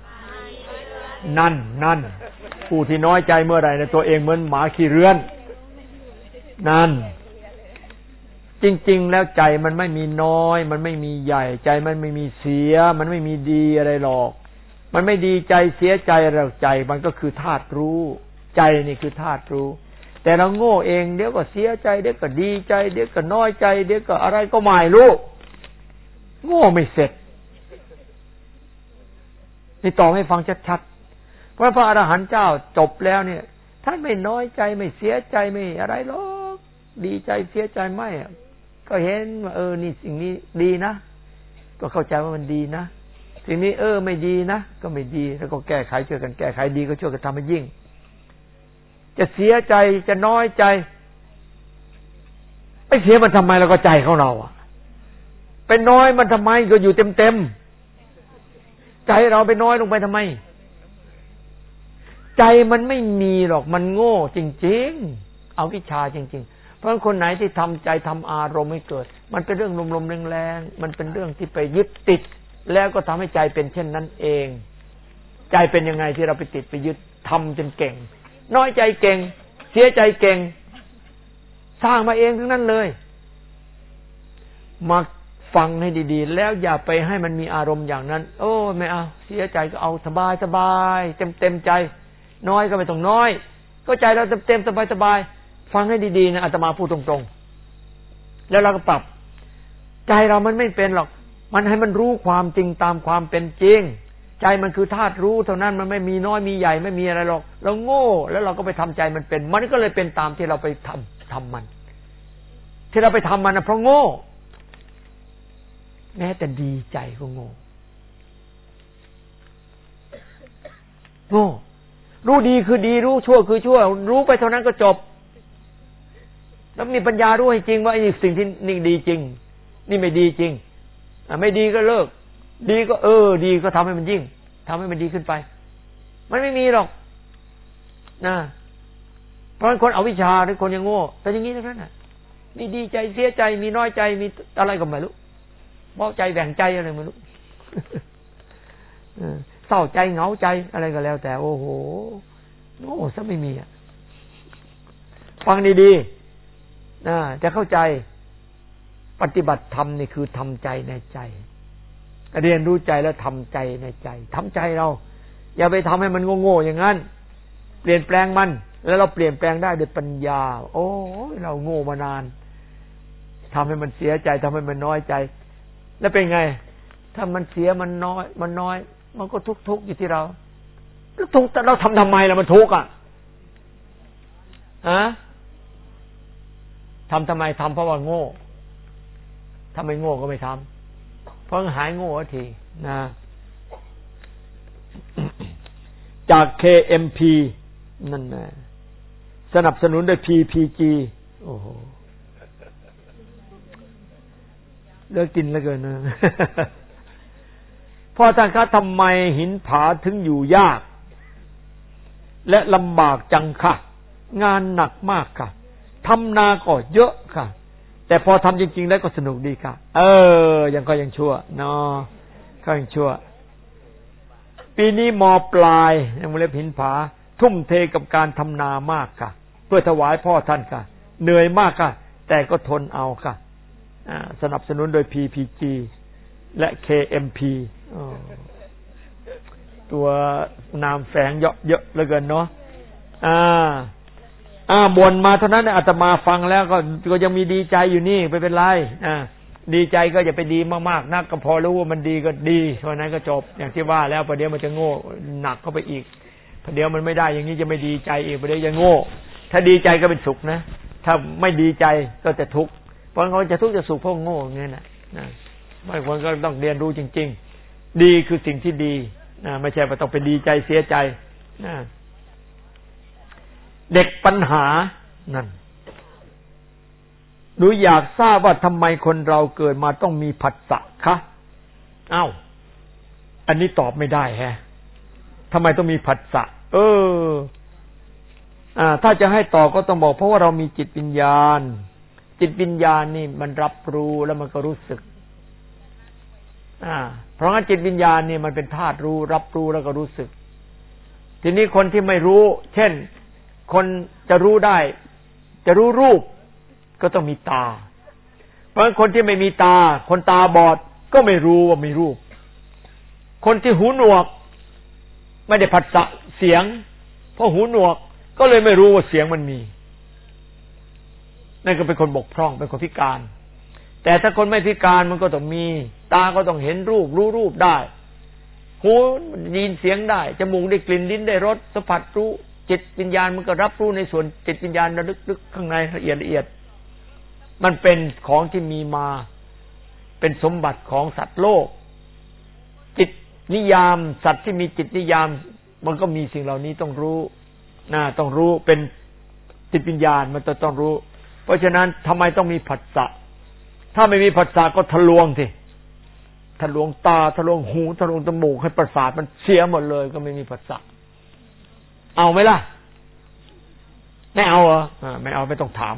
นั่นผู้ที่น้อยใจเมื่อไหร่เนี่ยตัวเองเหมือนหมาขี้เรือนนั่นจริงๆแล้วใจมันไม่มีน้อยมันไม่มีใหญ่ใจมันไม่มีเสียมันไม่มีดีอะไรหรอกมันไม่ดีใจเสียใจอะไรใจมันก็คือธาตุรู้ใจนี่คือธาตุรู้แต่เราโง่เองเดี๋ยวก็เสียใจเดี๋ยวก็ดีใจเดี๋ยวก็น้อยใจเดี๋ยวก็อะไรก็ไม่รู้โง่ไม่เสร็จนี่ต่อให้ฟังชัดๆเพราะพระอรหันต์เจ้าจบแล้วเนี่ยท่านไม่น้อยใจไม่เสียใจไม่อะไรหรอกดีใจเสียใจไม่ก็เห็นว่านี่สิ่งนี้ดีนะก็เข้าใจว่ามันดีนะสิ่งนี้ไม่ดีนะก็ไม่ดีแล้วก็แก้ไขช่วยกันแก้ไขดีก็ช่วยกันทำให้ยิ่งจะเสียใจจะน้อยใจไปเสียมันทำไมแล้วก็ใจของเราไปน้อยมันทำไมก็อยู่เต็มใจเราไปน้อยลงไปทำไมใจมันไม่มีหรอกมันโง่จริงๆเอาวิชาจริงๆเพราะคนไหนที่ทำใจทำอารมณ์ให้เกิดมันเป็นเรื่องลมๆแรงๆมันเป็นเรื่องที่ไปยึดติดแล้วก็ทำให้ใจเป็นเช่นนั้นเองใจเป็นยังไงที่เราไปติดไปยึดทำจนเก่งน้อยใจเก่งเสียใจเก่งสร้างมาเองทั้งนั้นเลยมาฟังให้ดีๆแล้วอย่าไปให้มันมีอารมณ์อย่างนั้นโอ้ไม่เอาเสียใจก็เอาสบายๆเต็มใจน้อยก็ไม่ต้องน้อยก็ใจเราเต็มสบายๆฟังให้ดีๆนะอาตมาพูดตรงๆแล้วเราก็ปรับใจเรามันไม่เป็นหรอกมันให้มันรู้ความจริงตามความเป็นจริงใจมันคือธาตุรู้เท่านั้นมันไม่มีน้อยมีใหญ่ไม่มีอะไรหรอกเราโง่แล้วเราก็ไปทำใจมันเป็นมันก็เลยเป็นตามที่เราไปทำมันที่เราไปทำมันนะเพราะโง่แม้แต่ดีใจก็โง่รู้ดีคือดีรู้ชั่วคือชั่วรู้ไปเท่านั้นก็จบแล้วมีปัญญารู้ให้จริงว่าไอ้สิ่งที่นี่ดีจริงนี่ไม่ดีจริงไม่ดีก็เลิกดีก็ดีก็ทำให้มันยิ่งทำให้มันดีขึ้นไปมันไม่มีหรอกนะเพราะคนเอาวิชาหรือคนยังโง่แต่อย่างนี้เท่านั้นน่ะมีดีใจเสียใจมีน้อยใจมีอะไรก็ไม่รู้เบาใจแบ่งใจอะไรไม่รู้เศร้าใจเหงาใจอะไรก็แล้วแต่โอ้โหโง่ซะไม่มีฟังดีๆจะเข้าใจปฏิบัติธรรมนี่คือทำใจในใจเรียนรู้ใจแล้วทำใจในใจทำใจเราอย่าไปทำให้มันโง่ๆอย่างนั้นเปลี่ยนแปลงมันแล้วเราเปลี่ยนแปลงได้ด้วยปัญญาโอ้เราโง่มานานทำให้มันเสียใจทำให้มันน้อยใจแล้วเป็นไงถ้ามันเสียมันน้อยมันก็ทุกข์อยู่ที่เราแล้วทุกข์เราทำไมล่ะมันทุกข์ทำไมทำเพราะว่าโง่ถ้าไม่โง่ก็ไม่ทำเพราะหายโง่ทีนะจาก KMP นั่นแหละสนับสนุนโดย PPG โอ้โหเลิกกินแล้วเกินนะพ่อท่านคะทำไมหินผาถึงอยู่ยากและลำบากจังค่ะงานหนักมากค่ะทำนาก็เยอะค่ะแต่พอทำจริงๆแล้วก็สนุกดีค่ะยังชั่วเนาะก็ยังชั่วปีนี้ม.ปลายยังไม่เล็บหินผาทุ่มเทกับการทำนามากค่ะเพื่อถวายพ่อท่านค่ะเหนื่อยมากค่ะแต่ก็ทนเอาค่ะสนับสนุนโดย PPG และ KMP ตัวนามแฝงเยอะเหลือเกินเนาะบ่นมาเท่านั้นอาตมาฟังแล้วก็ยังมีดีใจอยู่นี่ไม่เป็นไรดีใจก็อย่าไปดีมากๆนักก็พอรู้ว่ามันดีก็ดีเท่านั้นก็จบอย่างที่ว่าแล้วประเดี๋ยวมันจะโง่หนักเข้าไปอีกประเดี๋ยวมันไม่ได้อย่างนี้จะไม่ดีใจอีกประเดี๋ยวจะโง่ถ้าดีใจก็เป็นสุขนะถ้าไม่ดีใจก็จะทุกข์เพราะเขาจะทุกข์จะสุขเพราะโง่อย่างนี้นะบางคนก็ต้องเรียนรู้จริงๆดีคือสิ่งที่ดีไม่ใช่ว่าต้องไปดีใจเสียใจเด็กปัญหานั่นหนูอยากทราบว่าทำไมคนเราเกิดมาต้องมีผัสสะคะอันนี้ตอบไม่ได้แฮะทำไมต้องมีผัสสะถ้าจะให้ตอบก็ต้องบอกเพราะว่าเรามีจิตวิญญาณนี่มันรับรู้แล้วมันก็รู้สึกเพราะงั้นจิตวิญญาณนี่มันเป็นธาตุรู้รับรู้แล้วก็รู้สึกทีนี้คนที่ไม่รู้เช่นคนจะรู้ได้จะรู้รูปก็ต้องมีตาเพราะฉะนั้นคนที่ไม่มีตาคนตาบอดก็ไม่รู้ว่ามีรูปคนที่หูหนวกไม่ได้ผัสสะเสียงเพราะหูหนวกก็เลยไม่รู้ว่าเสียงมันมีนั่นก็เป็นคนบกพร่องเป็นคนพิการแต่ถ้าคนไม่พิการมันก็ต้องมีตาก็ต้องเห็นรูปรู้รูปได้หูได้ยินเสียงได้จมูกได้กลิ่นลิ้นได้รสสัมผัสรู้จิตวิญญาณมันก็รับรู้ในส่วนจิตวิญญาณระลึกๆข้างในละเอียดมันเป็นของที่มีมาเป็นสมบัติของสัตว์โลกจิตนิยามสัตว์ที่มีจิตนิยามมันก็มีสิ่งเหล่านี้ต้องรู้ต้องรู้เป็นจิตวิญญาณมันต้องรู้เพราะฉะนั้นทำไมต้องมีผัสสะถ้าไม่มีผัสสะก็ทะลวงสิทะลวงตาทะลวงหูทะลวงจมูกให้ประสาทมันเสียหมดเลยก็ไม่มีผัสสะเอาไหมล่ะไม่เอาเหรอไม่เอาไม่ต้องถาม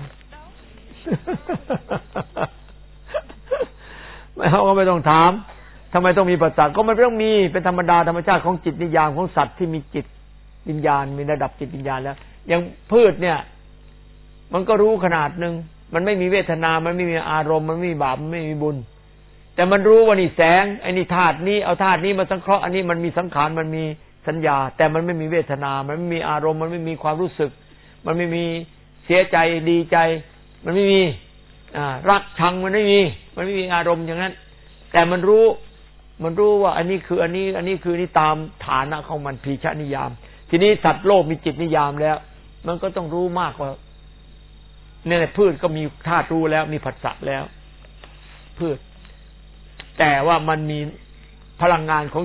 ไม่เอาก็ไม่ต้องถามทำไมต้องมีผัสสะก็มันต้องมีเป็นธรรมดาธรรมชาติของจิตนิยามของสัตว์ที่มีจิตวิญญาณมีระดับจิตวิญญาณแล้วอย่างพืชเนี่ยมันก็รู้ขนาดนึงมันไม่มีเวทนามันไม่มีอารมณ์มันไม่มีบาปมันไม่มีบุญแต่มันรู้ว่านี่แสงไอ้นี่ธาตุนี้เอาธาตุนี้มาสังเคราะห์อันนี้มันมีสังขารมันมีสัญญาแต่มันไม่มีเวทนามันไม่มีอารมณ์มันไม่มีความรู้สึกมันไม่มีเสียใจดีใจมันไม่มีรักชังมันไม่มีอารมณ์อย่างนั้นแต่มันรู้ว่าอันนี้คืออันนี้คือนี่ตามฐานะของมันพีชนิยามทีนี้สัตว์โลกมีจิตนิยามแล้วมันก็ต้องรู้มากกว่าเนี่ยพืชก็มีธาตุรู้แล้วมีผัสสะแล้วพืชแต่ว่ามันมีพลังงานของ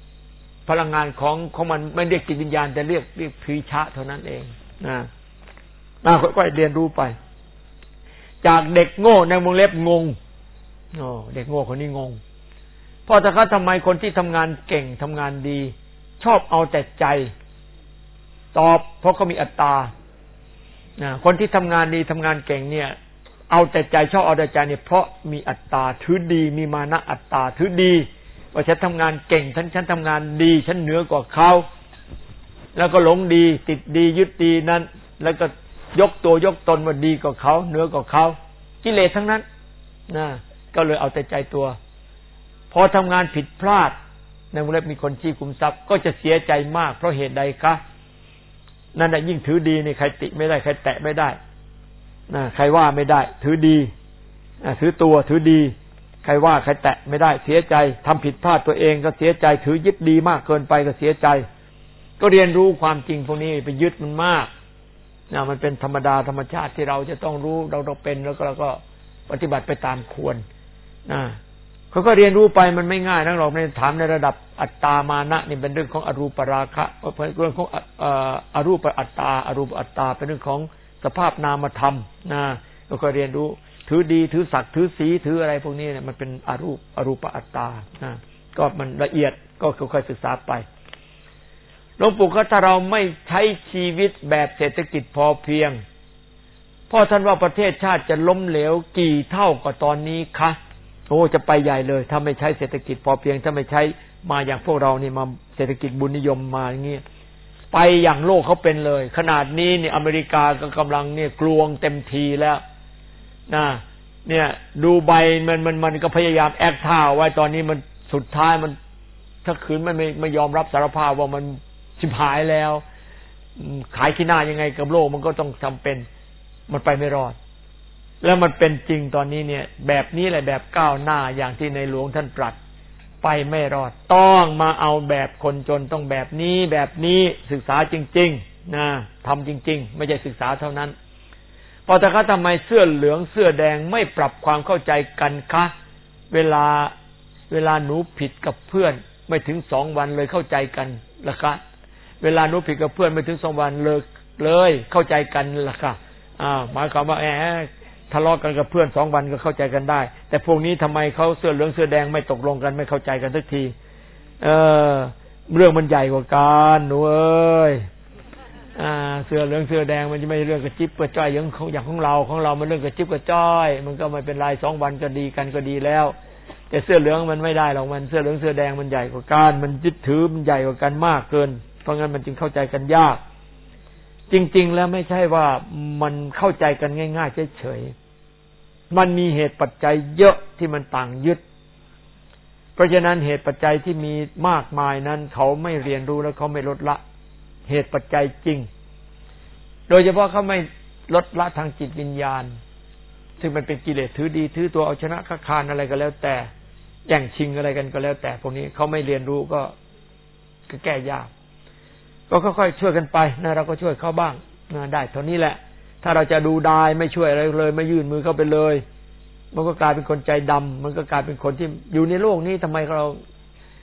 มันไม่เรียกจิตวิญญาณแต่เรียกพีชะเท่านั้นเองค่อยๆเรียนรู้ไปจากเด็กโง่ในวงเล็บงงเด็กโง่คนนี้งงเพราะแต่เขาทำไมคนที่ทำงานเก่งทำงานดีชอบเอาแต่ใจตอบเพราะเขามีอัตตาคนที่ทำงานดีทำงานเก่งเนี่ยเอาแต่ใจชอบเอาแต่ใจเนี่ยเพราะมีอัตตาถือดีมีมานะอัตตาถือดีว่าฉันทำงานเก่งฉันทำงานดีฉันเหนือกว่าเขาแล้วก็หลงดีติดดียึดดีนั้นแล้วก็ยกตัวยกตนว่าดีกว่าเขาเหนือกว่าเขากิเลสทั้งนั้นก็เลยเอาแต่ใจตัวพอทำงานผิดพลาดในวงเล็บมีคนชี้คุมทรัพย์ก็จะเสียใจมากเพราะเหตุใดคะนั่นแหละยิ่งถือดีนี่ใครติไม่ได้ใครแตะไม่ได้ใครว่าไม่ได้ถือดีถือตัวถือดีใครว่าใครแตะไม่ได้เสียใจทำผิดพลาดตัวเองก็เสียใจถือยึดดีมากเกินไปก็เสียใจก็เรียนรู้ความจริงพวกนี้ไปยึดมันมากมันเป็นธรรมดาธรรมชาติที่เราจะต้องรู้เราเป็นแล้วก็เราก็ปฏิบัติไปตามควรเขาก็เรียนรู้ไปมันไม่ง่ายนักหรอกในถามในระดับอัตตามานะนี่เป็นเรื่องของอรูปราคะเป็นเรื่องของอรูปอัตตาอรูปอัตตาเป็นเรื่องของสภาพนามธรรมแล้วก็เรียนรู้ถือดีถือศักดิ์ถือสีถืออะไรพวกนี้เนี่ยมันเป็นอรูปอัตตาก็มันละเอียดก็ค่อยๆศึกษาไปหลวงปู่ก็ถ้าเราไม่ใช้ชีวิตแบบเศรษฐกิจพอเพียงพ่อท่านว่าประเทศชาติจะล้มเหลวกี่เท่ากว่าตอนนี้คะจะไปใหญ่เลยถ้าไม่ใช้เศรษฐกิจพอเพียงถ้าไม่ใช้มาอย่างพวกเรานี่มาเศรษฐกิจบุญนิยมมาอย่างนี้ไปอย่างโลกเขาเป็นเลยขนาดนี้เนี่ยอเมริกาก็กำลังเนี่ยกลวงเต็มทีแล้วเนี่ยดูใบมันก็พยายามแอคท่าไว้ตอนนี้มันสุดท้ายมันถ้าคืนไม่ยอมรับสารภาพว่ามันชิบหายแล้วขายขี้หน้ายังไงกับโลกมันก็ต้องจำเป็นมันไปไม่รอดแล้วมันเป็นจริงตอนนี้เนี่ยแบบนี้แหละแบบก้าวหน้าอย่างที่ในหลวงท่านตรัสไปไม่รอดต้องมาเอาแบบคนจนต้องแบบนี้ศึกษาจริงๆทำจริงๆไม่ใช่ศึกษาเท่านั้นพอแต่เขาทำไมเสื้อเหลืองเสื้อแดงไม่ปรับความเข้าใจกันคะเวลาหนูผิดกับเพื่อนไม่ถึง2 วันเลยเข้าใจกันล่ะคะเวลาหนูผิดกับเพื่อนไม่ถึง2 วันเลยเข้าใจกันล่ะค่ะหมายความว่าทะเลาะกันกับเพื่อน2 วันก็เข้าใจกันได้แต่พวกนี้ทำไมเขาเสื้อเหลืองเสื้อแดงไม่ตกลงกันไม่เข้าใจกันสักทีเรื่องมันใหญ่กว่ากันหนูเอ้ยเสื้อเหลืองเสื้อแดงมันจะไม่เรื่องกระจิ๊บกระจ้อยอย่างของเรามันเรื่องกระจิ๊บกระจ้อยมันก็ไม่เป็นไร2 วันก็ดีกันก็ดีแล้วแต่เสื้อเหลืองมันไม่ได้หรอกมันเสื้อเหลืองเสื้อแดงมันใหญ่กว่ากันมันยึดถือมันใหญ่กว่ากันมากเกินเพราะงั้นมันจึงเข้าใจกันยากจริงๆแล้วไม่ใช่ว่ามันเข้าใจกันง่ายๆเฉยๆมันมีเหตุปัจจัยเยอะที่มันต่างยึดเพราะฉะนั้นเหตุปัจจัยที่มีมากมายนั้นเขาไม่เรียนรู้แล้วเขาไม่ลดละเหตุปัจจัยจริงโดยเฉพาะเขาไม่ลดละทางจิตวิญญาณซึ่งมันเป็นกิเลสถือดีถือตัวเอาชนะค้าคานอะไรก็แล้วแต่แย่งชิงอะไรกันก็แล้วแต่พวกนี้เขาไม่เรียนรู้ก็แก้ยากก็ค่อยๆช่วยกันไปเราก็ช่วยเขาบ้างได้เท่านี้แหละถ้าเราจะดูดายไม่ช่วยอะไรเลยไม่ยื่นมือเข้าไปเลยมันก็กลายเป็นคนใจดำมันก็กลายเป็นคนที่อยู่ในโลกนี้ทำไมเรา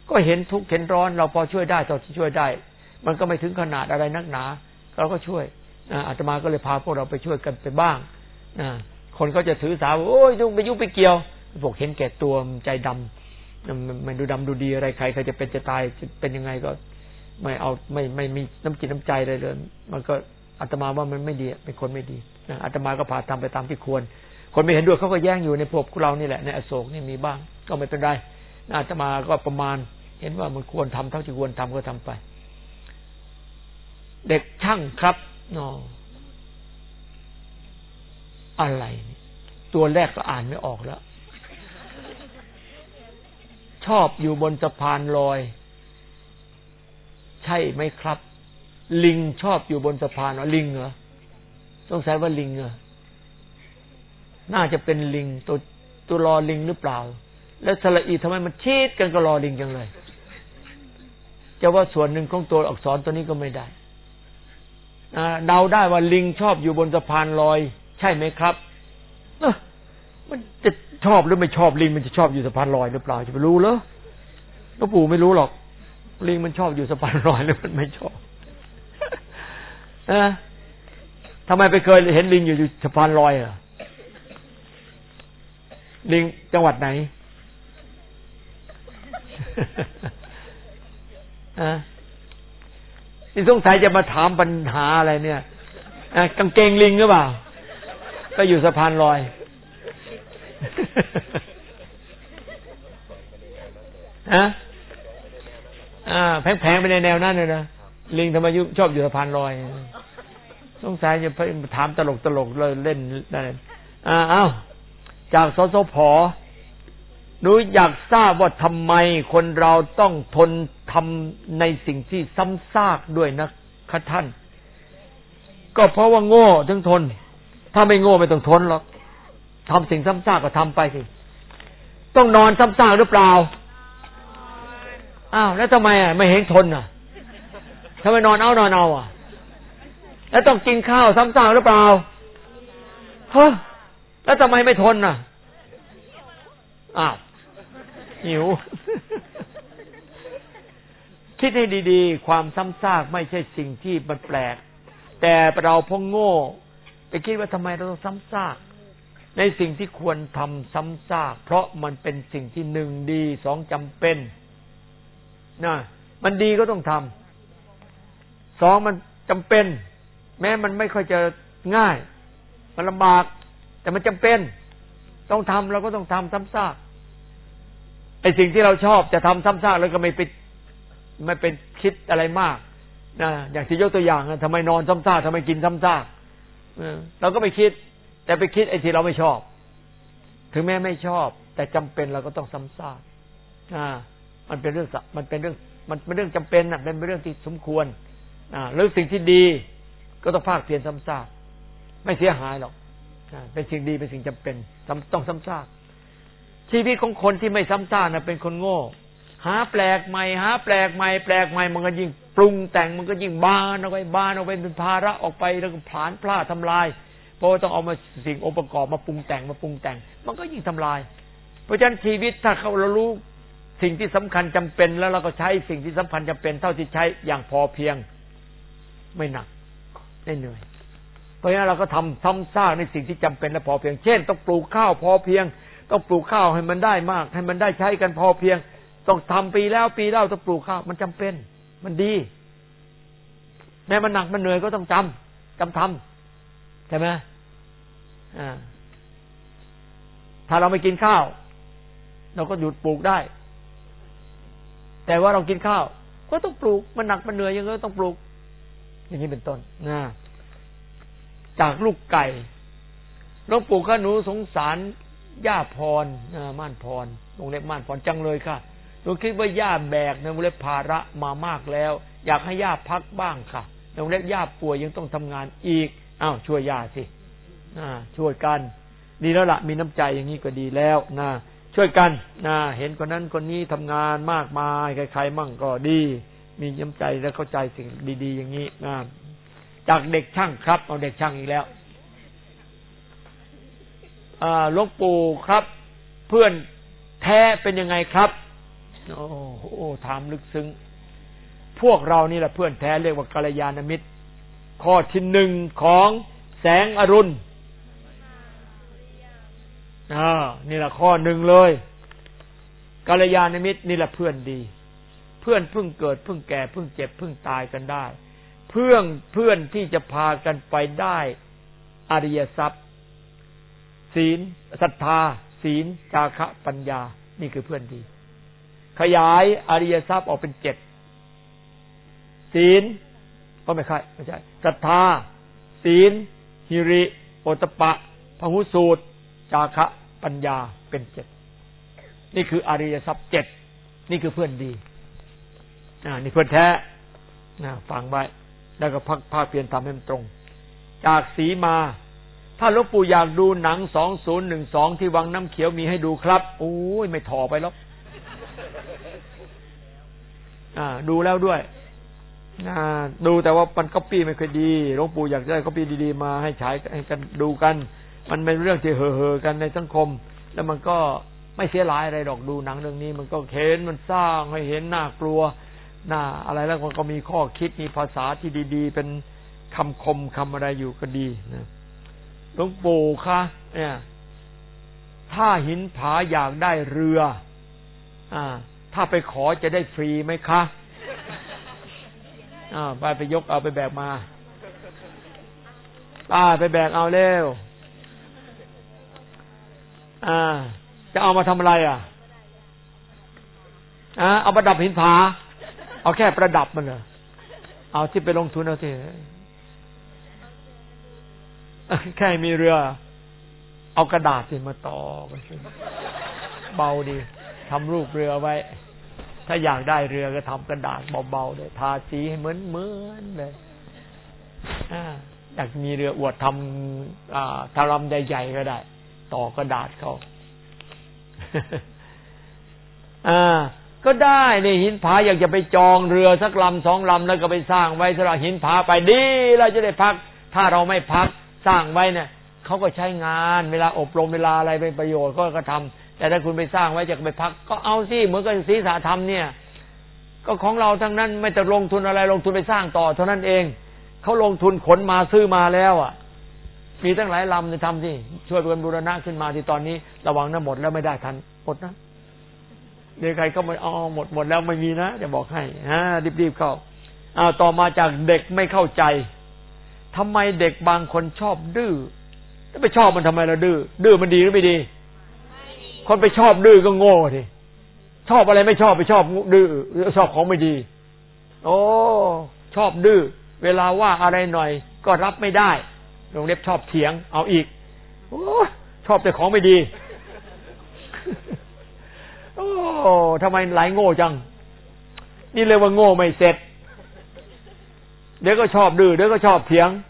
ก็เห็นทุกข์เห็นร้อนเราพอช่วยได้เท่าที่ช่วยได้มันก็ไม่ถึงขนาดอะไรนักหนาเราก็ช่วยอาตมาก็เลยพาพวกเราไปช่วยกันไปบ้างคนก็จะถือสาโอ้ยไปยุ่งไปเกี่ยวพวกเห็นแก่ตัวใจดำไม่ดูดำดูดีอะไรใครจะเป็นจะตายจะเป็นยังไงก็ไม่เอาไม่มีน้ำจิตน้ำใจเลยมันก็อาตมาว่ามันไม่ดีเป็นคนไม่ดีอาตมาก็พาทำไปตามที่ควรคนไม่เห็นด้วยเขาก็แย่งอยู่ในพวกเรานี่แหละในอโศกนี่มีบ้างก็ไม่เป็นไรอาตมาก็ประมาณเห็นว่ามันควรทำเท่าที่ควรทำก็ทำไปเด็กช่างครับอะไรตัวแรกก็อ่านไม่ออกแล้วชอบอยู่บนสะพานลอยใช่ไหมครับลิงชอบอยู่บนสะพานลิงเหรอสงสัยว่าลิงเหรอน่าจะเป็นลิงตัวรอลิงหรือเปล่าแล้วสระอีทำไมมันชีดกันก็รอลิงจังเลยจะว่าส่วนหนึ่งของตัวอักษรตัวนี้ก็ไม่ได้เดาได้ว่าลิงชอบอยู่บนสะพานลอยใช่ไหมครับมันจะชอบหรือไม่ชอบลิงมันจะชอบอยู่สะพานลอยหรือเปล่าจะไปรู้เหรอหลวงปู่ไม่รู้หรอกลิงมันชอบอยู่สะพานลอยหรือมันไม่ชอบทำไมไปเคยเห็นลิงอยู่สะพานลอยอ่ะลิงจังหวัดไหนนี่สงสัยจะมาถามปัญหาอะไรเนี่ยกางเกงลิงหรือเปล่าก็อยู่สะพานลอยแผงๆไปในแนวนั้นเลยนะลิงทำไมชอบอยู่สะพานลอยสงสัยจะถามตลกเลยเล่นได้จากสสผ.หนูอยากทราบว่าทำไมคนเราต้องทนทำในสิ่งที่ซ้ำซากด้วยนะคะท่านก็เพราะว่าโง่ถึงทนถ้าไม่โง่ไม่ต้องทนหรอกทำสิ่งซ้ำซากก็ทำไปสิต้องนอนซ้ำซากหรือเปล่าแล้วทำไมไม่เห็นทนทำไมนอนเอาแล้วต้องกินข้าวซ้ำซากหรือเปล่าแล้วทำไมไม่ทนหิว คิดให้ดีๆความซ้ำซากไม่ใช่สิ่งที่มันแปลกแต่เราพงโง่ไปคิดว่าทำไมเราต้องซ้ำซากในสิ่งที่ควรทำซ้ำซากเพราะมันเป็นสิ่งที่หนึ่งดีสองจำเป็นมันดีก็ต้องทำสองมันจำเป็นแม้มันไม่ค่อยจะง่ายมันลำบากแต่มันจำเป็นต้องทำเราก็ต้องทำซ้ำซากไอ้สิ่งที่เราชอบจะทำซ้ำซากแล้วก็ไม่เป็นคิดอะไรมากอย่างที่ยกตัวอย่างทำไมนอนซ้ำซากทำไมกินซ้ำซากเราก็ไม่คิดแต่ไปคิดไอ้ที่เราไม่ชอบถึงแม้ไม่ชอบแต่จำเป็นเราก็ต้องซ้ำซากมันเป็นเรื่องจำเป็นเป็นเรื่องที่สมควรหรือสิ่งที่ดีก็ต้องภาคเพียรซ้ำซากไม่เสียหายหรอกเป็นสิ่งดีเป็นสิ่งจำเป็นต้องซ้ำซากชีวิตของคนที่ไม่ซ้ำซากเป็นคนโง่หาแปลกใหม่มันก็ยิ่งปรุงแต่งมันก็ยิ่งบานออกไปเป็นภาระออกไปแล้วก็ผลาญพลาดทำลายเพราะต้องเอามาสิ่งองค์ประกอบมาปรุงแต่งมันก็ยิ่งทำลายเพราะฉะนั้นชีวิตถ้าเรารู้สิ่งที่สำคัญจำเป็นแล้วเราก็ใช้สิ่งที่สำคัญจำเป็นเท่าที่ใช้อย่างพอเพียงไม่หนักไม่เหนื่อยเพราะฉะนั้นเราก็ทำซ้ำซากในสิ่งที่จำเป็นและพอเพียงเช่นต้องปลูกข้าวพอเพียงต้องปลูกข้าวให้มันได้มากให้มันได้ใช้กันพอเพียงต้องทำปีแล้วต้องปลูกข้าวมันจำเป็นมันดีแม้มันหนักมันเหนื่อยก็ต้องจำทำใช่ไหมถ้าเราไม่กินข้าวเราก็หยุดปลูกได้แต่ว่าเรากินข้าวก็ต้องปลูกมันหนักมันเหนื่อยยังไงก็ต้องปลูกอย่างนี้เป็นต้นจากลูกไก่หลวงปู่ข้าหนูสงสารย่าพรม่านพรวงเล็บม่านพรจังเลยค่ะหนูคิดว่าย่าแบกในวงเล็บภาระมามากแล้วอยากให้ย่าพักบ้างค่ะในวงเล็บย่าป่วยยังต้องทำงานอีกช่วยย่าสิช่วยกันดีแล้วล่ะมีน้ำใจอย่างนี้ก็ดีแล้วช่วยกันเห็นคนนั้นคนนี้ทำงานมากมายใครๆมั่งก็ดีมีน้ำใจและเข้าใจสิ่งดีๆอย่างนี้จากเด็กช่างครับเอาเด็กช่างอีกแล้วหลวงปู่ครับเพื่อนแท้เป็นยังไงครับโอ้โหถามลึกซึ้งพวกเรานี่แหละเพื่อนแท้เรียกว่ากัลยาณมิตรข้อที่หนึ่งของแสงอรุณนี่แหละข้อหนึ่งเลยกัลยาณมิตรนี่แหละเพื่อนดีเพื่อนเพิ่งเกิดเพิ่งแก่เพิ่งเจ็บเพิ่งตายกันได้เพื่อนที่จะพากันไปได้อริยทรัพย์ศีลศรัทธาศีลจาคะปัญญานี่คือเพื่อนดีขยายอริยทรัพย์ออกเป็น7ศีลก็ไม่ใช่ศรัทธาศีลหิริโอตตัปปะพหุสูตรจาคะปัญญาเป็น7นี่คืออริยทรัพย์7นี่คือเพื่อนดีนี่เพื่อนแท้ฟังไว้แล้วก็ภาคเพียรทำให้มันตรงจากสีมาถ้าหลวงปู่อยากดูหนัง2012ที่วังน้ำเขียวมีให้ดูครับโอ้ยไม่ถ่อไปหรอกดูแล้วด้วยดูแต่ว่ามันก๊อปปี้ไม่ค่อยดีหลวงปู่อยากได้ก๊อปปี้ดีๆมาให้ฉายให้กันดูกันมันเป็นเรื่องที่เห่อๆกันในสังคมแล้วมันก็ไม่เสียหายอะไรหรอกดูหนังเรื่องนี้มันก็เห็นมันสร้างให้เห็นน่ากลัวน่าอะไรแล้วมันก็มีข้อคิดมีภาษาที่ดีๆเป็นคำคมคำอะไรอยู่ก็ดีนะหลวงปู่คะเนี่ยถ้าหินผาอยากได้เรือถ้าไปขอจะได้ฟรีไหมคะไปยกเอาไปแบกมาไปแบกเอาเร็วจะเอามาทำอะไรเอาประดับหินผาเอาแค่ประดับมันเหรอเอาที่ไปลงทุนเอาสิแค่มีเรือเอากระดาษสิมาต่อกันสิเบาดีทำรูปเรือไว้ถ้าอยากได้เรือก็ทำกระดาษเบาๆเลยทาสีให้เหมือนเลยอยากมีเรืออวดทำทารำใหญ่ๆก็ได้ต่อกระดาษเขาก็ได้นี่หินผาอยากจะไปจองเรือสักลำ2 ลำแล้วก็ไปสร้างไว้สำหรับหินผาไปดีเราจะได้พักถ้าเราไม่พักสร้างไว้เนี่ยเขาก็ใช้งานเวลาอบรมเวลาอะไรเป็นประโยชน์ก็ทำแต่ถ้าคุณไปสร้างไว้จะไปพักก็เอาสิเหมือนกับศีลธรรมเนี่ยก็ของเราทั้งนั้นไม่ต้องลงทุนอะไรลงทุนไปสร้างต่อเท่านั้นเองเขาลงทุนขนมาซื้อมาแล้วมีตั้งหลายลำเนี่ยทำสิช่วยกันบูรณะขึ้นมาที่ตอนนี้ระวังนะหมดแล้วไม่ได้ทันหมดนะเดี๋ยวใครก็ไม่เอาหมดแล้วไม่มีนะจะบอกให้รีบๆเข้าต่อมาจากเด็กไม่เข้าใจทำไมเด็กบางคนชอบดื้อถ้าไปชอบมันทำไมล่ะดื้อมันดีหรือไม่ดีคนไปชอบดื้อก็โง่ทีชอบอะไรไม่ชอบไปชอบดื้อชอบของไม่ดีโอ้ชอบดื้อเวลาว่าอะไรหน่อยก็รับไม่ได้ลงเล็บชอบเถียงเอาอีกโอ้ชอบแต่ของไม่ดีโอ้ทำไมหลายโง่จังนี่เลยว่าโง่ไม่เสร็จเดี๋ยวก็ชอบดื้อเดี๋ยวก็ชอบเถียง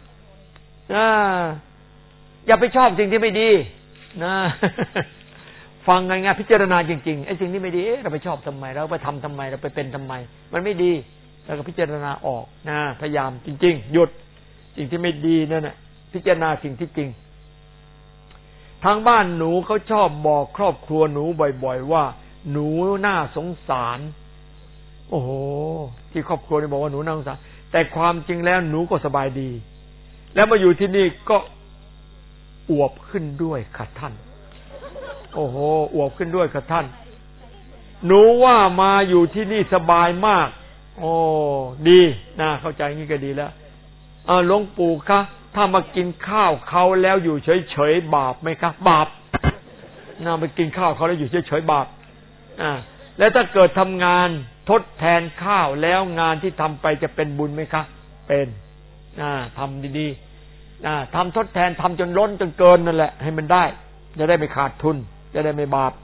อย่าไปชอบสิ่งที่ไม่ดีนะฟังง่ายๆพิจารณาจริงๆไอ้สิ่งที่ไม่ดีเราไปชอบทำไมเราไปทำทำไมเราไปเป็นทำไมมันไม่ดีแล้วก็พิจารณาออกนะพยายามจริงๆหยุดสิ่งที่ไม่ดีนั่นน่ะพิจารณาสิ่งที่จริงทางบ้านหนูเขาชอบบอกครอบครัวหนูบ่อยๆว่าหนูน่าสงสารโอ้โหที่ครอบครัวนี่บอกว่าหนูน่าสงสารแต่ความจริงแล้วหนูก็สบายดีแล้วมาอยู่ที่นี่ก็อวบขึ้นด้วยค่ะท่านโอ้โหอวบขึ้นด้วยค่ะท่านหนูว่ามาอยู่ที่นี่สบายมากโอ้ดีนะเข้าใจงี้ก็ดีแล้วหลวงปู่คะถ้ามากินข้าวเขาแล้วอยู่เฉยๆบาปไหมคะบาปน่าไปกินข้าวเขาแล้วอยู่เฉยๆบาปแล้วถ้าเกิดทำงานทดแทนข้าวแล้วงานที่ทำไปจะเป็นบุญไหมคะเป็นทำดีๆทำทดแทนทำจนล้นจนเกินนั่นแหละให้มันได้จะได้ไม่ขาดทุนจะได้ไม่บาป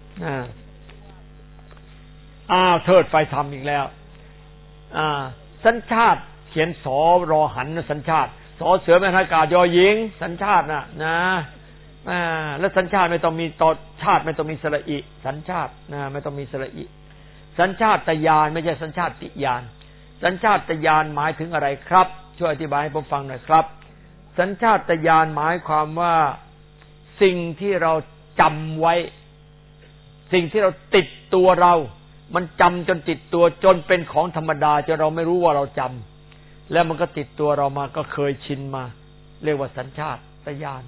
เทิดไฟทำอีกแล้วสัญชาติเขียนสรอหันสัญชาติสอเสือแม่นอากาศยอหญิงสัญชาตินะแล้วสัญชาติไม่ต้องมีต่อชาติไม่ต้องมีสระอิสัญชาติไม่ต้องมีสระอิสัญชาตญาณไม่ใช่สัญชาติญาณสัญชาตญาณหมายถึงอะไรครับช่วยอธิบายให้ผมฟังหน่อยครับสัญชาตญาณหมายความว่าสิ่งที่เราจำไว้สิ่งที่เราติดตัวเรามันจำจนติดตัวจนเป็นของธรรมดาจนเราไม่รู้ว่าเราจำแล้วมันก็ติดตัวเรามาก็เคยชินมาเรียกว่าสัญชาตญาณ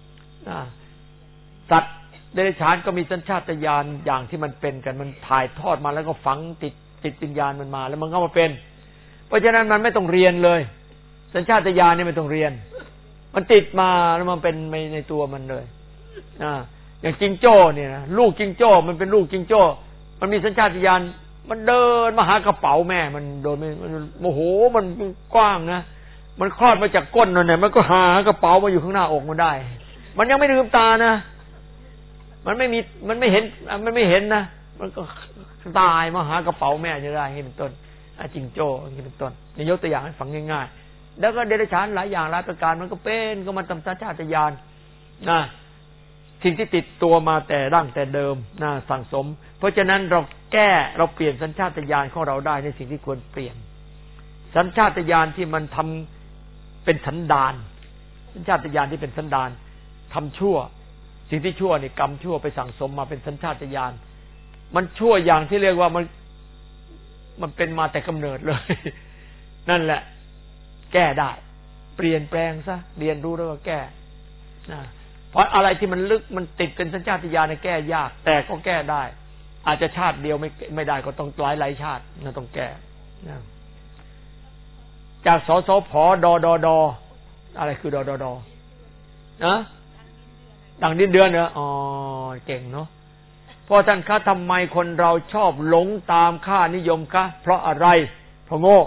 สัตว์เดรัจฉานก็มีสัญชาตญาณอย่างที่มันเป็นกันมันถ่ายทอดมาแล้วก็ฝังติดวิญญาณมันมาแล้วมันก็มาเป็นเพราะฉะนั้นมันไม่ต้องเรียนเลยสัญชาตญาณนี่ไม่ต้องเรียนมันติดมาแล้วมันเป็นในตัวมันเลยอย่างจิงโจ้เนี่ยนะลูกจิงโจ้มันเป็นลูกจิงโจ้มันมีสัญชาตญาณมันเดินมาหากระเป๋าแม่มันโดนมันโมโหมันกว้างนะมันคลอดมาจากก้นนั่นเนี่ยมันก็หากระเป๋ามาอยู่ข้างหน้าอกมันได้มันยังไม่ลืมตานะมันไม่เห็นนะมันก็ตายมาหากระเป๋าแม่จะได้ให้เป็นต้นจิงโจ้นี่เป็นต้นนี่ยกตัวอย่างให้ฟังง่ายๆแล้วก็เดรัจฉานหลายอย่างหลายประการมันก็เป็นก็มันตามสัญชาตญาณนะสิ่งที่ติดตัวมาแต่ดั้งแต่เดิมนะสั่งสมเพราะฉะนั้นเราเปลี่ยนสัญชาตญาณของเราได้ในสิ่งที่ควรเปลี่ยนสัญชาตญาณที่มันทำเป็นสันดานสัญชาตญาณที่เป็นสันดานทำชั่วสิ่งที่ชั่วนี่กรรมชั่วไปสั่งสมมาเป็นสัญชาตญาณมันชั่วอย่างที่เรียกว่ามันเป็นมาแต่กำเนิดเลยนั่นแหละแก้ได้เปลี่ยนแปลงซะเรียนรู้แล้วก็แก้นะเพราะอะไรที่มันลึกมันติดเป็นสัญชาตญาณเนี่ยแก้ยากแต่ก็แก้ได้อาจจะชาติเดียวไม่ได้ก็ต้องหลายชาตินะต้องแก้นะจากสสผดดอะไรคือดดนะดังดินเดือนเหรออ๋อเก่งเนาะเพราะท่านคะทำไมคนเราชอบหลงตามค่านิยมคะเพราะอะไรเพราะโง่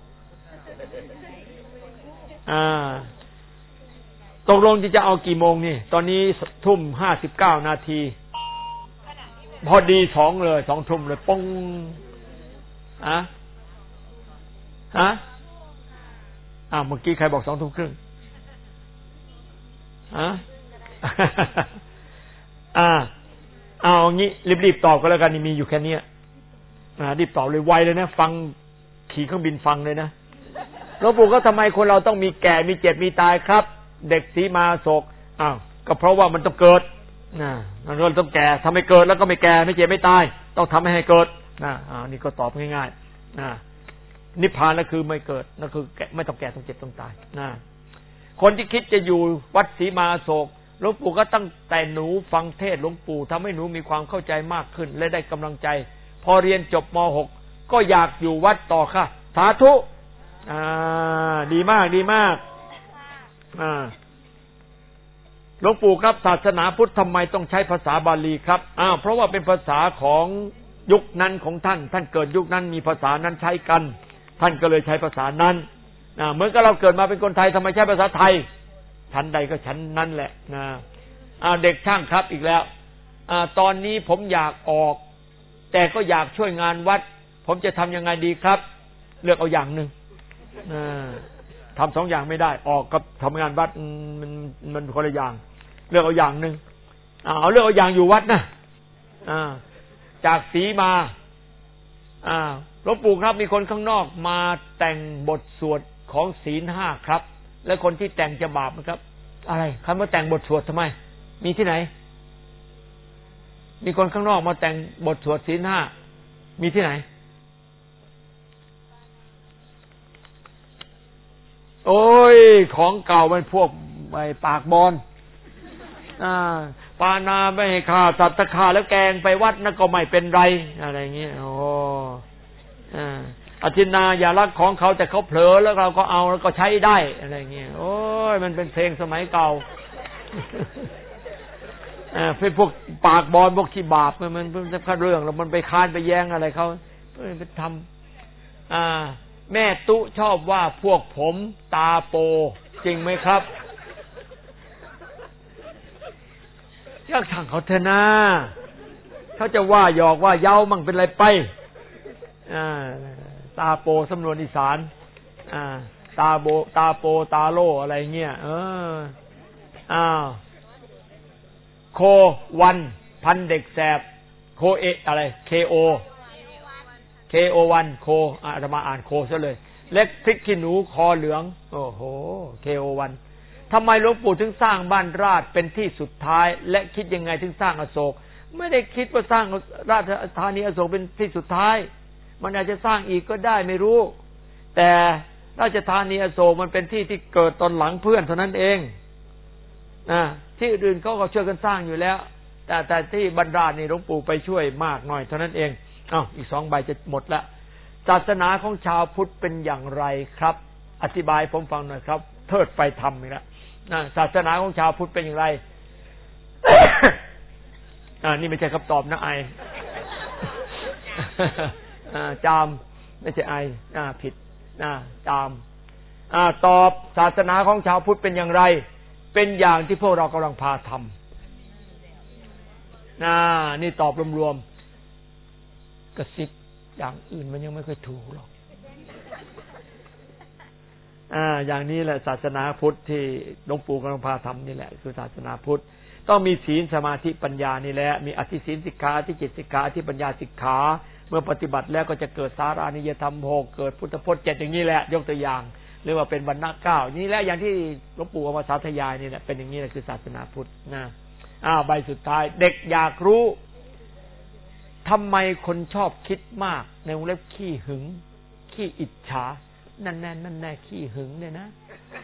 ตกลงที่จะเอากี่โมงนี่ตอนนี้ 19:59 นาทีพอดี2เลย2 ทุ่มเลยป้งฮะเมื่อกี้ใครบอก2 ทุ่มครึ่งเอางี้รีบๆตอบก็แล้วกันนี่มีอยู่แค่นี้รีบตอบเลยไวเลยนะฟังขี่เครื่องบินฟังเลยนะหลวงปู่ก็ทำไมคนเราต้องมีแก่มีเจ็บมีตายครับเด็กสีมาโศกก็เพราะว่ามันต้องเกิดมันก็ต้องแก่ทำให้เกิดแล้วก็ไม่แก่ไม่เจ็บไม่ตายต้องทำให้เกิดนี่ก็ตอบง่ายๆนิพพานแล้วคือไม่เกิดนั่นคือไม่ต้องแก่ต้องเจ็บต้องตายคนที่คิดจะอยู่วัดศรีมาโศกหลวงปู่ก็ตั้งแต่หนูฟังเทศน์หลวงปู่ทำให้หนูมีความเข้าใจมากขึ้นและได้กำลังใจพอเรียนจบม.6 ก็อยากอยู่วัดต่อค่ะสาธุดีมากหลวงปู่ครับศาสนาพุทธทำไมต้องใช้ภาษาบาลีครับเพราะว่าเป็นภาษาของยุคนั้นของท่านเกิดยุคนั้นมีภาษานั้นใช้กันท่านก็เลยใช้ภาษานั้นเหมือนกับเราเกิดมาเป็นคนไทยทำไมใช้ภาษาไทยชั้นใดก็ชั้นนั้นแหละเด็กช่างครับอีกแล้วตอนนี้ผมอยากออกแต่ก็อยากช่วยงานวัดผมจะทำยังไงดีครับเลือกเอาอย่างหนึ่งทำ2 อย่างไม่ได้ออกกับทำงานวัดมันคนละอย่างเลือกเอาอย่างหนึ่งเอาเลือกเอาอย่างอยู่วัดนะจากศรีมาหลวงปู่ครับมีคนข้างนอกมาแต่งบทสวดของศีล 5ครับแล้วคนที่แต่งจะบาปไหมครับอะไรคำว่าแต่งบทสวดทำไมมีที่ไหนมีคนข้างนอกมาแต่งบทสวดศีล 5มีที่ไหนโอ้ยของเก่ามันพวกไอ้ปากบอลปานาไม่ให้ฆ่าสัตว์ฆ่าแล้วแกงไปวัดนั่นก็ไม่เป็นไรอะไรเงี้ยอธินาอย่ารักของเขาแต่เขาเผลอแล้วเราก็เอาแล้วก็ใช้ได้อะไรเงี้ยโอ้ยมันเป็นเพลงสมัยเก่าเป็นพวกปากบอลพวกขี้บาปมันเป็นเรื่องแล้วมันไปค้านไปแย้งอะไรเขาไปทำแม่ตุ๊ชอบว่าพวกผมตาโปจริงไหมครับอยากสั่งเขาเถอะนะเขาจะว่าหยอกว่าเย้ามั่งเป็นไรไปตาโปสำนวนอีสานตาโปตาโลอะไรเงี้ยโควันพันเด็กแสบโคอะไร KO1 โคอาตมาอ่านโคซะเลยเล็กพริกขี้หนูคอเหลืองโอ้โห KO1 ทำไมหลวงปู่ถึงสร้างบ้านราชเป็นที่สุดท้ายและคิดยังไงถึงสร้างอโศกไม่ได้คิดว่าสร้างราชธานีอโศกเป็นที่สุดท้ายมันอาจจะสร้างอีกก็ได้ไม่รู้แต่ราชธานีอโศกมันเป็นที่ที่เกิดตอนหลังเพื่อนเท่านั้นเองที่อื่นเขาก็ช่วยกันสร้างอยู่แล้วแต่ที่บรรดานี่หลวงปู่ไปช่วยมากหน่อยเท่านั้นเองอีก2 ใบจะหมดละศาสนาของชาวพุทธเป็นอย่างไรครับอธิบายผมฟังหน่อยครับเทิดไปทำอีกแล้วศาสนาของชาวพุทธเป็นอย่างไร นี่ไม่ใช่คำตอบนะไอ จามไม่ใช่ไอผิดจามตอบศาสนาของชาวพุทธเป็นอย่างไรเป็นอย่างที่พวกเรากำลังพาทำนี่ตอบรวมๆกระซิบอย่างอื่นมันยังไม่ค่อยถูกหรอกอย่างนี้แหละศาสนาพุทธที่หลวงปู่กำลังพาทำนี่แหละคือศาสนาพุทธต้องมีศีลสมาธิปัญญานี่แหละมีอธิศีลสิกขาอธิจิตสิกขาอธิปัญญาสิกขาเมื่อปฏิบัติแล้วก็จะเกิดสารานิยธรรม6เกิดพุทธพจน์7อย่างนี้แหละยกตัวอย่างหรือว่าเป็นวรรณะ9นี่แหละอย่างที่หลวงปู่เอามาสาธยายนี่แหละเป็นอย่างนี้แหละคือศาสนาพุทธนะใบสุดท้ายเด็กอยากรู้ทำไมคนชอบคิดมากในวงเล็บขี้หึงขี้อิจฉานั่นแน่ขี้หึงเนี่ยนะ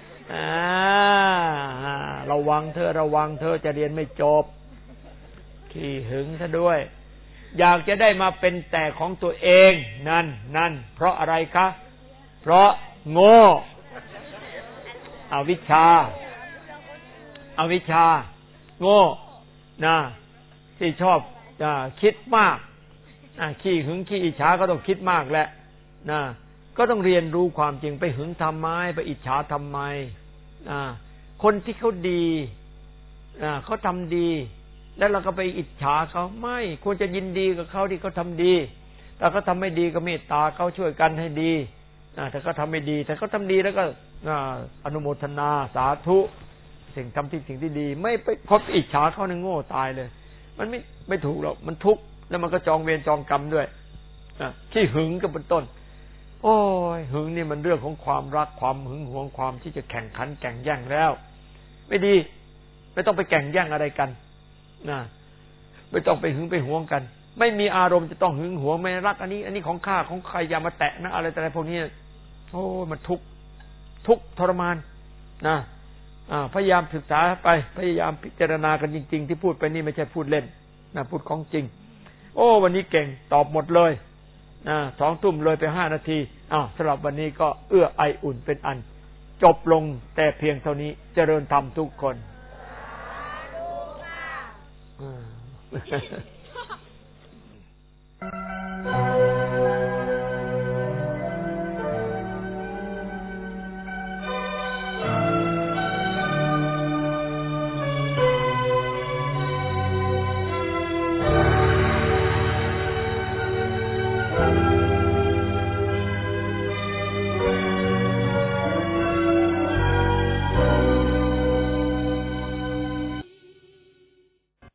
ระวังเธอจะเรียนไม่จบขี้หึงซะด้วยอยากจะได้มาเป็นแต่ของตัวเองนั่นเพราะอะไรคะเพราะโง่อวิชชาโง่ที่ชอบคิดมากขี้หึงขี้อิจฉาก็ต้องคิดมากแหละก็ต้องเรียนรู้ความจริงไปหึงทำไมไปอิจฉาทำไมคนที่เขาดีเขาทำดีแล้วเราก็ไปอิจฉาเขาไม่ควรจะยินดีกับเขาที่เขาทำดีแต่เขาทำไม่ดีก็เมตตาเขาช่วยกันให้ดีถ้าเขาทำไม่ดีถ้าเขาทำดีแล้วก็อนุโมทนาสาธุสิ่งที่ดีไม่ไปคบอิจฉาเขาเนี่ยโง่ตายเลยมันไม่ถูกหรอกมันทุกข์แล้วมันก็จองเวรจองกรรมด้วยขี้หึงก็เป็นต้นโอ้ยหึงนี่มันเรื่องของความรักความหึงหวงความที่จะแข่งขันแข่งแย่งแล้วไม่ดีไม่ต้องไปแข่งแย่งอะไรกันไม่ต้องไปหึงไปหวงกันไม่มีอารมณ์จะต้องหึงหวงไม่รักอันนี้ของข้าของใครอย่ามาแตะนะอะไรแต่อะไรพวกนี้โอ้มันทุกข์ทรมานพยายามศึกษาไปพยายามพิจารณากันจริงๆที่พูดไปนี่ไม่ใช่พูดเล่นพูดของจริงโอ้วันนี้เก่งตอบหมดเลย2 ทุ่มเลยไป5 นาทีสำหรับวันนี้ก็เอื้อไออุ่นเป็นอันจบลงแต่เพียงเท่านี้เจริญธรรมทุกคน